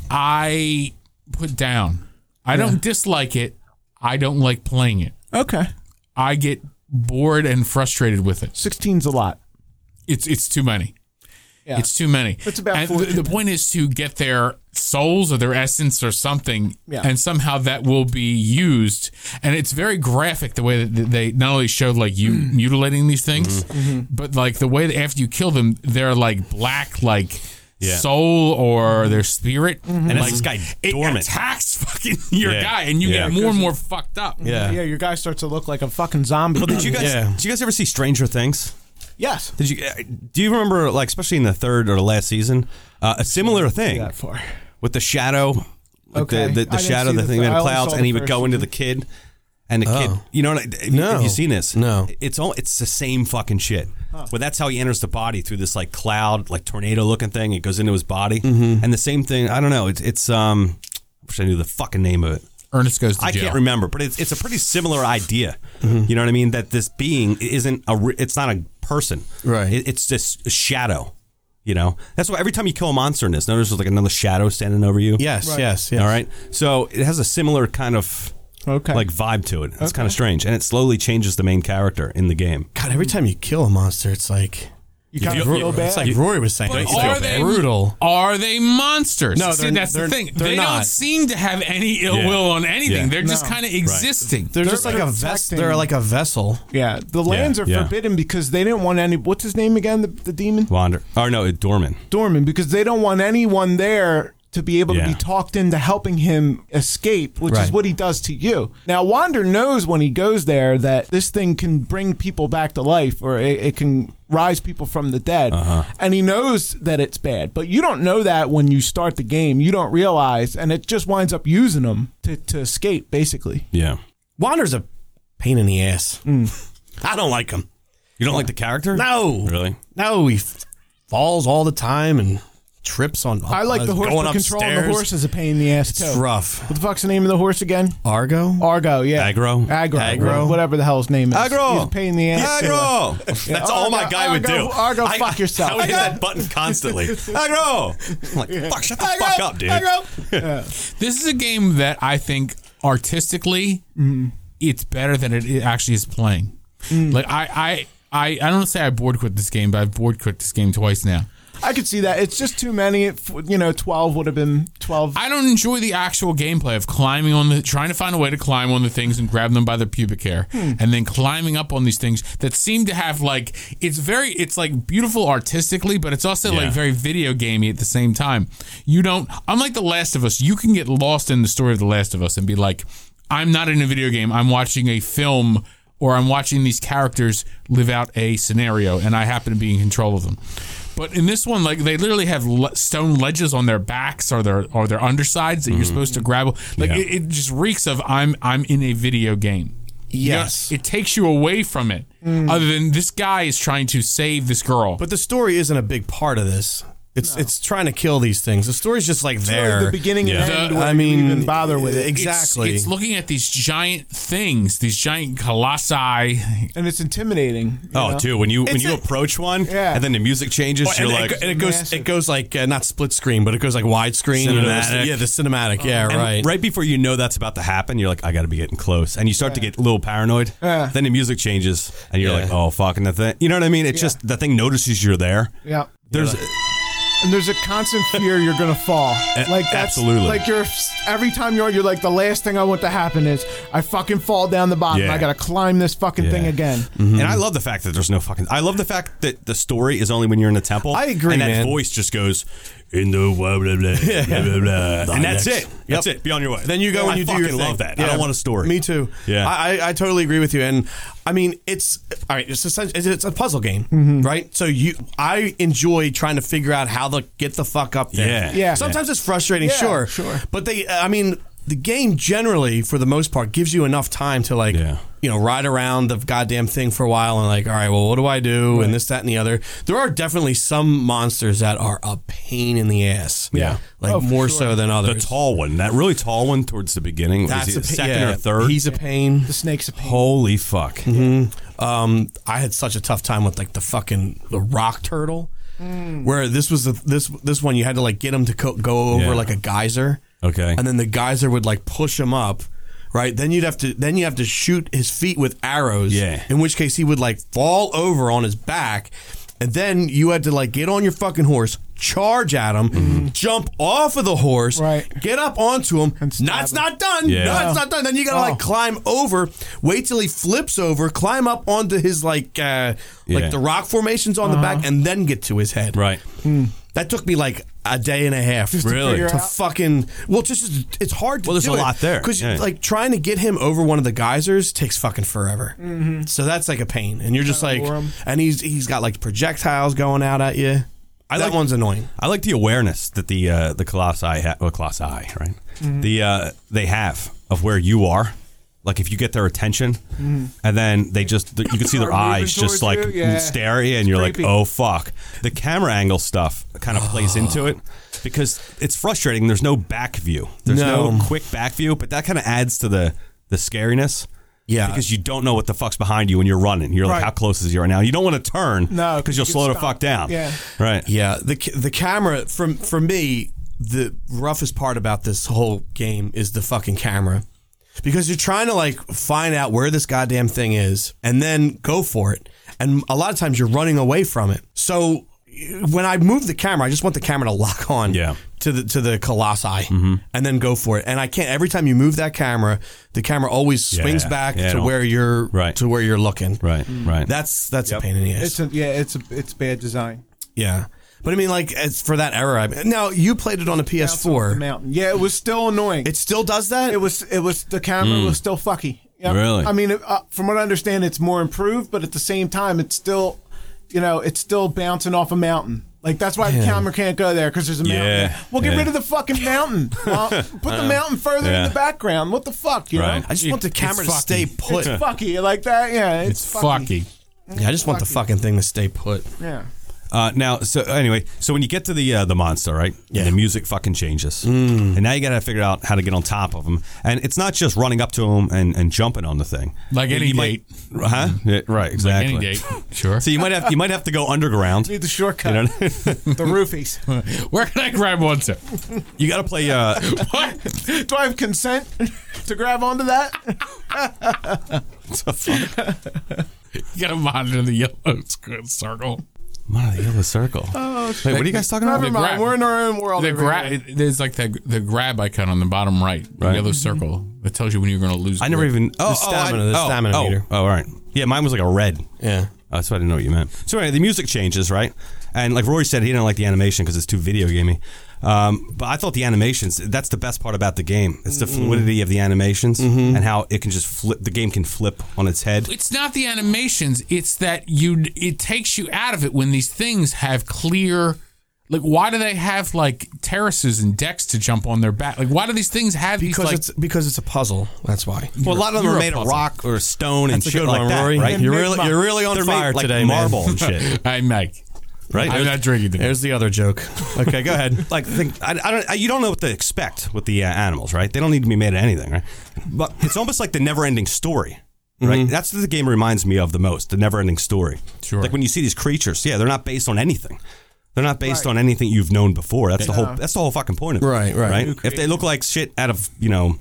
I put down. I don't dislike it. I don't like playing it. Okay, I get bored and frustrated with it. sixteen's a lot. It's it's too many. Yeah. It's too many. It's about and the, fourteen. the point is to get their souls or their essence or something, Yeah. and somehow that will be used. And it's very graphic the way that they not only showed like you Mm. mutilating these things, Mm-hmm. but like the way that after you kill them, they're like black, like Yeah. soul or their spirit, Mm-hmm. And like it's this guy it dormant. attacks fucking your Yeah. guy, and you Yeah. get more and more fucked up. Yeah. Yeah, your guy starts to look like a fucking zombie. Well, did you guys? Yeah. Did you guys ever see Stranger Things? Yes. Did you? uh, Do you remember, like, especially in the third or the last season, uh, a similar thing That far. with the shadow, with Okay. the, the, I the didn't shadow, see the the thing th- in I the only clouds, saw and the he would first go into season. the kid, and the kid, Oh. you know, have, No. have you seen this? No. It's all. It's the same fucking shit. But that's how he enters the body through this like cloud, like tornado looking thing. It goes into his body, Mm-hmm. and the same thing. I don't know. It's it's um. I wish I knew the fucking name of it. Ernest goes to I jail. can't remember, but it's it's a pretty similar idea. Mm-hmm. You know what I mean? That this being isn't a. re- It's not a person. Right. It, it's just a shadow. You know. That's why every time you kill a monster in this, notice there's like another shadow standing over you. Yes, Right. yes, yes. All right. So it has a similar kind of Okay. like vibe to it. It's kind of strange, and it slowly changes the main character in the game. God, every time you kill a monster, it's like You kind of feel- feel bad. it's like Rory was saying. But It's are like they brutal. Are they monsters? No, See, they're- that's the they're- thing. they're They don't not. seem to have any ill Yeah. will on anything. Yeah. They're just No. kind of existing. They're, They're just like a vessel. protecting- They're like a vessel. Yeah, the lands are yeah. forbidden because they didn't want any. What's his name again? The, the demon Wander. Oh no, it Dorman. Dorman, because they don't want anyone there to be able Yeah. to be talked into helping him escape, which is Right. what he does to you. Now, Wander knows when he goes there that this thing can bring people back to life, or it, it can rise people from the dead, Uh-huh. and he knows that it's bad. But you don't know that when you start the game. You don't realize, and it just winds up using them to, to escape, basically. Yeah. Wander's a pain in the ass. Mm. I don't like him. You don't like the character? No, Really? no. He f- falls all the time and trips on. I like the horse, going but controlling the upstairs. horse is a pain in the ass, It's too. rough. What the fuck's the name of the horse again? Argo. Argo, yeah. Aggro? Aggro. Aggro. Whatever the hell his name is. Aggro. He's a pain in the ass. Aggro! That's Yeah, all my Argo, guy would Argo, do. Argo, I- fuck yourself. I would hit that button constantly. Aggro! I'm like, fuck, shut the fuck up, dude. This is a game that I think artistically, it's better than it it actually is playing. Like I, I, I, I don't say I board quit this game, but I've board quit this game twice now. I could see that. It's just too many. It, you know, twelve would have been twelve. I don't enjoy the actual gameplay of climbing on the, trying to find a way to climb on the things and grab them by their pubic hair, and then climbing up on these things that seem to have like it's very, it's like beautiful artistically, but it's also Yeah. like very video gamey at the same time. You don't, unlike The Last of Us, you can get lost in the story of The Last of Us and be like, I'm not in a video game. I'm watching a film, or I'm watching these characters live out a scenario, and I happen to be in control of them. But in this one, like they literally have le- stone ledges on their backs or their or their undersides that you're supposed to grab. Like Yeah. it, it just reeks of I'm I'm in a video game. Yes. You know, it takes you away from it. Other than this guy is trying to save this girl. But the story isn't a big part of this. It's it's trying to kill these things. The story's just like It's there. really the beginning Yeah. and end. The- where I you mean, even bother with it, It's- exactly. It's, looking at these giant things, these giant colossi. and it's intimidating. you Oh, know? dude, when you when It's you a- approach one, Yeah. and then the music changes, and, you're it, like, and it goes Massive. it goes like uh, not split screen, but it goes like widescreen. You know, the- Cinematic. yeah, the cinematic. Yeah, and right. right before you know that's about to happen, you're like, I got to be getting close, and you start to get a little paranoid. Yeah. Then the music changes, and you're Yeah. like, oh fuck, and the thing, you know what I mean? It's Yeah. just the thing notices you're there. Yeah. There's and there's a constant fear you're gonna fall. Like that's, absolutely. Like you're every time you're you're like the last thing I want to happen is I fucking fall down the bottom. Yeah. I gotta climb this fucking Yeah. thing again. And I love the fact that there's no fucking. I love the fact that the story is only when you're in the temple. I agree, and that man. voice just goes in the blah blah blah, blah, blah, blah. and that's it. That's it. Be on your way. Then you go I and you do fucking your thing. love that. I Yeah. don't want a story. Me too. Yeah. I, I, I totally agree with you. And I mean, it's all right. It's essentially, it's a puzzle game, Mm-hmm. right? So you, I enjoy trying to figure out how to get the fuck up there. Yeah. Yeah. Sometimes it's frustrating, Yeah, sure, sure. But they, I mean, the game generally, for the most part, gives you enough time to like, Yeah. you know, ride around the goddamn thing for a while and like, all right, well, what do I do? And this, that, and the other. There are definitely some monsters that are a pain in the ass. Yeah. Like Oh, for more sure. so than The others. tall one, that really tall one towards the beginning, That's was a he pa- second yeah, or third. He's a pain. The snake's a pain. Holy fuck! Um, I had such a tough time with like the fucking the rock turtle, Mm. where this was the, this this one you had to like get him to co- go over Yeah. like a geyser, Okay. and then the geyser would like push him up, right? Then you'd have to then you have to shoot his feet with arrows, Yeah. In which case he would like fall over on his back, and then you had to like get on your fucking horse, charge at him, jump off of the horse, Right. get up onto him. And stab No, it's him. not done. Yeah. No, it's not done. Then you gotta Oh. like climb over, wait till he flips over, climb up onto his like uh Yeah. like the rock formations on the back, and then get to his head. Right. That took me like a day and a half. Just to Really? figure To out- fucking well, just it's hard to Well, there's do a it, lot there. because Yeah. like trying to get him over one of the geysers takes fucking forever. Mm-hmm. So that's like a pain, and you're just like, lure him. and he's he's got like projectiles going out at you. I that like- one's annoying. I like the awareness that the uh, the colossi, ha- well, colossi, right? The uh, they have of where you are. Like if you get their attention, and then they just you can see their Start moving eyes just towards like you, yeah. stare at you, and you're creepy. like, oh fuck. The camera angle stuff kind of plays into it because it's frustrating. There's no back view. There's no, No. quick back view, but that kind of adds to the the scariness. Yeah. because you don't know what the fuck's behind you when you're running. You're like, Right. how close is he right now? You don't want to turn, No, because you'll you slow get the fuck stopped. down. Yeah. right. Yeah, the ca- the camera from for me, the roughest part about this whole game is the fucking camera. Because you're trying to like find out where this goddamn thing is and then go for it. And a lot of times you're running away from it. So when I move the camera, I just want the camera to lock on Yeah. to the to the colossi and then go for it. And I can't every time you move that camera, the camera always swings Yeah. back Yeah, to no. where you're Right. to where you're looking. Right, right. That's that's Yep. a pain in the ass. It's a, yeah, it's a, it's bad design. Yeah. But I mean, like, it's for that era. I now, you played it on a P S Bounce off the four. mountain. Yeah, it was still annoying. It still does that? It was it was the camera was still fucky. Yep. Really? I mean, uh, from what I understand, it's more improved, but at the same time, it's still, you know, it's still bouncing off a mountain. Like that's why the camera can't go there because there's a mountain. Yeah, there. Well, get yeah. rid of the fucking mountain. Well, put the mountain further Yeah. in the background. What the fuck, you Right. know? I just want the It's camera to fucky. stay put. It's fucky like that. Yeah, it's, It's fucky. Yeah, I just want the fucking thing to stay put. Yeah. Uh, now, so anyway, so when you get to the uh, the monster, right? Yeah. And the music fucking changes, and now you got to figure out how to get on top of him. And it's not just running up to him and, and jumping on the thing, Like any you might- gate. huh? Yeah, right, exactly. Like any gate. Sure. So you might have you might have to go underground. Need the shortcut. You know, The roofies. Where can I grab one to? you got to play. Uh, What? Do I have consent to grab onto that? You gotta monitor the yellow squ- circle. Wow, the yellow circle. Oh, Wait, what are you guys talking about? Never The mind. grab- We're in our own world. The over gra- here. there's like the the grab icon on the bottom right, the Right. yellow circle that tells you when you're going to lose. I never grip. even. Oh, stamina, oh, I, the oh, stamina oh, meter. Oh, all right. Yeah, mine was like a red. Yeah. Oh, that's why I didn't know what you meant. So anyway, the music changes, right? And like Rory said, he didn't like the animation because it's too video gamey. Um, but I thought the animations, that's the best part about the game. It's the fluidity of the animations and how it can just flip, the game can flip on its head. It's not the animations. It's that you. It takes you out of it when these things have clear. Like, why do they have like terraces and decks to jump on their back? Like, why do these things have Because these like? it's because it's a puzzle. That's why. Well, a lot of them You're are a made of puzzle. rock or stone and That's a shit good like one, that, Rory. right? You're really you're really on They're fire made like today, marble man. and shit, I make. right? I'm not drinking today. There's the other joke. Okay, go ahead. Like, think, I, I don't, I, you don't know what to expect with the uh, animals, right? They don't need to be made of anything, right? But it's almost like the never-ending story, right? Mm-hmm. That's what the game reminds me of the most, the never-ending story. Sure. Like when you see these creatures, yeah, they're not based on anything. They're not based on anything you've known before. That's the whole. That's the whole fucking point of it. Right, right. Right. If they look like shit out of you know,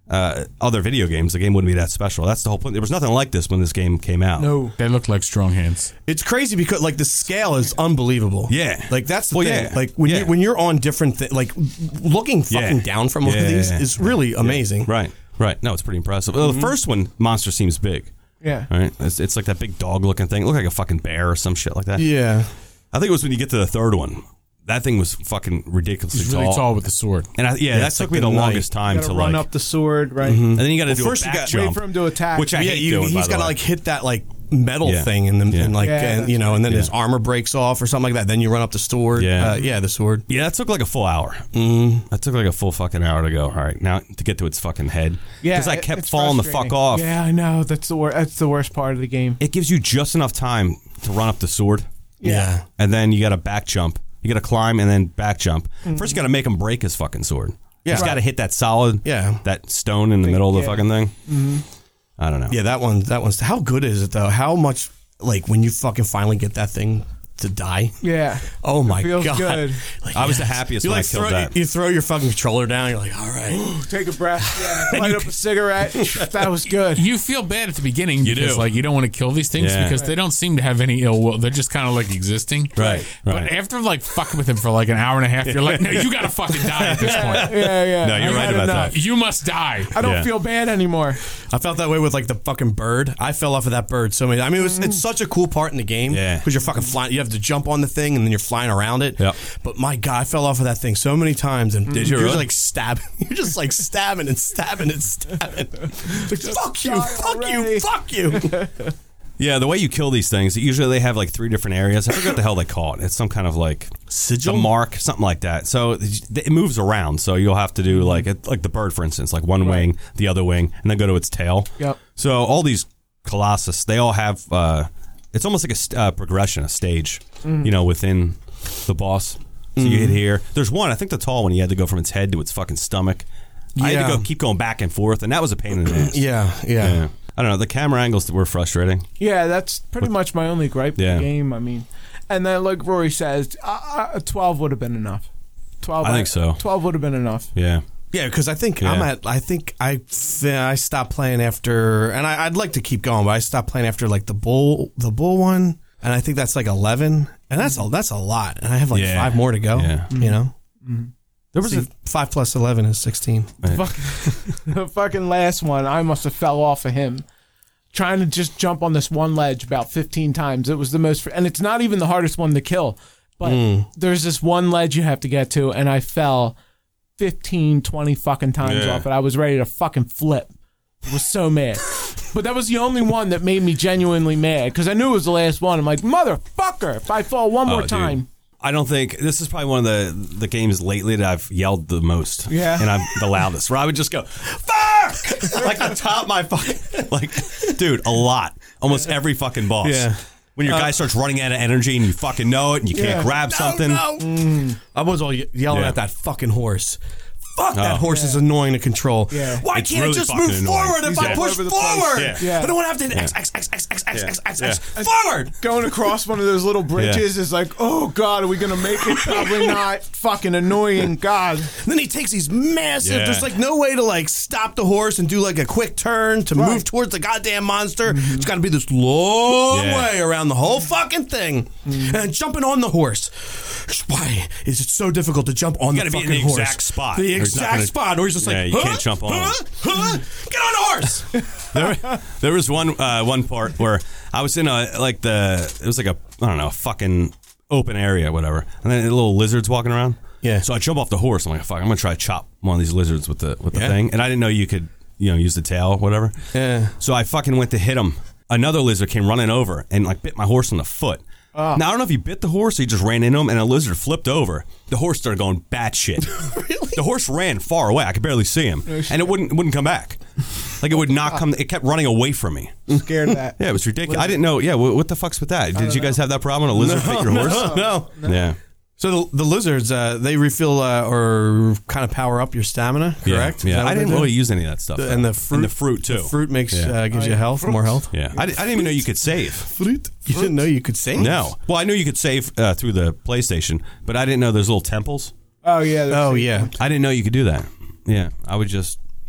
uh, other video games, the game wouldn't be that special. That's the whole point. There was nothing like this when this game came out. No. They look like strong hands. It's crazy because like the scale is unbelievable. Yeah. like that's the Well, thing. yeah. Like when Yeah. you when you're on different thi- like looking fucking Yeah. down from one Yeah, of these yeah, yeah. is really amazing. Right, right. No, it's pretty impressive. Well, the first one, monster seems big. Yeah. Right? It's, it's like that big dog looking thing. It looked like a fucking bear or some shit like that. Yeah. I think it was when you get to the third one. That thing was fucking ridiculously He's really tall. tall with the sword. And I, yeah, that it's took like me the the longest time Gotta to run like. up the sword, right? And then you got to Well, do first a you back got- jump, Wait for him to attack. which I yeah, hate you, doing. he's by the got to way. like hit that like metal Yeah. thing and then Yeah. and like Yeah, and, that's you know and then right. his Yeah. armor breaks off or something like that. Then you run up the sword. Yeah. uh, yeah, the sword. Yeah, that took like a full hour. Mm. That took like a full fucking hour to go. All right, now to get to its fucking head. Yeah, because I it- kept it's falling the fuck frustrating. off. Yeah, I know. That's the wor- That's the worst part of the game. It gives you just enough time to run up the sword, Yeah. and then you got to back jump. You got to climb and then back jump. First, you got to make him break his fucking sword. Yeah. He's got to hit that solid, Yeah. that stone in the middle of the yeah. fucking thing. Mm-hmm. I don't know. Yeah, that one. That one's. How good is it though? How much like when you fucking finally get that thing to die? Yeah. Oh my feels god! good. Like, I was the happiest you when like I killed throw, that. You throw your fucking controller down. You're like, all right. Take a breath. Yeah. Light up a cigarette. That was good. You feel bad at the beginning You because do. like you don't want to kill these things Yeah. because they don't seem to have any ill will. They're just kind of like existing. Right, But right. after like fucking with him for like an hour and a half, you're like, no, you gotta fucking die at this point. Yeah, yeah. No, you're I right had about enough. that. You must die. I don't Yeah. feel bad anymore. I felt that way with like the fucking bird. I fell off of that bird so many. I mean, it was, it's such a cool part in the game. Yeah. because you're fucking flying. You have to jump on the thing and then you're flying around it. Yep. But my god, I fell off of that thing so many times. And Did you you're really? like stabbing. You're just like stabbing and stabbing and stabbing. Like, fuck you, die fuck already. you, fuck you. Yeah, the way you kill these things, usually they have like three different areas. I forget what the hell they call it. It's some kind of like Sigil? a mark, something like that. So it moves around. So you'll have to do like it, like the bird, for instance, like one wing, the other wing, and then go to its tail. Yep. So all these Colossus, they all have. Uh, it's almost like a st- uh, progression, a stage, you know, within the boss. So you hit here. There's one. I think the tall one. You had to go from its head to its fucking stomach. I had to Yeah. go keep going back and forth, and that was a pain in the ass. Yeah, yeah. Yeah. I don't know. The camera angles were frustrating. Yeah, that's pretty much my only gripe with Yeah. the game. I mean, and then like Rory says, uh, uh, twelve would have been enough. Twelve. I think so. Twelve would have been enough. Yeah. Yeah, because I think Yeah. I'm at. I think I I stopped playing after, and I, I'd like to keep going, but I stopped playing after like the bull the bull one, and I think that's like eleven, and that's a that's a lot, and I have like Yeah. five more to go. Yeah. You know, There was See, a five plus eleven is sixteen. Fucking, the fucking last one, I must have fell off of him. Trying to just jump on this one ledge about fifteen times. It was the most, and it's not even the hardest one to kill. But Hmm. there's this one ledge you have to get to, and I fell fifteen, twenty fucking times Yeah. off it. I was ready to fucking flip. I was so mad. But that was the only one that made me genuinely mad because I knew it was the last one. I'm like, motherfucker, if I fall one more Oh, dude. time. I don't think this is probably one of the the games lately that I've yelled the most. Yeah. and I'm the loudest. Where I would just go fuck like on top of my fucking like, dude, a lot, almost every fucking boss. Yeah. When your guy starts running out of energy and you fucking know it and you can't Yeah. grab something. No. I was all ye- yelling Yeah. at that fucking horse. Fuck, that Oh. horse is annoying to control. Yeah. Why It's can't really it just fucking move annoying. forward if He's I all push over the place. forward? Yeah. Yeah. I don't want to have to X, X, X, X, X, X, X, X, X, And- forward. Going across one of those little bridges is like, oh God, are we gonna make it? Probably not. Fucking annoying. God. And then he takes these massive. Yeah. There's like no way to like stop the horse and do like a quick turn to Right. move towards the goddamn monster. It's got to be this long Yeah. way around the whole fucking thing, and jumping on the horse. Why is it so difficult to jump on You the gotta be in fucking the horse? exact spot. The There's not exact gonna- spot, or he's just Yeah, like, you huh? can't jump on Huh? Huh? Get on the horse. There, there was one uh, one part where I was in a like the it was like a I don't know a fucking open area, whatever, and then little lizards walking around. Yeah. So I jump off the horse. I'm like, fuck, I'm gonna try to chop one of these lizards with the with the Yeah. thing, and I didn't know you could you know use the tail, whatever. Yeah. So I fucking went to hit him. Another lizard came running over and like bit my horse on the foot. Now I don't know if he bit the horse or he just ran into him, and a lizard flipped over. The horse started going batshit. Really? The horse ran far away. I could barely see him, and it wouldn't wouldn't come back. Like it would not come. It kept running away from me. Scared of that. Yeah, it was ridiculous. I didn't know. Yeah, what, what the fuck's with that? Did you guys have that problem? A lizard bit your horse? No. Yeah. So the, the lizards, uh, they refill uh, or kind of power up your stamina, correct? Is Yeah. that yeah. what I they didn't do? really use any of that stuff. The- though. and the fruit, and the fruit too. The fruit makes Yeah. uh, gives Oh, you yeah. health, more health. Yeah, I, di- I didn't even know you could save. Fruit. You didn't know you could save? No. Well, I knew you could save uh, through the PlayStation, but I didn't know there's little temples. Oh yeah. Oh yeah. I didn't know you could do that. Yeah, I would just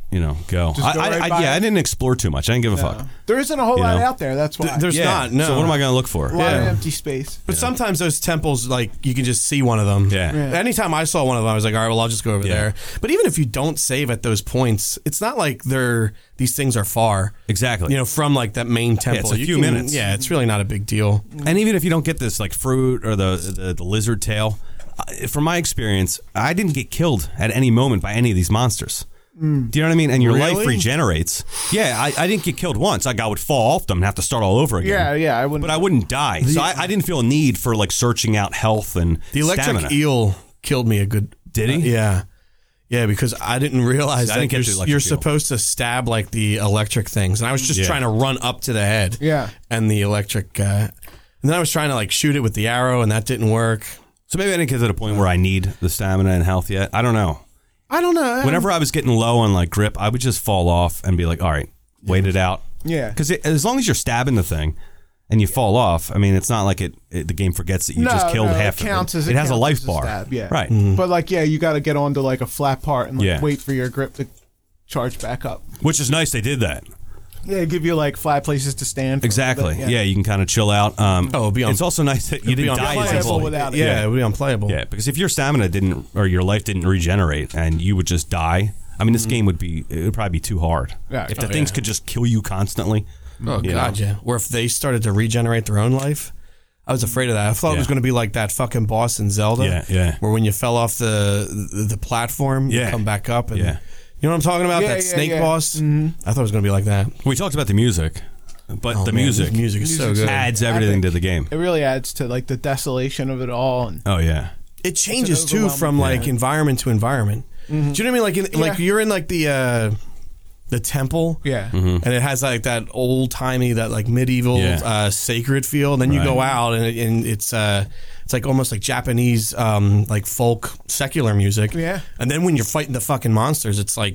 you know, go. Just I, go I, right I, by yeah, it? I didn't explore too much. I didn't give a fuck. There isn't a whole You lot know? out there. That's why. Th- there's Yeah. not. No. So what am I going to look for? a lot of Yeah. empty space. But sometimes those temples, like, you can just see one of them. Yeah. Yeah. Anytime I saw one of them, I was like, all right, well, I'll just go over Yeah. there. But even if you don't save at those points, it's not like they're these things are far. Exactly. You know, from like that main temple. it's a You few can- minutes. Yeah, it's really not a big deal. And even if you don't get this like fruit or the the, the lizard tail, uh, from my experience, I didn't get killed at any moment by any of these monsters. Do you know what I mean? And your life Really? regenerates. Yeah, I, I didn't get killed once. Like I would fall off them and have to start all over again. Yeah, yeah. I wouldn't. But I wouldn't die. So I, I didn't feel a need for like searching out health and The electric stamina. eel killed me a good. Did he? uh, yeah. Yeah, because I didn't realize I that didn't get the you're, electric you're eel. supposed to stab like the electric things, and I was just Yeah. trying to run up to the head. Yeah. and the electric, uh, and then I was trying to like shoot it with the arrow, and that didn't work. So maybe I didn't get to the point where I need the stamina and health yet. I don't know. I don't know. Whenever I was getting low on like grip, I would just fall off and be like, all right, wait it out. Yeah. Because as long as you're stabbing the thing and you fall off, I mean, it's not like it, it the game forgets that you no, just killed no, half it counts of as it. It has a counts life as bar. stab, yeah. Right. But like, yeah, you got to get onto like a flat part and like Yeah. wait for your grip to charge back up. Which is nice they did that. Yeah, give you like five places to stand. For a Exactly. little bit, Yeah. you can kind of chill out. Um, Oh, it'll be un- it's also nice that you It'd be didn't die as a unplayable bully. without it. Yeah, Yeah. it would be unplayable. Yeah, because if your stamina didn't or your life didn't regenerate and you would just die, I mean, this game would be it would probably be too hard. Yeah. If the Oh, things yeah. could just kill you constantly. Oh you god, know? yeah. Or if they started to regenerate their own life, I was afraid of that. I thought it was Yeah. going to be like that fucking boss in Zelda. Yeah, yeah. Where when you fell off the the, the platform, you Yeah. come back up. And, Yeah. You know what I'm talking about? Yeah, that yeah, snake yeah. boss. Mm-hmm. I thought it was going to be like that. We talked about the music, but Oh, the man, music, the music is so good. adds everything Epic. to the game. It really adds to like the desolation of it all. And Oh yeah. It changes too overwhelming from like feeling. environment to environment. Do you know what I mean? Like, in, like Yeah. you're in like the uh, the temple, yeah, and it has like that old timey, that like medieval Yeah. uh, sacred feel. And then you Right. go out, and, it, and it's uh, it's like almost like Japanese um, like folk secular music. Yeah. And then when you're fighting the fucking monsters, it's like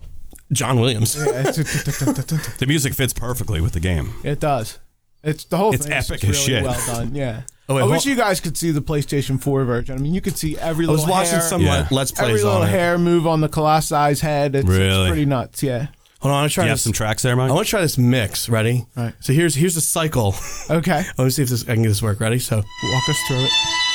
John Williams. Yeah, it's- The music fits perfectly with the game. it does. It's the whole It's thing. is epic just as really shit. Well done. Yeah. Oh, wait, I wish hold- you guys could see the PlayStation four version. I mean, you could see every I was little watching hair, some Yeah. Let's every Plays little on it. hair move on the Colossus head. It's, Really? it's pretty nuts. Yeah. Hold on, I want to Do try you have this. some tracks there, Mike? I want to try this mix. Ready? All right. So here's here's the cycle. Okay. Let me see if this I can get this work. Ready? So Walk us through it.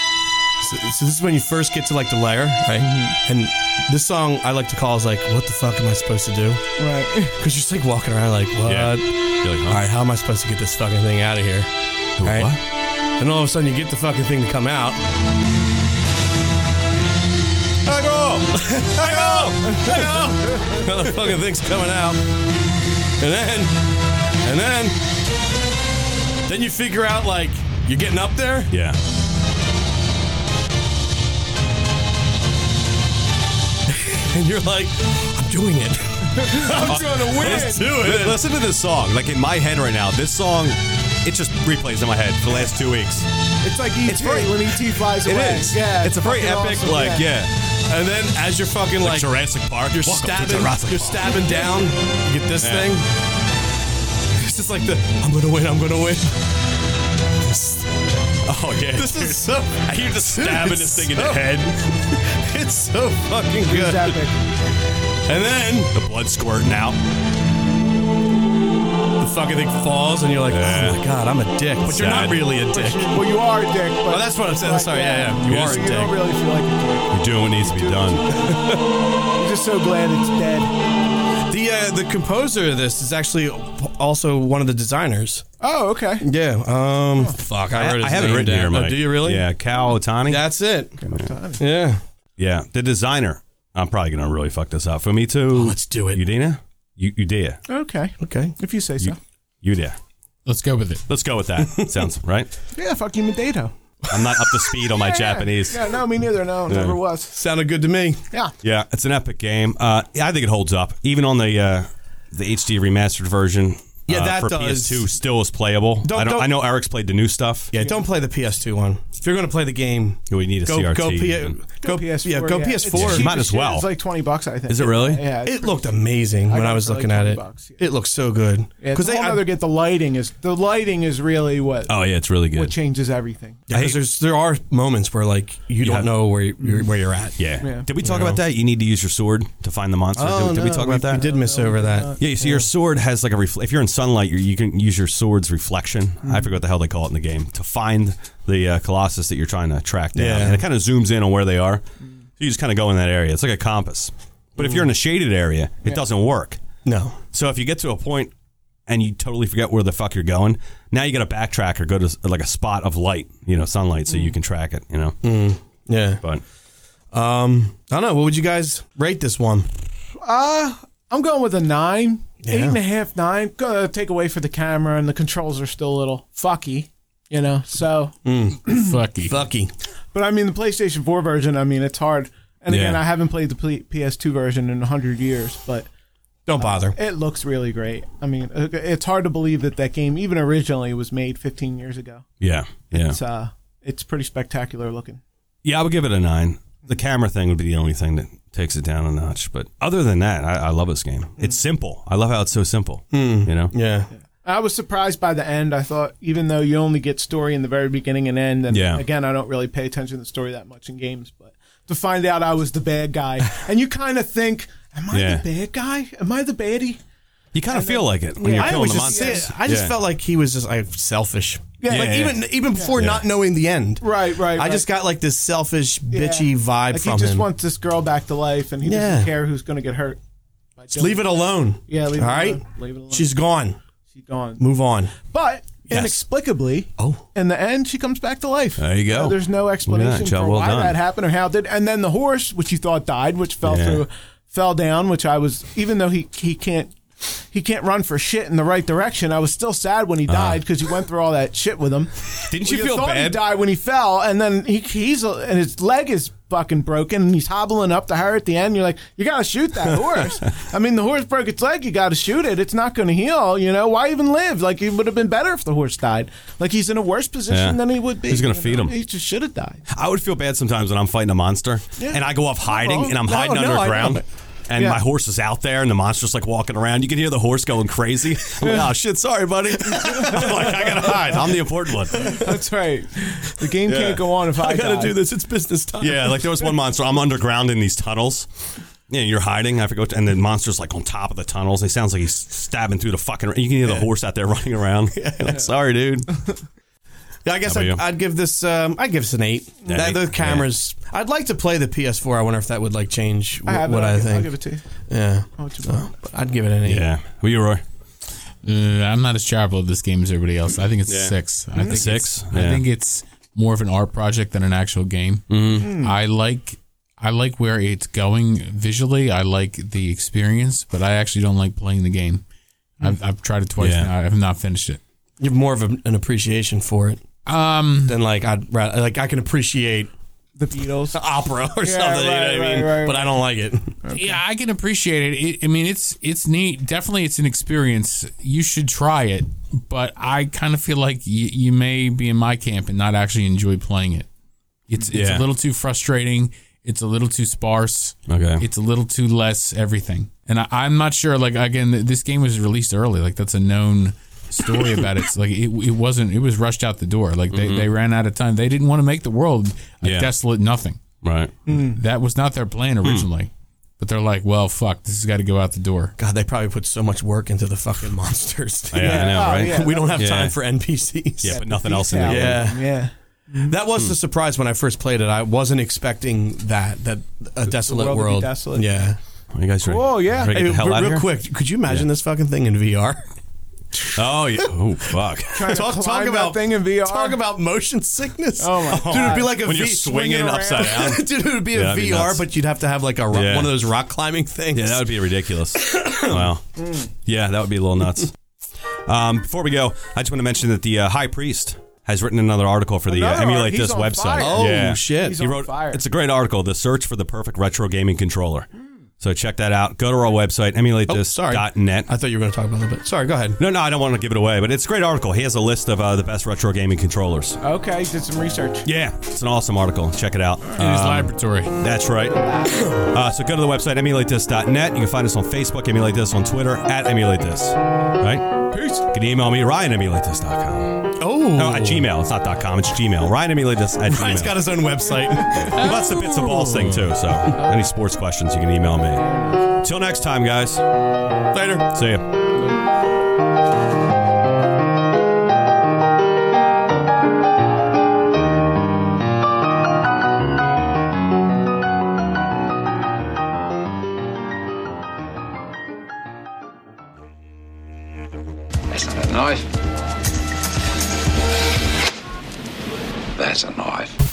So, so this is when you first get to like the layer, right? And this song I like to call is like, what the fuck am I supposed to do? Right. Because you're just like walking around like, what? Yeah. You're like, huh? All right, how am I supposed to get this fucking thing out of here? All right? What? And all of a sudden you get the fucking thing to come out. I go! I go! I go! Now the fucking thing's coming out. And then, and then, then you figure out like, you're getting up there? Yeah. And you're like, I'm doing it. I'm gonna win. Let's do Li- it. Listen to this song. Like in my head right now, this song, it just replays in my head for the last two weeks. It's like E T It's very- when E T flies It away. is. Yeah. It's a very fucking epic, awesome. like, yeah. And then as you're fucking Like like, Jurassic Park. you're Welcome to stabbing, Jurassic you're Park. stabbing down, you get this Yeah. thing. It's just like the, I'm gonna win, I'm gonna win. This, Oh yeah. this is so. I hear the stabbing It's this thing in so- the head. It's so fucking It's good. epic. And then The blood squirting out. the fucking thing falls, and you're like, Yeah. oh my god, I'm a dick. But you're not Sad. really a dick. Well, you are a dick. But Oh, that's what I'm saying. Right, Sorry, yeah, yeah. You It are is- a You don't dick. really feel like a dick. You're doing what needs to be done. You're just so glad it's dead. The uh, the composer of this is actually also one of the designers. Oh, okay. Yeah. Um. Fuck. I, I, wrote his I have it name written down. here, Oh, Mike. do you really? Yeah, Cal Otani. That's it. Yeah. Yeah, the designer. I'm probably gonna really fuck this up. For me too. let's do it. Udina? You Udea. Okay. Okay. If you say so. Udea. Let's go with it. Let's go with that. Sounds right. Yeah, fuck you, Medato. I'm not up to speed on my Yeah, Japanese. Yeah, no, me neither. No, never was. Sounded good to me. Yeah. Yeah, it's an epic game. Uh, yeah, I think it holds up, even on the uh, the H D remastered version. Yeah, uh, that for does. P S two still is playable. Don't- I don't. don't- I know Eric's played the new stuff. Yeah, don't play the P S two one. If you're going to play the game, We need a go C R T. go, P- even. go P S four. Yeah, go yeah. P S It's four. cheap Might as shit. well. It's like twenty bucks, I think. Is it really? Yeah. it's It pretty- looked amazing I when got I it was for like looking at twenty it. bucks, yeah. It looks so good. Yeah, it's a they, whole I- other get the lighting is the lighting is really what Oh yeah, it's really what good. changes everything. Yeah, 'cause there's there are moments where like you don't have- know where you're, where you're at. Yeah. Yeah. Did we talk about that? You need to use your sword to find the monster. Oh, did, did we no, talk about that? We did miss over that. Yeah, you see, your sword has like a refle- if you're in sunlight, you're, you can use your sword's reflection. Mm-hmm. I forget what the hell they call it in the game to find the uh, Colossus that you're trying to track down, Yeah. and it kind of zooms in on where they are. So you just kind of go in that area. It's like a compass. But if you're in a shaded area, it doesn't work. No. So if you get to a point and you totally forget where the fuck you're going, now you got to backtrack or go to like a spot of light, you know, sunlight, so you can track it. You know, Mm. Yeah. but Um, I don't know. What would you guys rate this one? Uh, I'm going with a nine, Yeah. eight and a half, nine. Gonna take away for the camera, and the controls are still a little fucky, you know. So, Fucky. Fucky. but I mean, the PlayStation four version. I mean, it's hard. And again, Yeah. I haven't played the P- P S two version in a hundred years, but Don't bother. it looks really great. I mean, it- it's hard to believe that that game, even originally, was made fifteen years ago. yeah, yeah, It's uh, it's pretty spectacular looking. yeah. I would give it a nine. The camera thing would be the only thing that takes it down a notch. But other than that, I, I love this game. It's simple. I love how it's so simple. You know, Yeah. I was surprised by the end. I thought, even though you only get story in the very beginning and end, and Yeah. again, I don't really pay attention to the story that much in games, but to find out I was the bad guy, and you kind of think, am I Yeah. the bad guy? Am I the baddie? you kind of feel like it when Yeah. you're I killing always the just monsters. say- I just Yeah. felt like he was just like selfish. Yeah. Like Yeah. even even before Yeah. not knowing the end. Right, right, I right. just got like this selfish, Yeah. bitchy vibe Like from he just him. wants this girl back to life, and he Yeah. doesn't care who's going to get hurt. by Just leave it doing- alone. Yeah, leave it All right? alone. Leave it alone. She's gone. She's gone. Move on. But Yes. inexplicably, Oh. in the end, she comes back to life. There you go. Uh, there's no explanation Yeah, job for well why done. that happened or how it did. And then the horse, which you thought died, which fell Yeah. through, fell down. Which I was, even though he he can't he can't run for shit in the right direction. I was still sad when he died because he went through all that shit with him. Didn't Well, you feel thought he bad? died when he fell, and then he, he's and his leg is fucking broken, and he's hobbling up to her at the end. You're like, you got to shoot that horse. I mean, the horse broke its leg. You got to shoot it. It's not going to heal. You know, why even live? Like, it would have been better if the horse died. Like, he's in a worse position Yeah. than he would be. Who's gonna you feed know? him? He just should have died. I would feel bad sometimes when I'm fighting a monster Yeah. and I go off hiding wrong. and I'm No, hiding no, I underground. know. And Yeah. my horse is out there, and the monster's like walking around. You can hear the horse going crazy. I'm like, oh shit, sorry, buddy. I'm like, I gotta hide. I'm the important one. That's right. The game can't go on if I, I gotta die. do this. It's business time. Yeah, like there was one monster. I'm underground in these tunnels. Yeah, you're hiding. I forgot. And the monster's like on top of the tunnels. It sounds like he's stabbing through the fucking. You can hear the horse out there running around. Like, sorry, dude. Yeah, I guess How about I'd, you? I'd give this. Um, I'd give this an eight. Yeah, that, eight. the cameras. I'd like to play the P S four. I wonder if that would like change I w- have what it. I I'll give- think. I'll give it to you. Yeah, I'll let you borrow. but I'd give it an eight. Yeah. Who you, Roy? Uh, I'm not as charitable of this game as everybody else. I think it's Yeah. a six. I think Six? it's- I Yeah. think it's more of an art project than an actual game. Mm-hmm. I like I like where it's going visually. I like the experience, but I actually don't like playing the game. I've, I've tried it twice Yeah. now. I have not finished it. You have more of a, an appreciation for it Um, than like I'd rather, like I can appreciate The Beatles. opera or Yeah, something. you know right, what I mean? right, right, but I don't like it. yeah, I can appreciate it. it. I mean, it's it's neat. Definitely, it's an experience. You should try it, but I kind of feel like you, you may be in my camp and not actually enjoy playing it. It's it's Yeah. a little too frustrating. It's a little too sparse. Okay. It's a little too less everything. And I, I'm not sure. Like again, th- this game was released early. Like that's a known story about it. It's like it, it wasn't. It was rushed out the door. Like they, they ran out of time. They didn't want to make the world a Yeah. desolate nothing. Right. That was not their plan originally. But they're like, well, fuck, this has got to go out the door. God, they probably put so much work into the fucking monsters. Yeah, I know, Oh, right? yeah. we don't have Yeah. time for N P Cs. Yeah, but nothing else in the Yeah. game. Yeah. Yeah. That was the surprise when I first played it. I wasn't expecting that that a desolate world to be world. desolate. Yeah. Are you guys ready? Oh, yeah. Ready to get Hey, the hell real out of here? quick, could you imagine this fucking thing in V R? Oh, yeah. Oh, fuck. Trying to Talk, climb talk that about thing in V R. Talk about motion sickness. Oh, my Dude, it'd be like a When V you're swinging around. upside down. Dude, it would be Yeah, a that'd be V R, nuts. but you'd have to have like a ro- Yeah. one of those rock climbing things. Yeah, that would be ridiculous. Wow. Yeah, that would be a little nuts. Um, before we go, I just want to mention that the uh, High Priest has written another article for the uh, Another Emulate art- he's This on website. fire. Oh, yeah. shit. He's He on wrote. fire. It's a great article. The search for the perfect retro gaming controller. So check that out. Go to our website, emulate this dot net. I thought you were going to talk about it a little bit. Sorry, go ahead. No, no, I don't want to give it away, but it's a great article. He has a list of uh, the best retro gaming controllers. Okay, did some research. Yeah, it's an awesome article. Check it out. In his Um, laboratory. That's right. Uh, so go to the website, emulate this dot net. You can find us on Facebook, Emulate This, on Twitter, at Emulate This. All right? Peace. You can email me, Ryan, emulate this dot com. Oh. No, at Gmail. It's not .com, it's Gmail. Ryan, emulate this at Ryan's Gmail. got his own website. He wants the bits and balls thing, too. So any sports questions, you can email me. Till next time, guys. Later. See ya. That's not a knife. That's a knife.